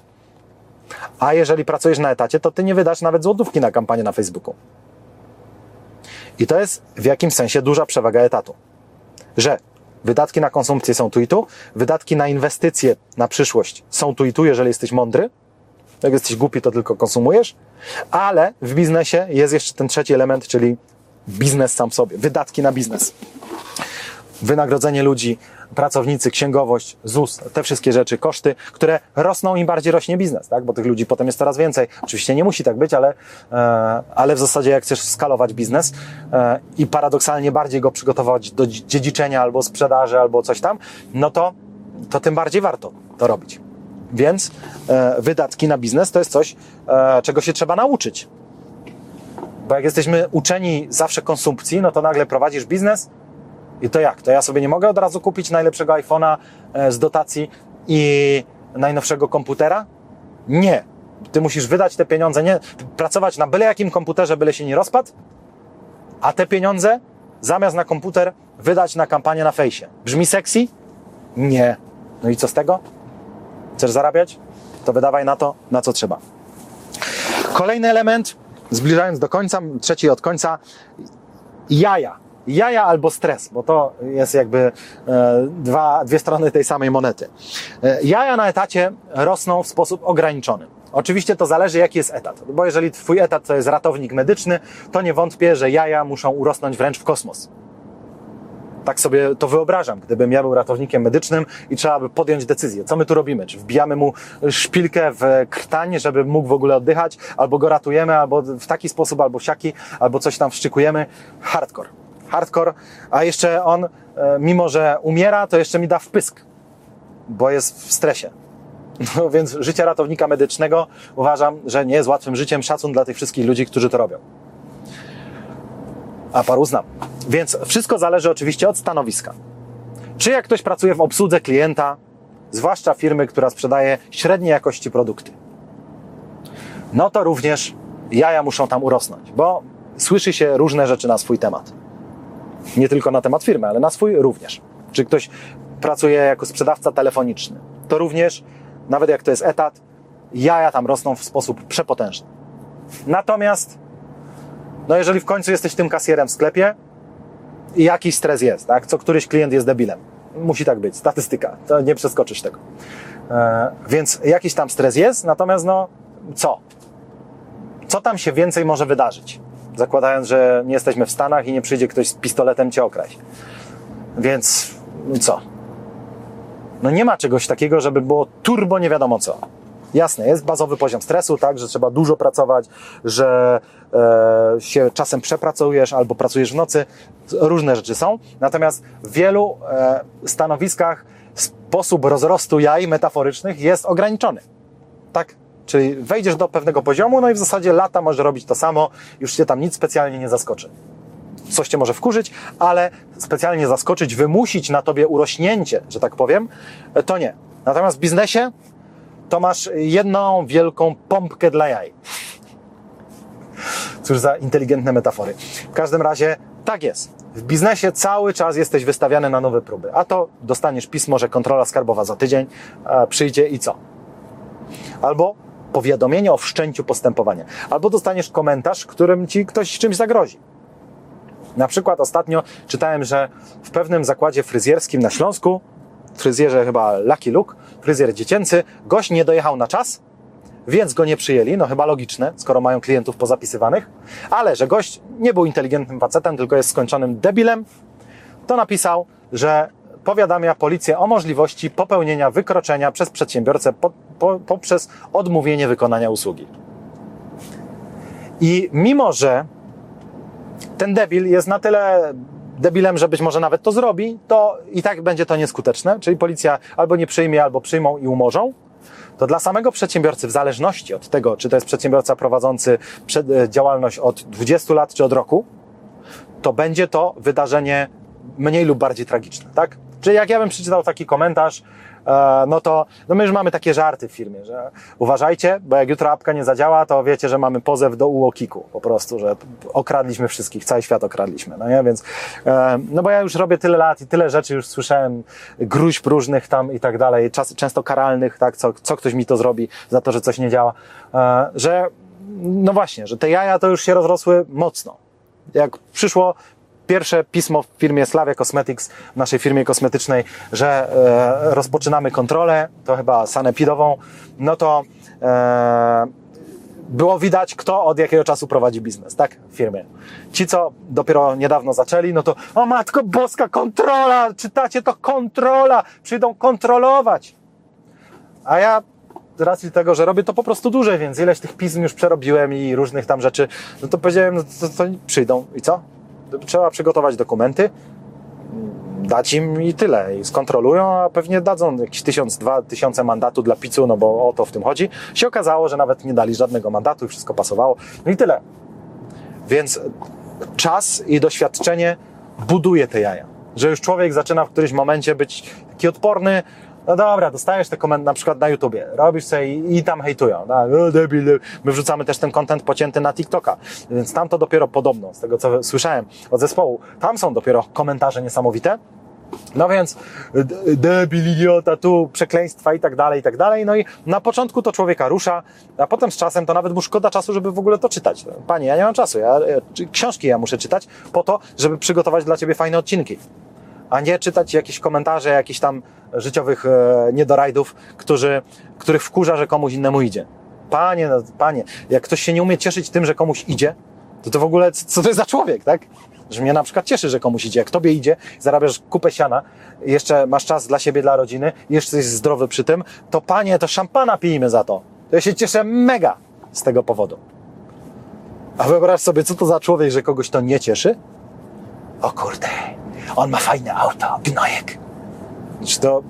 A jeżeli pracujesz na etacie, to ty nie wydasz nawet złotówki na kampanię na Facebooku. I to jest w jakimś sensie duża przewaga etatu. Że wydatki na konsumpcję są tu i tu, wydatki na inwestycje, na przyszłość są tu i tu, jeżeli jesteś mądry. Jak jesteś głupi, to tylko konsumujesz. Ale w biznesie jest jeszcze ten trzeci element, czyli biznes sam w sobie, wydatki na biznes. wynagrodzenie ludzi, pracownicy, księgowość, ZUS, te wszystkie rzeczy, koszty, które rosną, im bardziej rośnie biznes, tak? Bo tych ludzi potem jest coraz więcej. Oczywiście nie musi tak być, ale, e, ale w zasadzie jak chcesz skalować biznes e, i paradoksalnie bardziej go przygotować do dziedziczenia albo sprzedaży, albo coś tam, no to, to tym bardziej warto to robić. Więc e, wydatki na biznes to jest coś, e, czego się trzeba nauczyć. Bo jak jesteśmy uczeni zawsze konsumpcji, no to nagle prowadzisz biznes i to jak? To ja sobie nie mogę od razu kupić najlepszego iPhone'a e, z dotacji i najnowszego komputera? Nie. Ty musisz wydać te pieniądze, nie pracować na byle jakim komputerze, byle się nie rozpadł, a te pieniądze zamiast na komputer wydać na kampanię na fejsie. Brzmi sexy? Nie. No i co z tego? Chcesz zarabiać? To wydawaj na to, na co trzeba. Kolejny element, zbliżając do końca, trzeci od końca, jaja. Jaja albo stres, bo to jest jakby e, dwa, dwie strony tej samej monety. E, jaja na etacie rosną w sposób ograniczony. Oczywiście to zależy, jaki jest etat, bo jeżeli twój etat to jest ratownik medyczny, to nie wątpię, że jaja muszą urosnąć wręcz w kosmos. Tak sobie to wyobrażam, gdybym ja był ratownikiem medycznym i trzeba by podjąć decyzję, co my tu robimy, czy wbijamy mu szpilkę w krtań, żeby mógł w ogóle oddychać, albo go ratujemy, albo w taki sposób, albo siaki, albo coś tam wszczykujemy. Hardcore. Hardcore, a jeszcze on, mimo że umiera, to jeszcze mi da wpysk, bo jest w stresie. No więc życie ratownika medycznego uważam, że nie jest łatwym życiem. Szacun dla tych wszystkich ludzi, którzy to robią. A paru znam. Więc wszystko zależy oczywiście od stanowiska. Czy jak ktoś pracuje w obsłudze klienta, zwłaszcza firmy, która sprzedaje średniej jakości produkty, no to również jaja muszą tam urosnąć, bo słyszy się różne rzeczy na swój temat. Nie tylko na temat firmy, ale na swój również. Czy ktoś pracuje jako sprzedawca telefoniczny, to również, nawet jak to jest etat, jaja tam rosną w sposób przepotężny. Natomiast, no jeżeli w końcu jesteś tym kasjerem w sklepie i jakiś stres jest, tak? Co któryś klient jest debilem. Musi tak być, statystyka, to nie przeskoczysz tego. E, więc jakiś tam stres jest, natomiast no, co? Co tam się więcej może wydarzyć? Zakładając, że nie jesteśmy w Stanach i nie przyjdzie ktoś z pistoletem cię okraść. Więc no co? No nie ma czegoś takiego, żeby było turbo nie wiadomo co. Jasne, jest bazowy poziom stresu, tak, że trzeba dużo pracować, że e, się czasem przepracujesz albo pracujesz w nocy. Różne rzeczy są. Natomiast w wielu e, stanowiskach sposób rozrostu jaj metaforycznych jest ograniczony. Tak? Czyli wejdziesz do pewnego poziomu, no i w zasadzie lata możesz robić to samo, już cię tam nic specjalnie nie zaskoczy. Coś cię może wkurzyć, ale specjalnie zaskoczyć, wymusić na tobie urośnięcie, że tak powiem, to nie. Natomiast w biznesie to masz jedną wielką pompkę dla jaj. Cóż za inteligentne metafory. W każdym razie tak jest. W biznesie cały czas jesteś wystawiany na nowe próby. A to dostaniesz pismo, że kontrola skarbowa za tydzień przyjdzie i co? Albo powiadomienie o wszczęciu postępowania. Albo dostaniesz komentarz, którym ci ktoś czymś zagrozi. Na przykład ostatnio czytałem, że w pewnym zakładzie fryzjerskim na Śląsku, fryzjerze chyba Lucky Luke, fryzjer dziecięcy, gość nie dojechał na czas, więc go nie przyjęli, no chyba logiczne, skoro mają klientów pozapisywanych, ale że gość nie był inteligentnym facetem, tylko jest skończonym debilem, to napisał, że powiadamia policję o możliwości popełnienia wykroczenia przez przedsiębiorcę po, po, poprzez odmówienie wykonania usługi. I mimo, że ten debil jest na tyle debilem, że być może nawet to zrobi, to i tak będzie to nieskuteczne, czyli policja albo nie przyjmie, albo przyjmą i umorzą, to dla samego przedsiębiorcy, w zależności od tego, czy to jest przedsiębiorca prowadzący działalność od dwudziestu lat, czy od roku, to będzie to wydarzenie mniej lub bardziej tragiczne, tak? Czyli jak ja bym przeczytał taki komentarz, no to no my już mamy takie żarty w firmie, że uważajcie, bo jak jutro apka nie zadziała, to wiecie, że mamy pozew do U O K I K-u po prostu, że okradliśmy wszystkich, cały świat okradliśmy, no nie? Więc, no bo ja już robię tyle lat i tyle rzeczy już słyszałem, gróźb różnych tam i tak dalej, czas, często karalnych, tak, co, co ktoś mi to zrobi za to, że coś nie działa, że no właśnie, że te jaja to już się rozrosły mocno. Jak przyszło pierwsze pismo w firmie Slavia Cosmetics, w naszej firmie kosmetycznej, że e, rozpoczynamy kontrolę, to chyba sanepidową, no to e, było widać, kto od jakiego czasu prowadzi biznes, tak? W firmie. Ci, co dopiero niedawno zaczęli, no to o matko boska, kontrola, czytacie to, kontrola, przyjdą kontrolować. A ja z racji tego, że robię to po prostu dłużej, więc ileś tych pism już przerobiłem i różnych tam rzeczy, no to powiedziałem, no to, to przyjdą i co? Trzeba przygotować dokumenty, dać im i tyle. I skontrolują, a pewnie dadzą jakieś tysiąc, dwa tysiące mandatu dla picu, no bo o to w tym chodzi. Się okazało, że nawet nie dali żadnego mandatu i wszystko pasowało. No i tyle. Więc czas i doświadczenie buduje te jaja. Że już człowiek zaczyna w którymś momencie być taki odporny. No dobra, dostajesz te komentarze na przykład na YouTubie, robisz sobie i, i tam hejtują. No, no debil, my wrzucamy też ten content pocięty na TikToka, więc tam to dopiero podobno, z tego co słyszałem od zespołu, tam są dopiero komentarze niesamowite. No więc debil, idiota, tu przekleństwa i tak dalej, i tak dalej. No i na początku to człowieka rusza, a potem z czasem to nawet mu szkoda czasu, żeby w ogóle to czytać. Panie, ja nie mam czasu, ja, książki ja muszę czytać po to, żeby przygotować dla ciebie fajne odcinki, a nie czytać jakieś komentarze jakichś tam życiowych e, niedorajdów, którzy, których wkurza, że komuś innemu idzie. Panie, no, panie, jak ktoś się nie umie cieszyć tym, że komuś idzie, to to w ogóle, co to jest za człowiek, tak? Że mnie na przykład cieszy, że komuś idzie. Jak tobie idzie, zarabiasz kupę siana, jeszcze masz czas dla siebie, dla rodziny, jeszcze jesteś zdrowy przy tym, to panie, to szampana pijmy za to. To ja się cieszę mega z tego powodu. A wyobraź sobie, co to za człowiek, że kogoś to nie cieszy? O kurde, on ma fajne auto, gnojek. Czy to...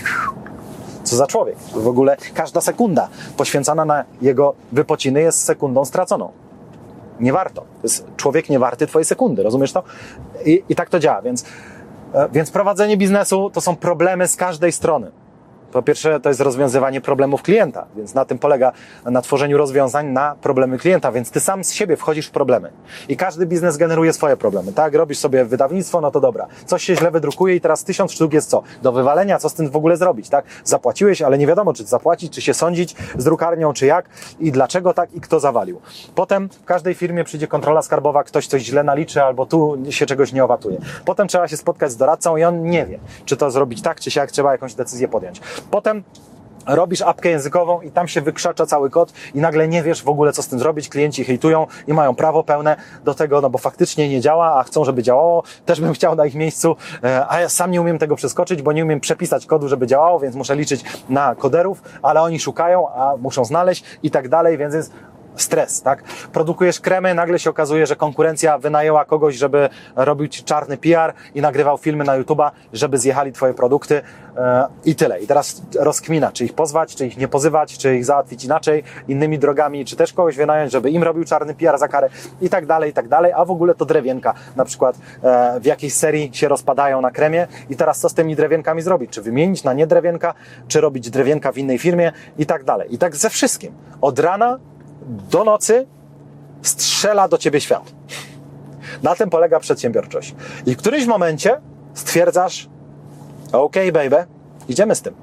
Co za człowiek? W ogóle każda sekunda poświęcana na jego wypociny jest sekundą straconą. Nie warto. To jest człowiek nie warty twojej sekundy, rozumiesz to? I, i tak to działa, więc, więc prowadzenie biznesu to są problemy z każdej strony. Po pierwsze, to jest rozwiązywanie problemów klienta, więc na tym polega, na tworzeniu rozwiązań na problemy klienta, więc ty sam z siebie wchodzisz w problemy. I każdy biznes generuje swoje problemy, tak? Robisz sobie wydawnictwo, no to dobra. Coś się źle wydrukuje i teraz tysiąc sztuk jest co? Do wywalenia, co z tym w ogóle zrobić, tak? Zapłaciłeś, ale nie wiadomo, czy zapłacić, czy się sądzić z drukarnią, czy jak i dlaczego tak i kto zawalił. Potem w każdej firmie przyjdzie kontrola skarbowa, ktoś coś źle naliczy albo tu się czegoś nie owatuje. Potem trzeba się spotkać z doradcą i on nie wie, czy to zrobić tak, czy siak, trzeba jakąś decyzję podjąć. Potem robisz apkę językową i tam się wykrzacza cały kod i nagle nie wiesz w ogóle, co z tym zrobić. Klienci hejtują i mają prawo pełne do tego, no bo faktycznie nie działa, a chcą, żeby działało. Też bym chciał na ich miejscu, a ja sam nie umiem tego przeskoczyć, bo nie umiem przepisać kodu, żeby działało, więc muszę liczyć na koderów, ale oni szukają, a muszą znaleźć i tak dalej, więc jest stres, tak? Produkujesz kremy, nagle się okazuje, że konkurencja wynajęła kogoś, żeby robił ci czarny P R i nagrywał filmy na YouTube'a, żeby zjechali twoje produkty yy, i tyle. I teraz rozkmina, czy ich pozwać, czy ich nie pozywać, czy ich załatwić inaczej, innymi drogami, czy też kogoś wynająć, żeby im robił czarny P R za karę i tak dalej, i tak dalej, a w ogóle to drewienka na przykład yy, w jakiejś serii się rozpadają na kremie i teraz co z tymi drewienkami zrobić? Czy wymienić na nie drewienka, czy robić drewienka w innej firmie i tak dalej. I tak ze wszystkim. Od rana do nocy strzela do ciebie świat. Na tym polega przedsiębiorczość. I w którymś momencie stwierdzasz, okej, okay, baby, idziemy z tym.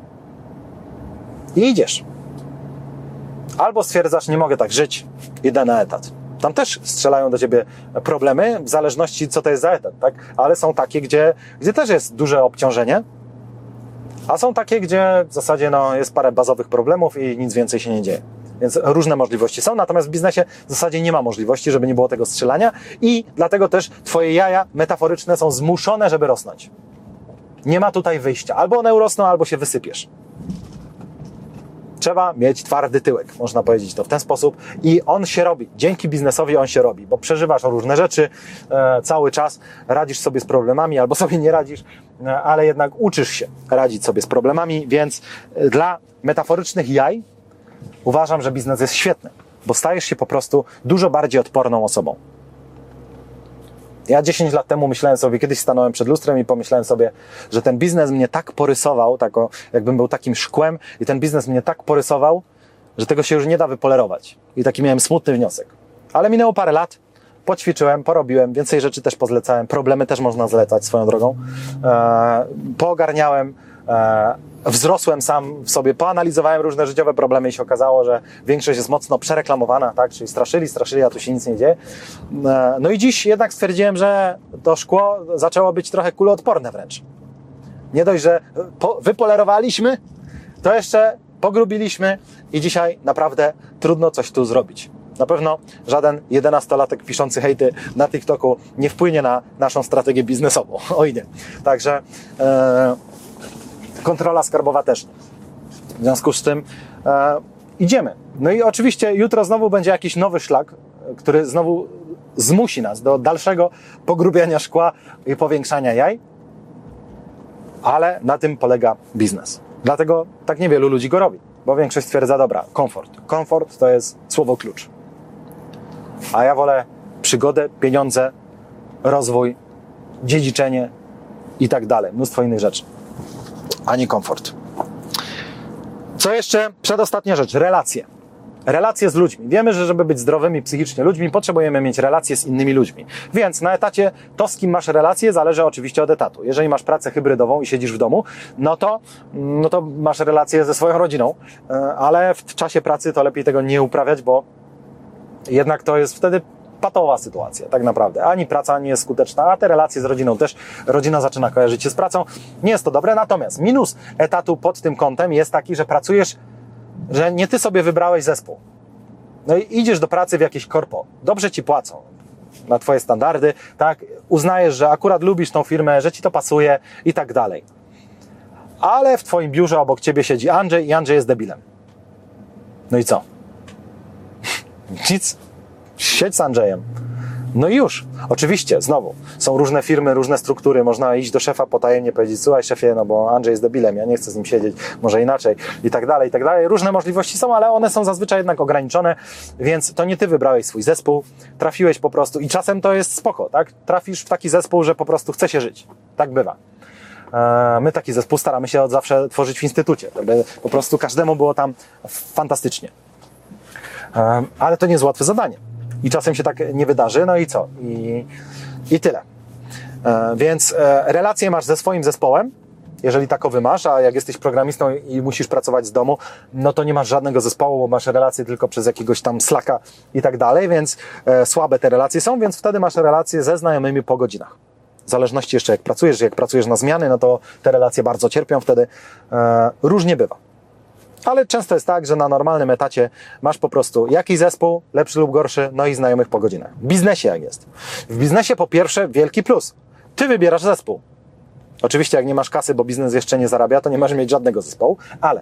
I idziesz. Albo stwierdzasz, nie mogę tak żyć, idę na etat. Tam też strzelają do ciebie problemy, w zależności co to jest za etat, tak? Ale są takie, gdzie, gdzie też jest duże obciążenie, a są takie, gdzie w zasadzie no, jest parę bazowych problemów i nic więcej się nie dzieje. Więc różne możliwości są, natomiast w biznesie w zasadzie nie ma możliwości, żeby nie było tego strzelania i dlatego też twoje jaja metaforyczne są zmuszone, żeby rosnąć. Nie ma tutaj wyjścia. Albo one urosną, albo się wysypiesz. Trzeba mieć twardy tyłek, można powiedzieć to w ten sposób i on się robi. Dzięki biznesowi on się robi, bo przeżywasz różne rzeczy e, cały czas, radzisz sobie z problemami albo sobie nie radzisz, e, ale jednak uczysz się radzić sobie z problemami, więc e, dla metaforycznych jaj uważam, że biznes jest świetny, bo stajesz się po prostu dużo bardziej odporną osobą. Ja dziesięć lat temu myślałem sobie, kiedyś stanąłem przed lustrem i pomyślałem sobie, że ten biznes mnie tak porysował, tak o, jakbym był takim szkłem i ten biznes mnie tak porysował, że tego się już nie da wypolerować. I taki miałem smutny wniosek. Ale minęło parę lat, poćwiczyłem, porobiłem, więcej rzeczy też pozlecałem, problemy też można zlecać swoją drogą. Eee, poogarniałem, eee, wzrosłem sam w sobie, poanalizowałem różne życiowe problemy i się okazało, że większość jest mocno przereklamowana, tak? Czyli straszyli, straszyli, a tu się nic nie dzieje. No i dziś jednak stwierdziłem, że to szkło zaczęło być trochę kuloodporne wręcz. Nie dość, że po, wypolerowaliśmy, to jeszcze pogrubiliśmy i dzisiaj naprawdę trudno coś tu zrobić. Na pewno żaden jedenastolatek piszący hejty na TikToku nie wpłynie na naszą strategię biznesową. Oj nie. Także e, kontrola skarbowa też. W związku z tym e, idziemy. No i oczywiście jutro znowu będzie jakiś nowy szlak, który znowu zmusi nas do dalszego pogrubiania szkła i powiększania jaj, ale na tym polega biznes. Dlatego tak niewielu ludzi go robi, bo większość stwierdza, dobra, komfort. Komfort to jest słowo klucz. A ja wolę przygodę, pieniądze, rozwój, dziedziczenie i tak dalej. Mnóstwo innych rzeczy, a nie komfort. Co jeszcze? Przedostatnia rzecz. Relacje. Relacje z ludźmi. Wiemy, że żeby być zdrowymi psychicznie ludźmi, potrzebujemy mieć relacje z innymi ludźmi. Więc na etacie to, z kim masz relacje, zależy oczywiście od etatu. Jeżeli masz pracę hybrydową i siedzisz w domu, no to, no to masz relacje ze swoją rodziną, ale w czasie pracy to lepiej tego nie uprawiać, bo jednak to jest wtedy patowa sytuacja, tak naprawdę. Ani praca nie jest skuteczna, a te relacje z rodziną też, rodzina zaczyna kojarzyć się z pracą. Nie jest to dobre, natomiast minus etatu pod tym kątem jest taki, że pracujesz, że nie ty sobie wybrałeś zespół. No i idziesz do pracy w jakieś korpo. Dobrze ci płacą na twoje standardy, tak? Uznajesz, że akurat lubisz tą firmę, że ci to pasuje i tak dalej. Ale w twoim biurze obok ciebie siedzi Andrzej i Andrzej jest debilem. No i co? Nic. Siedź z Andrzejem. No i już. Oczywiście, znowu, są różne firmy, różne struktury, można iść do szefa potajemnie powiedzieć, słuchaj szefie, no bo Andrzej jest debilem, ja nie chcę z nim siedzieć, może inaczej i tak dalej, i tak dalej. Różne możliwości są, ale one są zazwyczaj jednak ograniczone, więc to nie ty wybrałeś swój zespół, trafiłeś po prostu i czasem to jest spoko, tak? Trafisz w taki zespół, że po prostu chce się żyć. Tak bywa. My taki zespół staramy się od zawsze tworzyć w instytucie, żeby po prostu każdemu było tam fantastycznie. Ale to nie jest łatwe zadanie. I czasem się tak nie wydarzy, no i co? I, i tyle. E, więc e, relacje masz ze swoim zespołem, jeżeli takowy masz, a jak jesteś programistą i musisz pracować z domu, no to nie masz żadnego zespołu, bo masz relacje tylko przez jakiegoś tam Slacka i tak dalej, więc e, słabe te relacje są, więc wtedy masz relacje ze znajomymi po godzinach. W zależności jeszcze jak pracujesz, jak pracujesz na zmiany, no to te relacje bardzo cierpią wtedy. E, różnie bywa. Ale często jest tak, że na normalnym etacie masz po prostu jakiś zespół, lepszy lub gorszy, no i znajomych po godzinach. W biznesie jak jest. W biznesie po pierwsze wielki plus. Ty wybierasz zespół. Oczywiście jak nie masz kasy, bo biznes jeszcze nie zarabia, to nie możesz mieć żadnego zespołu, ale,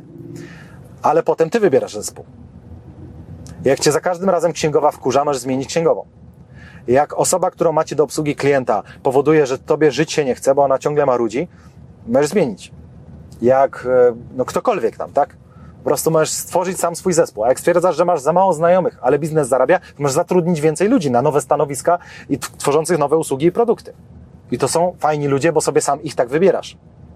ale potem ty wybierasz zespół. Jak cię za każdym razem księgowa wkurza, możesz zmienić księgową. Jak osoba, którą macie do obsługi klienta, powoduje, że tobie żyć się nie chce, bo ona ciągle marudzi, możesz zmienić. Jak no ktokolwiek tam, tak? Po prostu możesz stworzyć sam swój zespół. A jak stwierdzasz, że masz za mało znajomych, ale biznes zarabia, to możesz zatrudnić więcej ludzi na nowe stanowiska i tworzących nowe usługi i produkty. I to są fajni ludzie, bo sobie sam ich tak wybierasz.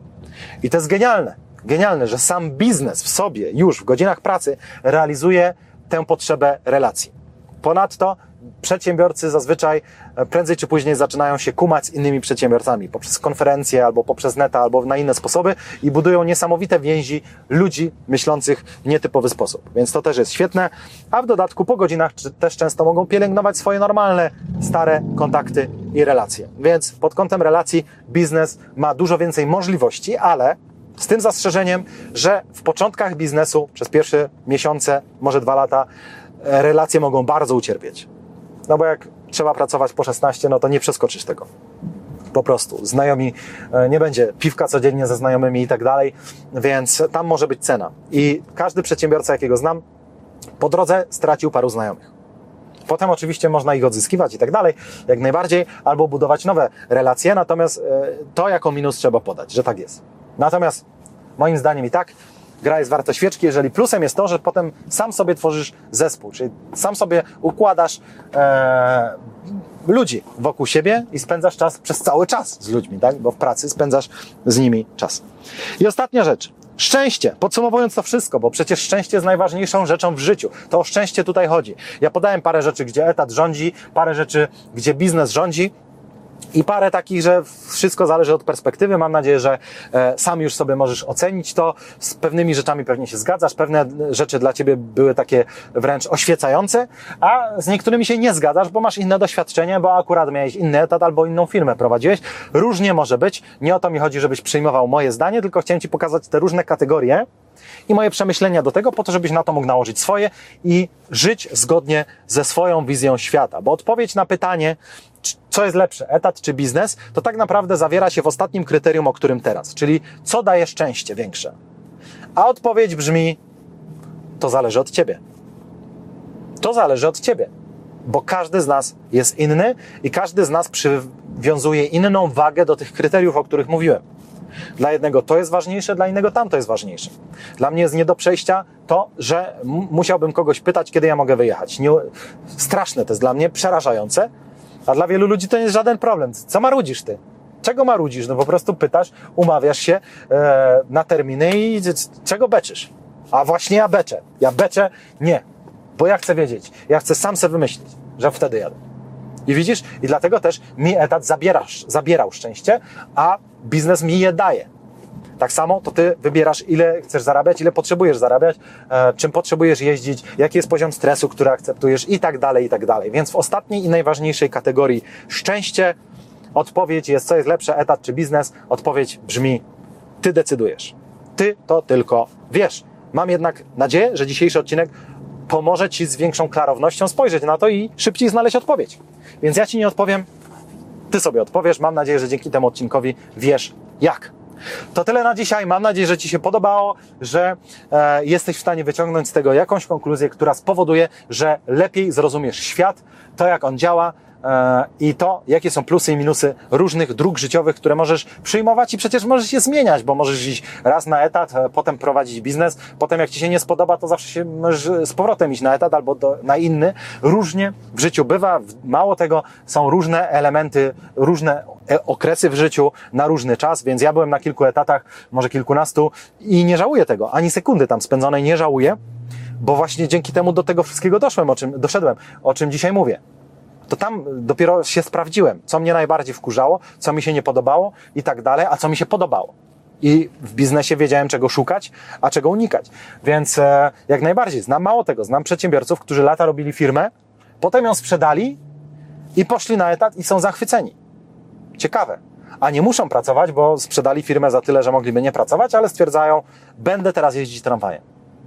I to jest genialne. Genialne, że sam biznes w sobie już w godzinach pracy realizuje tę potrzebę relacji. Ponadto przedsiębiorcy zazwyczaj prędzej czy później zaczynają się kumać z innymi przedsiębiorcami poprzez konferencje, albo poprzez neta, albo na inne sposoby i budują niesamowite więzi ludzi myślących w nietypowy sposób. Więc to też jest świetne, a w dodatku po godzinach też często mogą pielęgnować swoje normalne, stare kontakty i relacje. Więc pod kątem relacji biznes ma dużo więcej możliwości, ale z tym zastrzeżeniem, że w początkach biznesu przez pierwsze miesiące, może dwa lata relacje mogą bardzo ucierpieć. No bo jak trzeba pracować po szesnaście, no to nie przeskoczysz tego. Po prostu. Znajomi, nie będzie piwka codziennie ze znajomymi i tak dalej, więc tam może być cena. I każdy przedsiębiorca, jakiego znam, po drodze stracił paru znajomych. Potem oczywiście można ich odzyskiwać i tak dalej, jak najbardziej, albo budować nowe relacje, natomiast to jako minus trzeba podać, że tak jest. Natomiast moim zdaniem i tak gra jest warta świeczki, jeżeli plusem jest to, że potem sam sobie tworzysz zespół, czyli sam sobie układasz e, ludzi wokół siebie i spędzasz czas przez cały czas z ludźmi, tak? Bo w pracy spędzasz z nimi czas. I ostatnia rzecz. Szczęście. Podsumowując to wszystko, bo przecież szczęście jest najważniejszą rzeczą w życiu. To o szczęście tutaj chodzi. Ja podałem parę rzeczy, gdzie etat rządzi, parę rzeczy, gdzie biznes rządzi, i parę takich, że wszystko zależy od perspektywy. Mam nadzieję, że e, sam już sobie możesz ocenić to. Z pewnymi rzeczami pewnie się zgadzasz. Pewne rzeczy dla ciebie były takie wręcz oświecające, a z niektórymi się nie zgadzasz, bo masz inne doświadczenie, bo akurat miałeś inny etat albo inną firmę prowadziłeś. Różnie może być. Nie o to mi chodzi, żebyś przyjmował moje zdanie, tylko chciałem ci pokazać te różne kategorie, i moje przemyślenia do tego, po to, żebyś na to mógł nałożyć swoje i żyć zgodnie ze swoją wizją świata. Bo odpowiedź na pytanie, co jest lepsze, etat czy biznes, to tak naprawdę zawiera się w ostatnim kryterium, o którym teraz, czyli co daje szczęście większe. A odpowiedź brzmi, to zależy od ciebie. To zależy od ciebie, bo każdy z nas jest inny i każdy z nas przywiązuje inną wagę do tych kryteriów, o których mówiłem. Dla jednego to jest ważniejsze, dla innego tamto jest ważniejsze. Dla mnie jest nie do przejścia to, że m- musiałbym kogoś pytać, kiedy ja mogę wyjechać. Nie... Straszne to jest dla mnie, przerażające, a dla wielu ludzi to nie jest żaden problem. Co marudzisz ty? Czego marudzisz? No po prostu pytasz, umawiasz się e, na terminy i czego beczysz? A właśnie ja beczę. Ja beczę nie, bo ja chcę wiedzieć. Ja chcę sam sobie wymyślić, że wtedy jadę. I widzisz? I dlatego też mi etat zabierasz, zabierał szczęście, a biznes mi je daje. Tak samo to ty wybierasz, ile chcesz zarabiać, ile potrzebujesz zarabiać, e, czym potrzebujesz jeździć, jaki jest poziom stresu, który akceptujesz i tak dalej, i tak dalej. Więc w ostatniej i najważniejszej kategorii szczęście odpowiedź jest, co jest lepsze, etat czy biznes? Odpowiedź brzmi, ty decydujesz. Ty to tylko wiesz. Mam jednak nadzieję, że dzisiejszy odcinek pomoże ci z większą klarownością spojrzeć na to i szybciej znaleźć odpowiedź. Więc ja ci nie odpowiem, ty sobie odpowiesz. Mam nadzieję, że dzięki temu odcinkowi wiesz jak. To tyle na dzisiaj. Mam nadzieję, że ci się podobało, że e, jesteś w stanie wyciągnąć z tego jakąś konkluzję, która spowoduje, że lepiej zrozumiesz świat, to jak on działa e, i to, jakie są plusy i minusy różnych dróg życiowych, które możesz przyjmować i przecież możesz je zmieniać, bo możesz iść raz na etat, e, potem prowadzić biznes, potem jak ci się nie spodoba, to zawsze się możesz z powrotem iść na etat albo do, na inny. Różnie w życiu bywa. Mało tego, są różne elementy, różne okresy w życiu na różny czas, więc ja byłem na kilku etatach, może kilkunastu i nie żałuję tego, ani sekundy tam spędzonej nie żałuję, bo właśnie dzięki temu do tego wszystkiego doszłem, o czym, doszedłem, o czym dzisiaj mówię. To tam dopiero się sprawdziłem, co mnie najbardziej wkurzało, co mi się nie podobało i tak dalej, a co mi się podobało. I w biznesie wiedziałem, czego szukać, a czego unikać. Więc e, jak najbardziej, znam mało tego, znam przedsiębiorców, którzy lata robili firmę, potem ją sprzedali i poszli na etat i są zachwyceni. Ciekawe. A nie muszą pracować, bo sprzedali firmę za tyle, że mogliby nie pracować, ale stwierdzają, będę teraz jeździć tramwajem.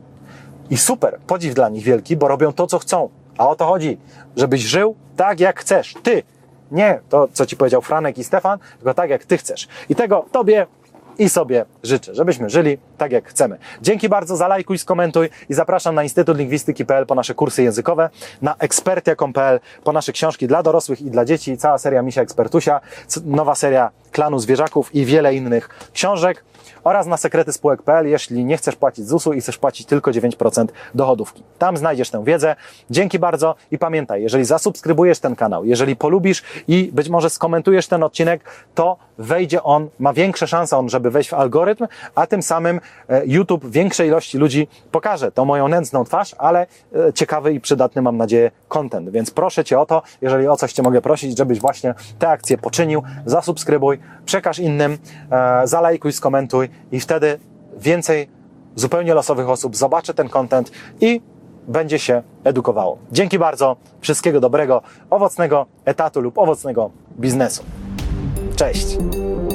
I super, podziw dla nich wielki, bo robią to, co chcą. A o to chodzi, żebyś żył tak, jak chcesz. Ty. Nie to, co ci powiedział Franek i Stefan, tylko tak, jak ty chcesz. I tego tobie i sobie życzę, żebyśmy żyli tak, jak chcemy. Dzięki bardzo, zalajkuj, skomentuj i zapraszam na Instytut Lingwistyki kropka p l po nasze kursy językowe, na ekspertia kropka p l po nasze książki dla dorosłych i dla dzieci, cała seria Misia Ekspertusia, nowa seria Klanu Zwierzaków i wiele innych książek oraz na sekrety spółek kropka p l, jeśli nie chcesz płacić z zusu i chcesz płacić tylko dziewięć procent dochodówki. Tam znajdziesz tę wiedzę. Dzięki bardzo i pamiętaj, jeżeli zasubskrybujesz ten kanał, jeżeli polubisz i być może skomentujesz ten odcinek, to wejdzie on, ma większe szanse on, żeby wejść w algorytm, a tym samym YouTube większej ilości ludzi pokaże tą moją nędzną twarz, ale ciekawy i przydatny, mam nadzieję, content. Więc proszę Cię o to, jeżeli o coś Cię mogę prosić, żebyś właśnie tę akcję poczynił, zasubskrybuj, przekaż innym, zalajkuj, skomentuj i wtedy więcej zupełnie losowych osób zobaczy ten content i będzie się edukowało. Dzięki bardzo, wszystkiego dobrego, owocnego etatu lub owocnego biznesu. Cześć!